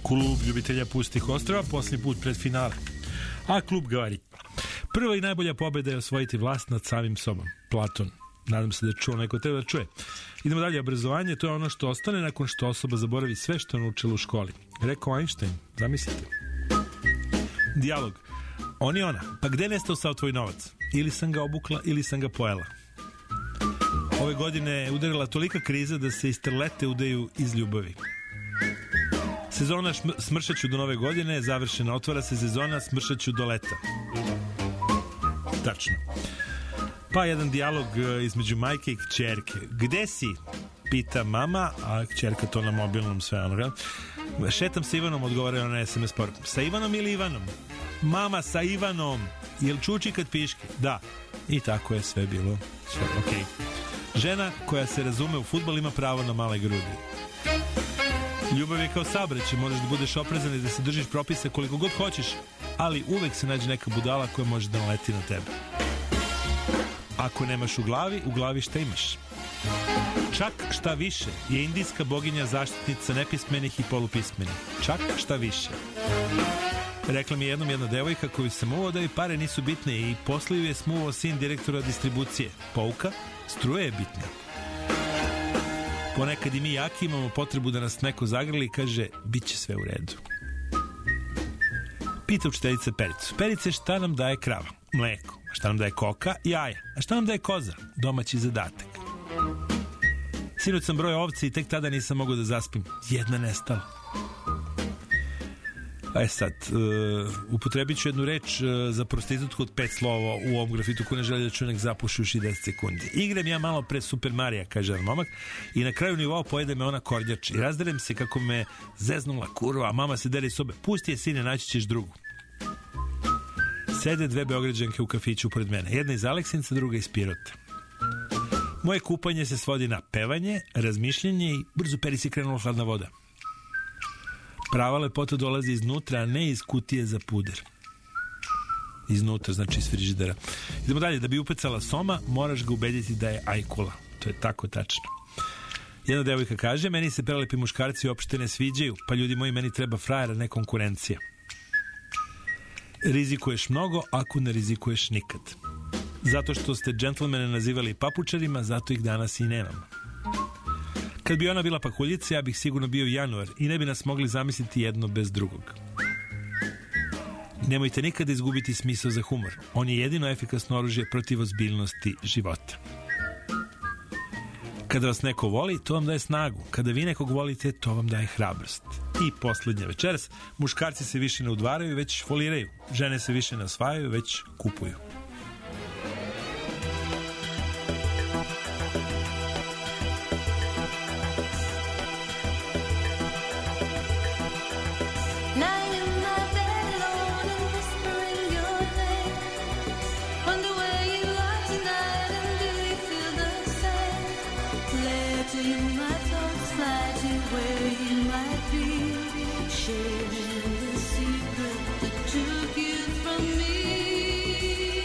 Klub ljubitelja pustih ostrava, posljednji put pred finale. A klub govori: prva i najbolja pobjeda je osvojiti vlast nad samim sobom. Platon. Nadam se da je čuo, neko treba da čuje. Idemo dalje, obrazovanje, to je ono što ostane nakon što osoba zaboravi sve što je naučila u školi. Rekao Einstein, zamislite. Dijalog. On i ona, pa gde nestao sav tvoj novac? Ili sam ga obukla, ili sam ga pojela. Ove godine je udarila tolika kriza da se iz starlete udaju iz ljubavi. Sezona šm- smršaću do nove godine, završena, otvara se sezona smršaću do leta. Tačno. Pa jedan dijalog između majke i kćerke. Gde si? Pita mama, a kćerka to na mobilnom sve onoga. Šetam sa Ivanom, odgovara ona es em es porukom. Sa Ivanom ili Ivanom? Mama, sa Ivanom. Jel čuči kad piški? Da. I tako je sve bilo. Sve, okej. Okay. Žena koja se razume u fudbal ima pravo na male grudi. Ljubav je kao saobraćaj, moraš da budeš oprezan i da se držiš propisa koliko god hoćeš, ali uvek se nađe neka budala koja može da naleti na tebe. Ako nemaš u glavi, u glavi šta imaš? Čak šta više je indijska boginja zaštitnica nepismenih i polupismenih. Čak šta više. Rekla mi jednom jedna devojka koju sam uvao da i pare nisu bitne i posle ju je smuvao sin direktora distribucije. Pouka, struje je bitna. Ponekad i mi jaki imamo potrebu da nas neko zagrli i kaže, bit će sve u redu. Pita učiteljica Pericu. Perice, šta nam daje krava? Mleko. A šta nam daje koka? Jaja. A šta nam daje koza? Domaći zadatak. Sinoć sam brojao ovce i tek tada nisam mogao da zaspim. Jedna nestala. E sad, uh, upotrebit ću jednu reč uh, za prostitutku od pet slova u ovom grafitu ko ne želi da čunek zapuši uši deset sekundi. Igram ja malo pred Super Marija, kaže jedan momak, i na kraju nivoa pojede me ona kornjač i razderem se kako me zeznula kurva, a mama se dere iz sobe. Pusti je, sine, naći ćeš drugu. Sede dve Beograđanke u kafiću pored mene. Jedna iz Aleksinca, druga iz Pirota. Moje kupanje se svodi na pevanje, razmišljanje i brzo Perici krenula hladna voda. Prava lepota dolazi iznutra, a ne iz kutije za puder. Iznutra, znači iz frižidera. Idemo dalje, da bi upecala soma, moraš ga ubediti da je ajkula. To je tako tačno. Jedna devojka kaže, meni se prelepi muškarci uopšte ne sviđaju, pa ljudi moji, meni treba frajera, ne konkurencija. Rizikuješ mnogo, ako ne rizikuješ nikad. Zato što ste džentlmene nazivali papučarima, zato ih danas i nemamo. Kad bi ona bila pakuljica, ja bih sigurno bio januar i ne bi nas mogli zamisliti jedno bez drugog. Nemojte nikada izgubiti smisao za humor. On je jedino efikasno oružje protiv ozbiljnosti života. Kada vas neko voli, to vam daje snagu. Kada vi nekog volite, to vam daje hrabrost. I posljednja večeras, muškarci se više ne udvaraju, već foliraju. Žene se više ne osvajaju, već kupuju. Sharing the secret that took you from me.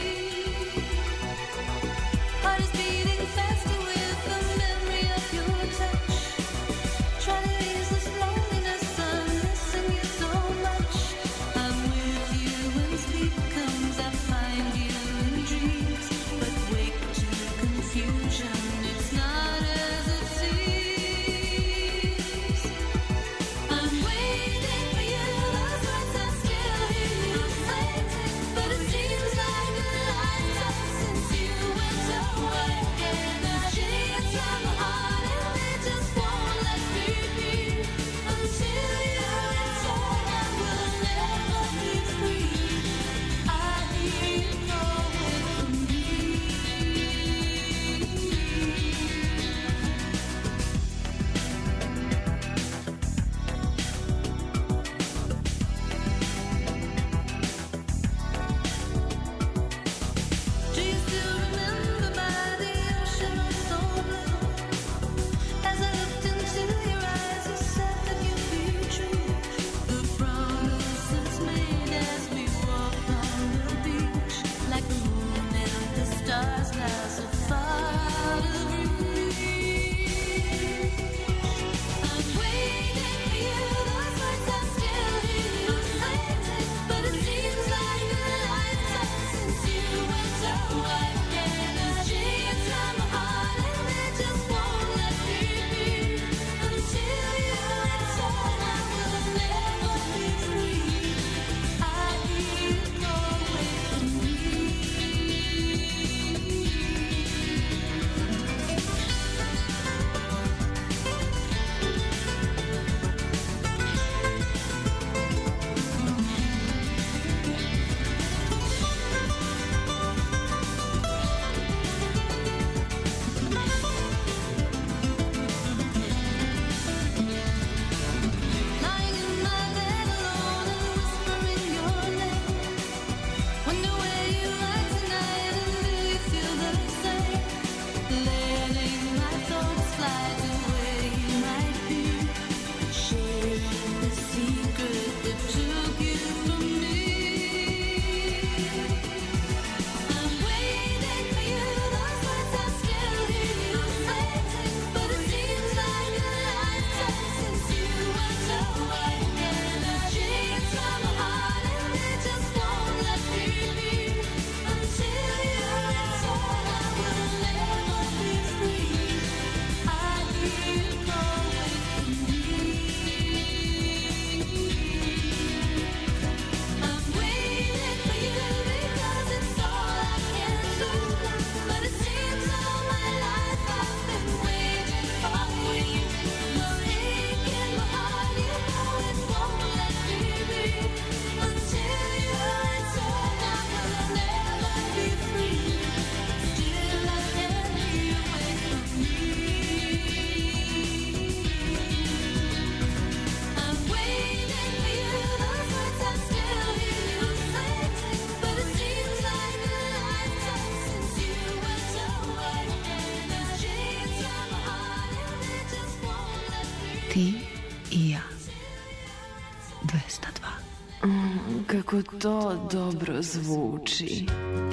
Ti i ja. dvesta dva. Mm, kako to dobro zvuči.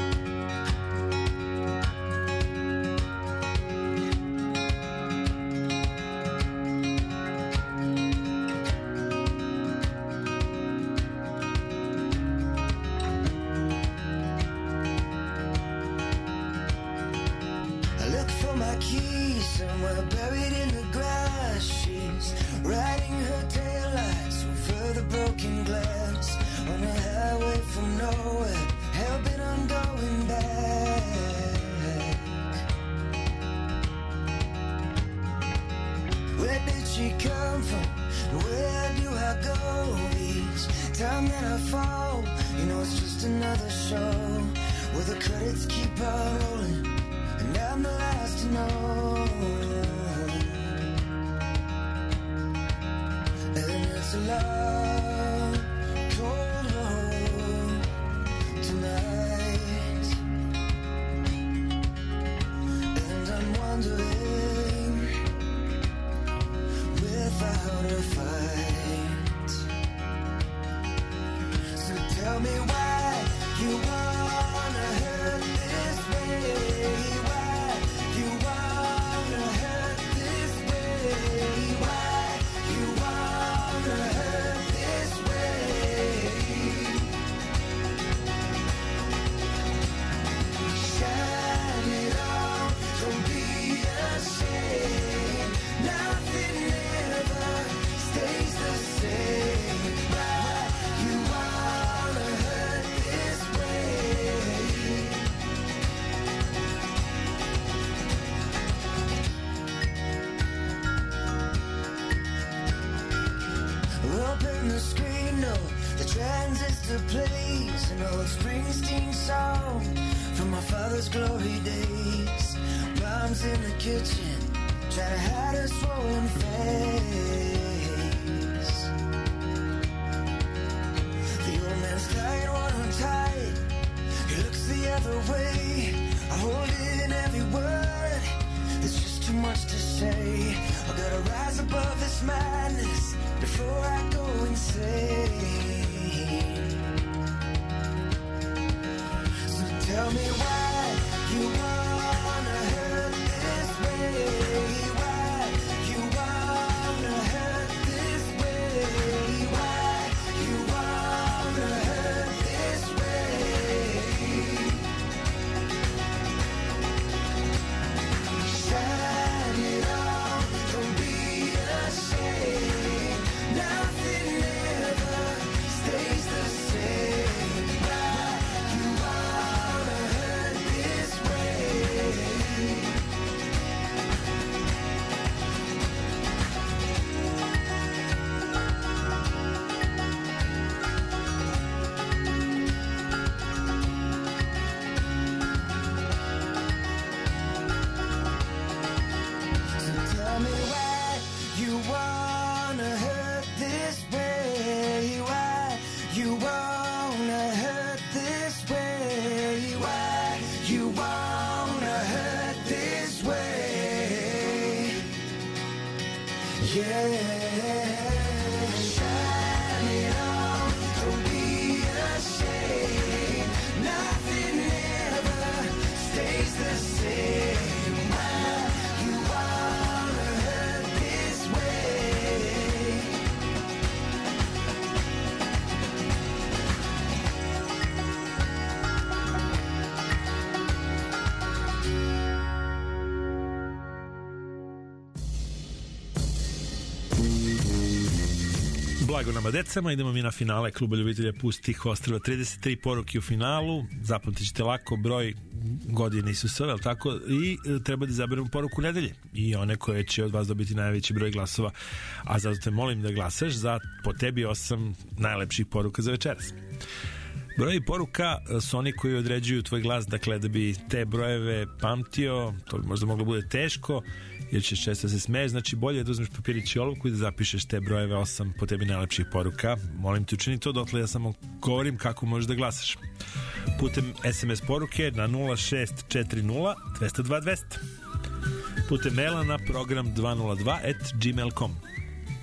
Blago nama decama, idemo mi na finale Kluba ljubitelja pustih ostrva. trideset tri poruke u finalu, zapamtit ćete lako, broj godine su sve, ali tako, i treba da izaberemo poruku nedelje i one koje će od vas dobiti najveći broj glasova, a zato te molim da glasaš za po tebi osam najlepših poruka za večeras. Brojevi poruka su oni koji određuju tvoj glas, dakle da bi te brojeve pamtio, to bi možda moglo bude teško, jer ćeš često se smeješ, znači bolje da uzmeš papirić i olovku i da zapišeš te brojeve osam po tebi najlepših poruka. Molim te učini to, dotle ja samo govorim kako možeš da glasaš. Putem es em es poruke na nula šest četiri nula dva nula dva dva. Putem maila na program dva nula dva at gmail dot com.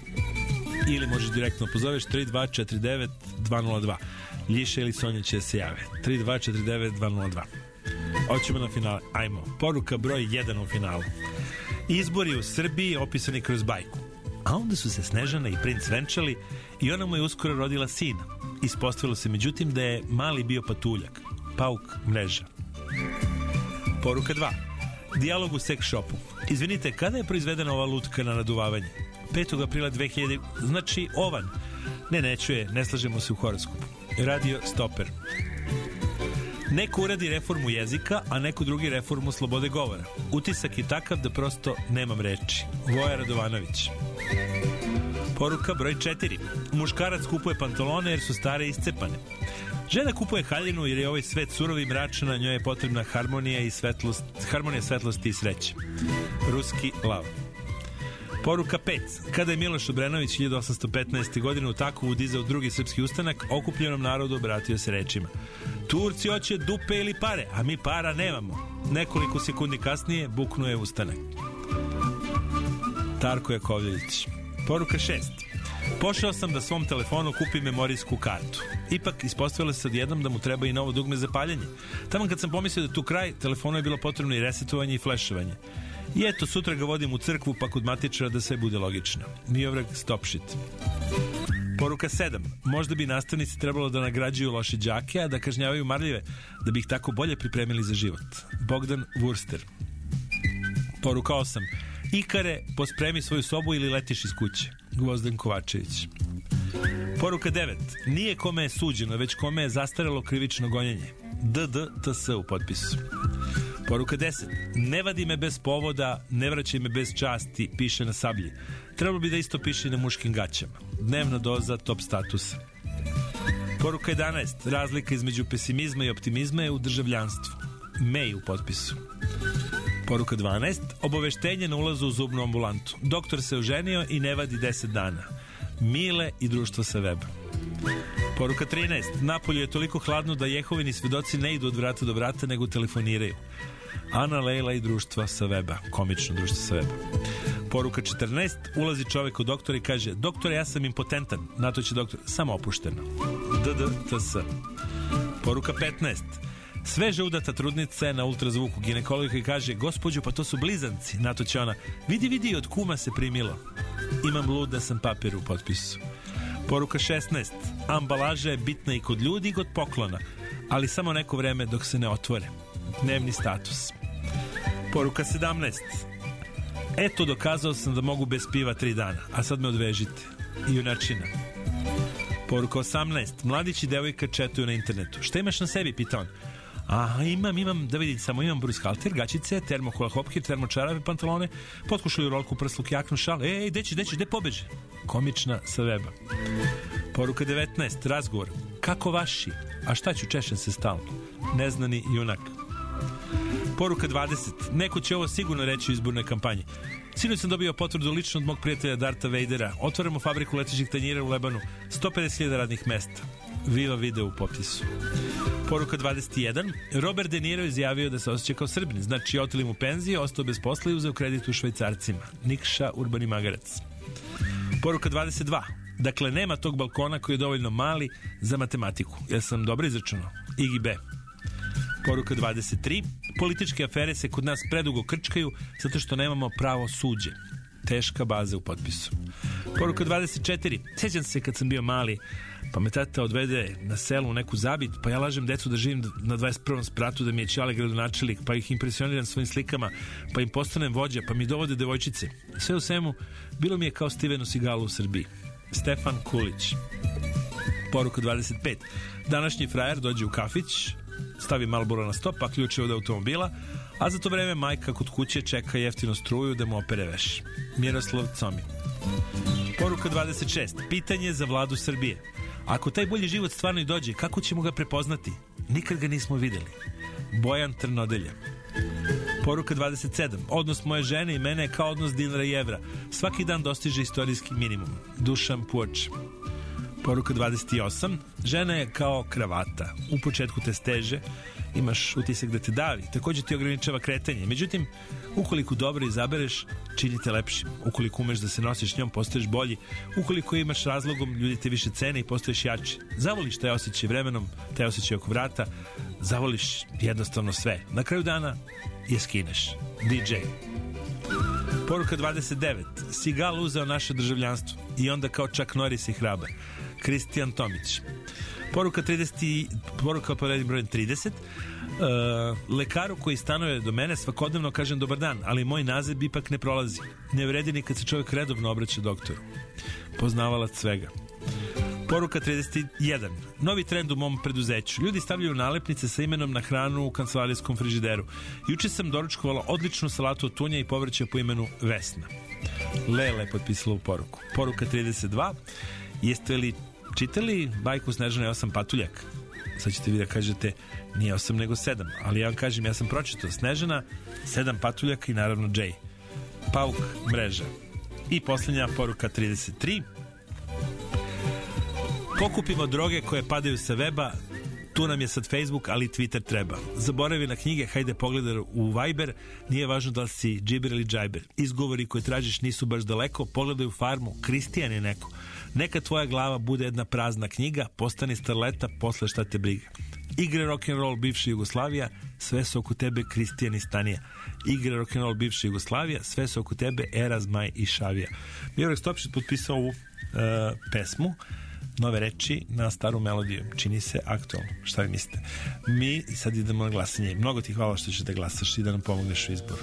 ili možeš direktno pozoveš tri dva četiri devet dva nula dva. Ljiša ili Sonja će se jave. tri dva četiri devet dva nula dva. Hoćemo na finale. Ajmo. Poruka broj jedan u finalu. Izbori u Srbiji opisani kroz bajku. A onda su se Snežana i princ venčali i ona mu je uskoro rodila sina. Ispostavilo se međutim da je mali bio patuljak. Pauk mreža. Poruka dva. Dijalog u sex shopu. Izvinite, kada je proizvedena ova lutka na naduvavanje? petog aprila dve hiljade. Znači ovan. Ne, neću je, ne slažemo se u horoskopu. Radio Stoper. Neko uradi reformu jezika, a neko drugi reformu slobode govora. Utisak je takav da prosto nemam reči. Voja Radovanović. Poruka broj četiri. Muškarac kupuje pantalone jer su stare i iscepane. Žena kupuje haljinu jer je ovaj svet surov i mračan, a njoj je potrebna harmonija i svetlost, harmonija svetlosti i sreće. Ruski lav. Poruka pet. Kada je Miloš Obrenović hiljadu osamsto petnaeste. godine u Takovu dizao drugi srpski ustanak, okupljenom narodu obratio se rečima: Turci hoće dupe ili pare, a mi para nemamo. Nekoliko sekundi kasnije buknuo je ustanak. Tarko Jakovljević. Poruka šest. Pošao sam da svom telefonu kupim memorijsku kartu. Ipak ispostavilo se odjednom da mu treba i novo dugme za paljenje. Tamo kad sam pomislio da tu kraj, telefonu je bilo potrebno i resetovanje i flešovanje. I eto, sutra ga vodim u crkvu pa kod matičara da sve bude logično. Miovrag stop shit. Poruka sedam. Možda bi nastavnici trebalo da nagrađuju loše đake, a da kažnjavaju marljive, da bi ih tako bolje pripremili za život. Bogdan Wurster. Poruka osam. Ikare, pospremi svoju sobu ili letiš iz kuće. Gvozden Kovačević. Poruka devet. Nije kome je suđeno, već kome je zastarelo krivično gonjenje. D D T S u potpisu. Poruka deset. Ne vadi me bez povoda, ne vraćaj me bez časti, piše na sablji. Trebalo bi da isto piše i na muškim gaćama. Dnevna doza top statusa. Poruka jedanaest. Razlika između pesimizma i optimizma je u državljanstvu. Mej u potpisu. Poruka dvanaest. Obaveštenje na ulazu u zubnu ambulantu. Doktor se oženio i ne vadi deset dana. Mile i društvo sa weba. Poruka trinaest. Napolju je toliko hladno da Jehovini svedoci ne idu od vrata do vrata, nego telefoniraju. Ana Lejla i društva sa weba. Komično društvo sa weba. Poruka četrnaest. Ulazi čovek u doktora i kaže: doktore, ja sam impotentan. Na to će doktor: samo opušteno. D D T S. Poruka petnaest. Sveže udata trudnica je na ultrazvuku ginekologa i kaže: gospođo, pa to su blizanci. Na to će ona: vidi, vidi, od kuma se primilo. Imam lud da sam papir u potpisu. Poruka šesnaest. Ambalaža je bitna i kod ljudi i kod poklona, ali samo neko vreme dok se ne otvore. Dnevni status. Poruka sedamnaest. Eto, dokazao sam da mogu bez piva tri dana, a sad me odvežite. Junačina. Poruka osamnaest. Mladić i devojka četuju na internetu. Šta imaš na sebi, pita on. A, imam, imam, da vidim samo, imam brushalter, gaćice, termokola hopke, termočarave, pantalone, potkušaju rolku, prsluk, jaknu, šal. Ej, gde ćeš, gde ćeš, gde pobeže? Komična sa weba. Poruka devetnaest. Razgovor. Kako vaši? A šta ću, češem se stalno. Neznani junak. Poruka dvadeset. Neko će ovo sigurno reći u izbornoj kampanji. Sinoć sam dobio potvrdu lično od mog prijatelja Darta Vadera. Otvaramo fabriku letećih tanjira u Lebanu. sto pedeset hiljada radnih mesta. Viva video u popisu. Poruka dvadeset jedan. Robert De Niro izjavio da se osjeća kao Srbin. Znači, oteli mu penzije, ostao bez posla i uzeo kredit u Švajcarcima. Nikša, urbani magarac. Poruka dvadeset dva. Dakle, nema tog balkona koji je dovoljno mali za matematiku. Jel sam dobro izračunao? Igi B. Poruka dvadeset tri. Političke afere se kod nas predugo krčkaju zato što nemamo pravo suđe. Teška baza u potpisu. Poruka dvadeset četiri. Sjećam se kad sam bio mali, pa me tata odvede na selu u neku zabit, pa ja lažem decu da živim na dvadeset prvom spratu, da mi je ćale gradonačelnik, pa ih impresioniram svojim slikama, pa im postanem vođa, pa mi dovode devojčice. Sve u svemu, bilo mi je kao Stevenu Seagalu u Srbiji. Stefan Kulić. Poruka dvadeset pet. Današnji frajer dođe u kafić, stavi Marlboro na stop, a ključe od automobila, a za to vreme majka kod kuće čeka jeftino struju da mu opere veš. Miroslav Comi. Poruka dvadeset šest. Pitanje za vladu Srbije. Ako taj bolji život stvarno i dođe, kako ćemo ga prepoznati? Nikad ga nismo videli. Bojan Trnodelja. Poruka dvadeset sedam. Odnos moje žene i mene je kao odnos dinara i evra. Svaki dan dostiže istorijski minimum. Dušan Puoč. Poruka dvadeset osam. Žena je kao kravata. U početku te steže, imaš utisak da te davi, takođe ti ograničava kretanje. Međutim, ukoliko dobro izabereš, čini te lepšim. Ukoliko umeš da se nosiš s njom, postaješ bolji. Ukoliko imaš razlogom, ljudi te više cene i postaješ jači. Zavoliš taj osjećaj vremenom, taj osjećaj oko vrata, zavoliš jednostavno sve. Na kraju dana je skineš. D J. Poruka dvadeset devet. Sigal uzeo naše državljanstvo i onda kao Chuck Norris i hrabar. Kristijan Tomić. Poruka trideset, poruka po redu brojem trideset. Uh, lekaru koji stanuje do mene svakodnevno kažem dobar dan, ali moj naziv ipak ne prolazi. Ne vredi ni kad se čovjek redovno obraća doktoru. Poznavalac svega. Poruka trideset jedan. Novi trend u mom preduzeću. Ljudi stavljaju nalepnice sa imenom na hranu u kancelarijskom frižideru. Juče sam doručkovala odličnu salatu od tunja i povrća po imenu Vesna. Lela je potpisala u poruku. Poruka trideset dva. Jeste li čitali bajku Snežana i osam patuljaka? Sad ćete vi da kažete nije osam nego sedam, ali ja vam kažem, ja sam pročitao Snežana, sedam patuljaka i naravno Jay. Pauk mreža. I posljednja poruka trideset tri. Pokupimo droge koje padaju sa weba, tu nam je sad Facebook, ali Twitter treba. Zaboravi na knjige, hajde pogledaj u Viber, nije važno da li si džiber ili džajber. Izgovori koje tražiš nisu baš daleko, pogledaj u Farmu, Kristijan je neko. Neka tvoja glava bude jedna prazna knjiga, postani starleta, posle šta te briga. Igre rock'n'roll bivša Jugoslavija, sve su oko tebe Kristijan i Stanija. Igre rock'n'roll bivša Jugoslavija, sve su oko tebe Era, Zmaj i Šavija. Miodrag Stopšić potpisao ovu uh, pesmu, nove reči na staru melodiju. Čini se aktualno. Šta vi mislite? Mi sad idemo na glasanje. Mnogo ti hvala što ćeš da glasaš i da nam pomogneš u izboru.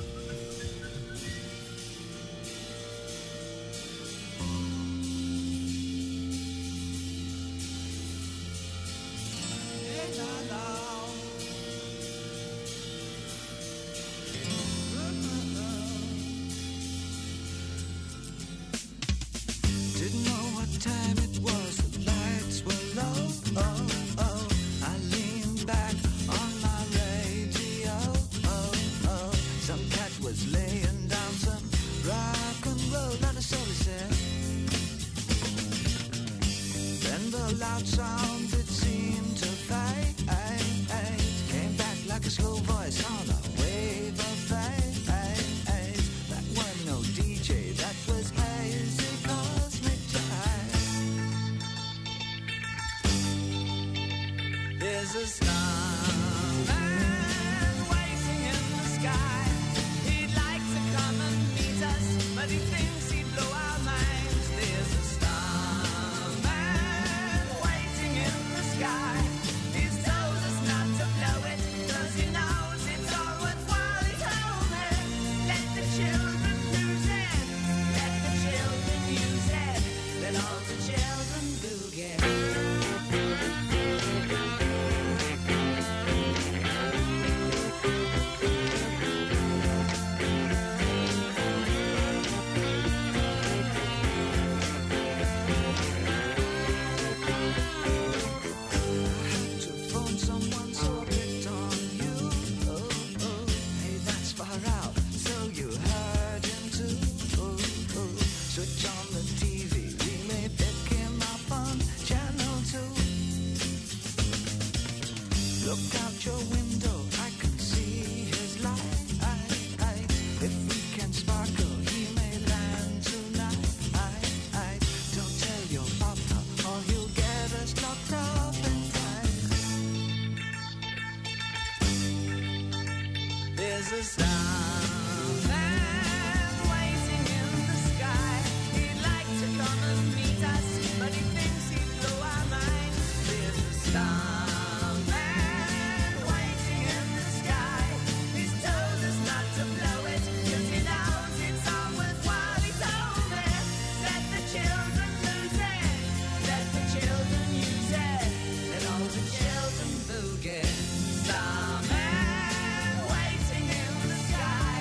Starman waiting in the sky.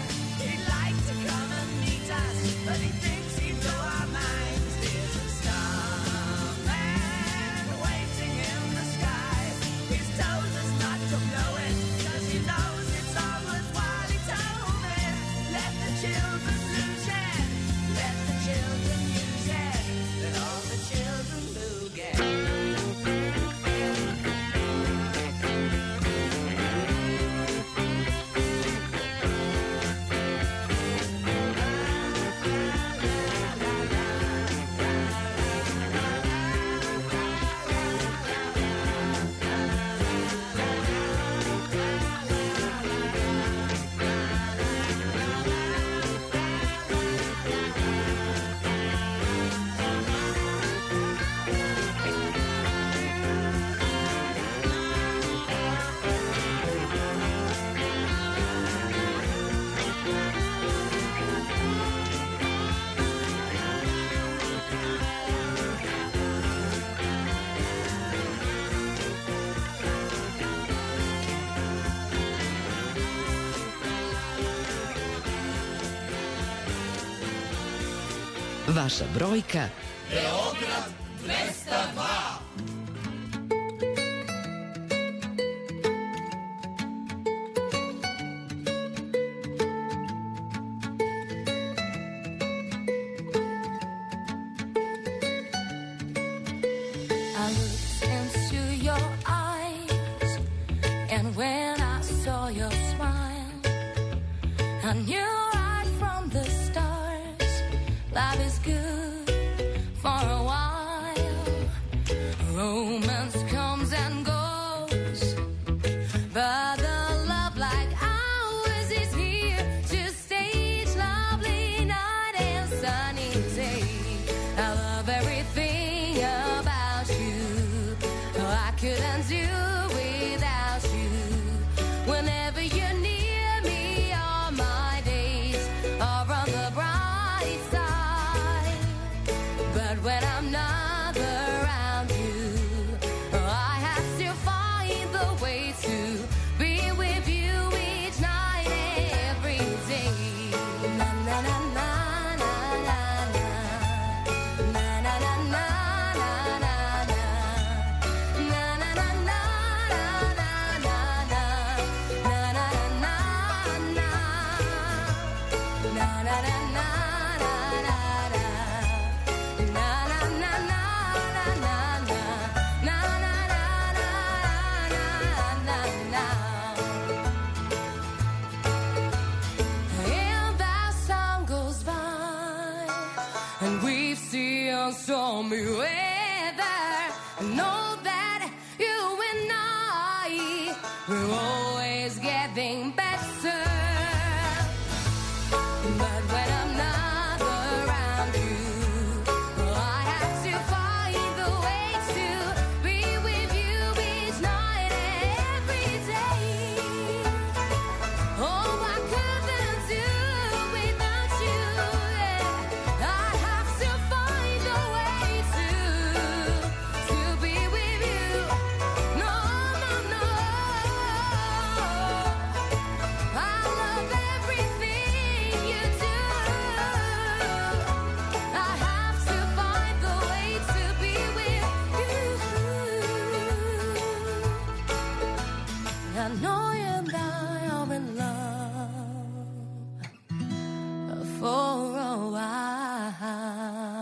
Vaša brojka Beograd dvesta dva. I knew right from the start, life is good for a while. Romance comes and goes, but the love like ours is here to stay each lovely night and sunny day. I love everything about you. I couldn't do without you. Whenever you're near when I'm not around you, I have to find the way to be with you each night and every day. Na na na na na na na na na na na na na na na na na stormy weather. Know that you and I, we're always getting better. But when I'm not around you, I have to find the way to be with you each night and every day. Oh, I couldn't do without you. Yeah. I have to find a way to to be with you. No, no, no. I love everything you do. I have to find the way to be with you. I know you and I are in love for a while.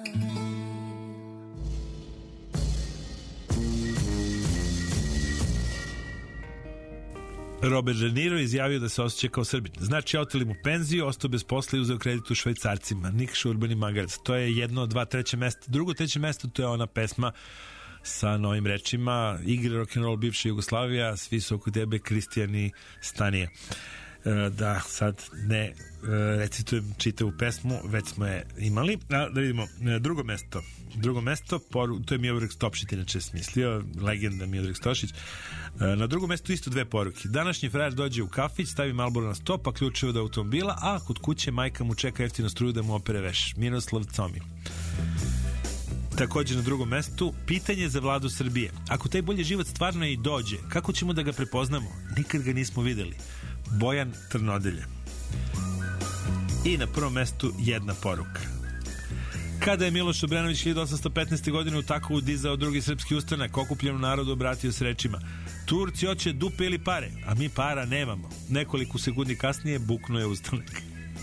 Robert De Niro izjavio da se osjeća kao Srbin. Znači, oteli mu penziju, ostao bez posla i uzeo kredit u Švajcarcima. Nikša Urbani Magarac. To je jedno, dva, treće mesto. Drugo, treće mesto, to je ona pesma sa novim rečima. Igre rock'n'roll, bivša Jugoslavija, svi su oko tebe, Kristijan i Stanija. E, da, sad ne e, recitujem čitavu pesmu, već smo je imali. A, da vidimo, e, drugo mesto. Drugo mesto, poru, to je Miodrag Stopšić, inače smislio, legenda Miodrag Stopšić. E, na drugom mestu isto dve poruke. Današnji frajer dođe u kafić, stavi Marlboro na sto, pa ključeve od automobila, a kod kuće majka mu čeka jeftino struju da mu opere veš. Miroslav Comi. Također na drugom mestu, pitanje za Vladu Srbije. Ako taj bolji život stvarno i dođe, kako ćemo da ga prepoznamo? Nikad ga nismo videli. Bojan Trnodelje. I na prvom mestu jedna poruka. Kada je Miloš Obrenović hiljadu osamsto petnaeste. godine u Takovu dizao drugi srpski ustanak, okupljenom narodu obratio s rečima: Turci hoće dupe ili pare, a mi para nemamo. Nekoliko sekundi kasnije buknuo je ustanak.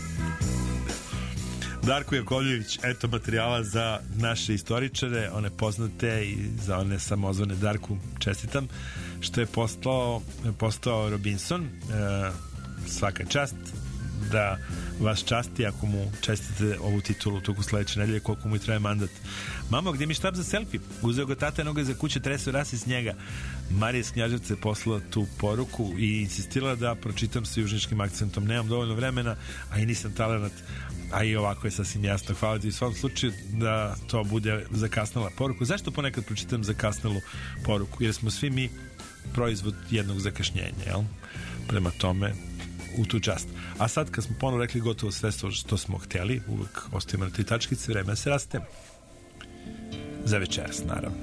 Darko Jakovljević, eto materijala za naše istoričare, one poznate, i za one samozvane. Darku čestitam što je postao, postao Robinson. E, svaka čast, da vas časti ako mu čestite ovu titulu toku sledeće nedelje, koliko mu i traje mandat. Mamo, gdje mi štab za selfie? Uzeo ga tata, noga za kuće, tresao rasi s njega. Marija iz Knjaževca je poslala tu poruku i insistila da pročitam sa južničkim akcentom. Nemam dovoljno vremena, a i nisam talenat, a i ovako je sasvim jasno. Hvala ti u svom slučaju da to bude zakasnela poruku. Zašto ponekad pročitam zakasnelu poruku? Jer smo svi mi proizvod jednog zakašnjenja, jel? Prema tome, u tu čast. A sad kad smo ponovno rekli gotovo sve što smo htjeli, uvek ostajemo na tri tačkice, vreme se raste. Za večeras, naravno.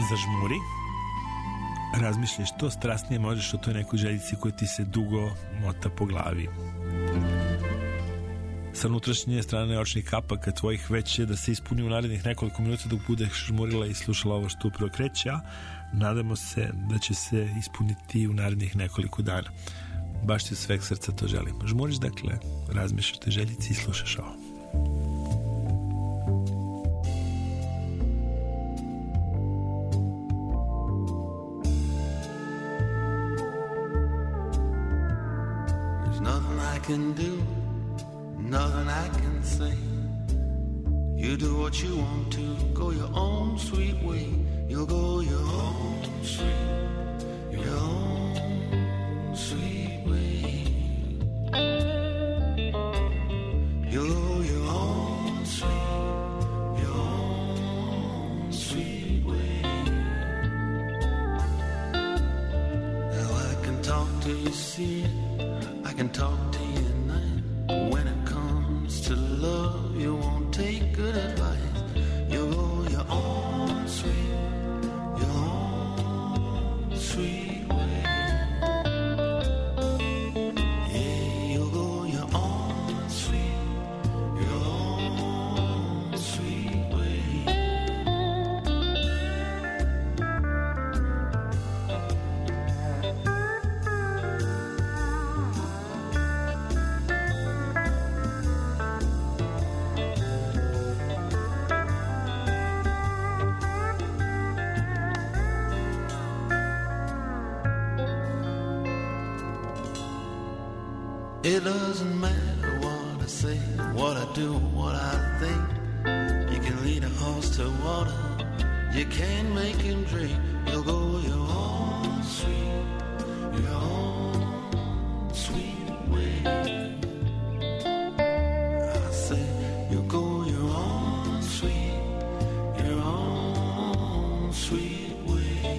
zažmuri, razmišljaj što strasnije možeš o toj nekoj željici koja ti se dugo mota po glavi. Sa unutrašnje strane očnih kapaka tvojih već je da se ispuni u narednih nekoliko minuta dok budeš žmurila i slušala ovo što upravo kreće, a nadamo se da će se ispuniti u narednih nekoliko dana. Baš ti sveg srca to želim. Žmuriš, dakle, razmišljaš te željici i slušaš ovo. There's nothing I can do, nothing I can say. You do what you want to, go your own sweet way. You'll go your own sweet, your own sweet way. You'll go your own sweet, your own sweet way. Now I can talk till you see it, I can talk to you at night. But when it comes to love, you won't take good advice. You'll go your own sweet, your own sweet way. Yeah, you'll go your own sweet, your own sweet way. It doesn't matter what I say, what I do, what I think. You can lead a horse to water, you can't make him drink. You'll go your own sweet, your own sweet way. I say you'll go your own sweet, your own sweet way.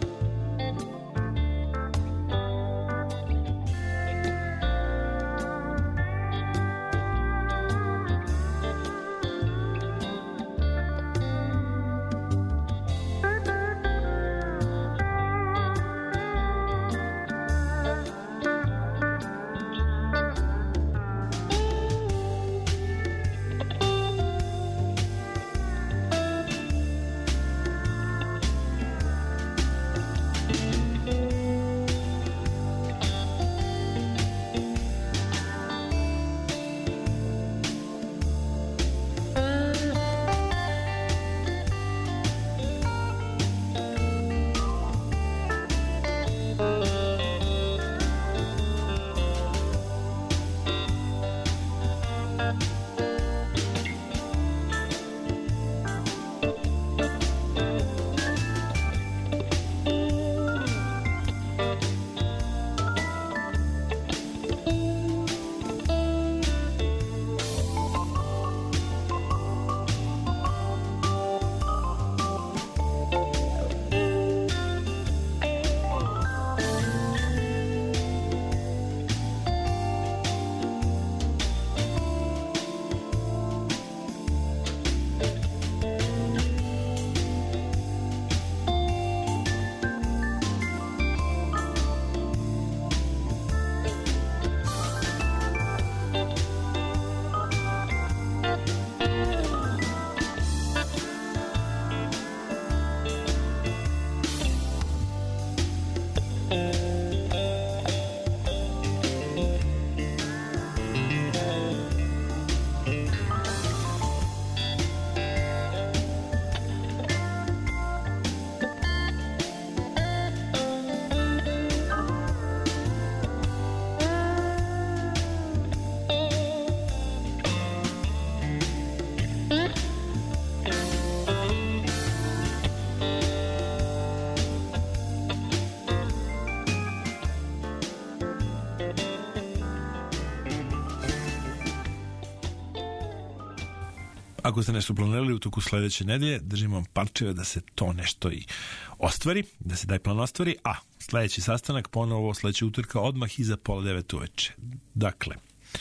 Ako ste nešto planirali u toku sledeće nedelje, držimo vam parčeve da se to nešto i ostvari, da se taj plan ostvari, a sledeći sastanak ponovo sledeći utorka odmah iza pola devet uveče. Dakle,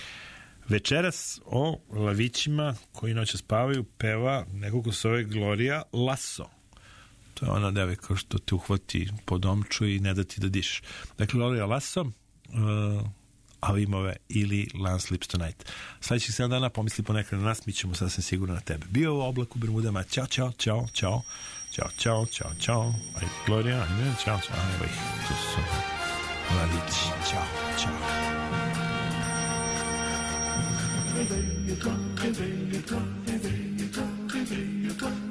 večeras o lavićima koji noća spavaju peva neko ko se zove Gloria Lasso. To je ona devojka što te uhvati pod omču i ne da ti da dišeš. Dakle, Gloria Lasso, uh, Avimove ili Lance Lips Tonight. Sljedećih sedam dana pomisli ponekad na nas, mi ćemo sasvim sigurno na tebe. Bio u oblaku Bermudama. Ćao, čao, čao, čao. Ćao, čao, čao, čao. Aj, Gloria, ajme, čao, čao. Evo ih, tu su mladići. Ćao, čao. And there you go, and there you go, and there you go, and there you go.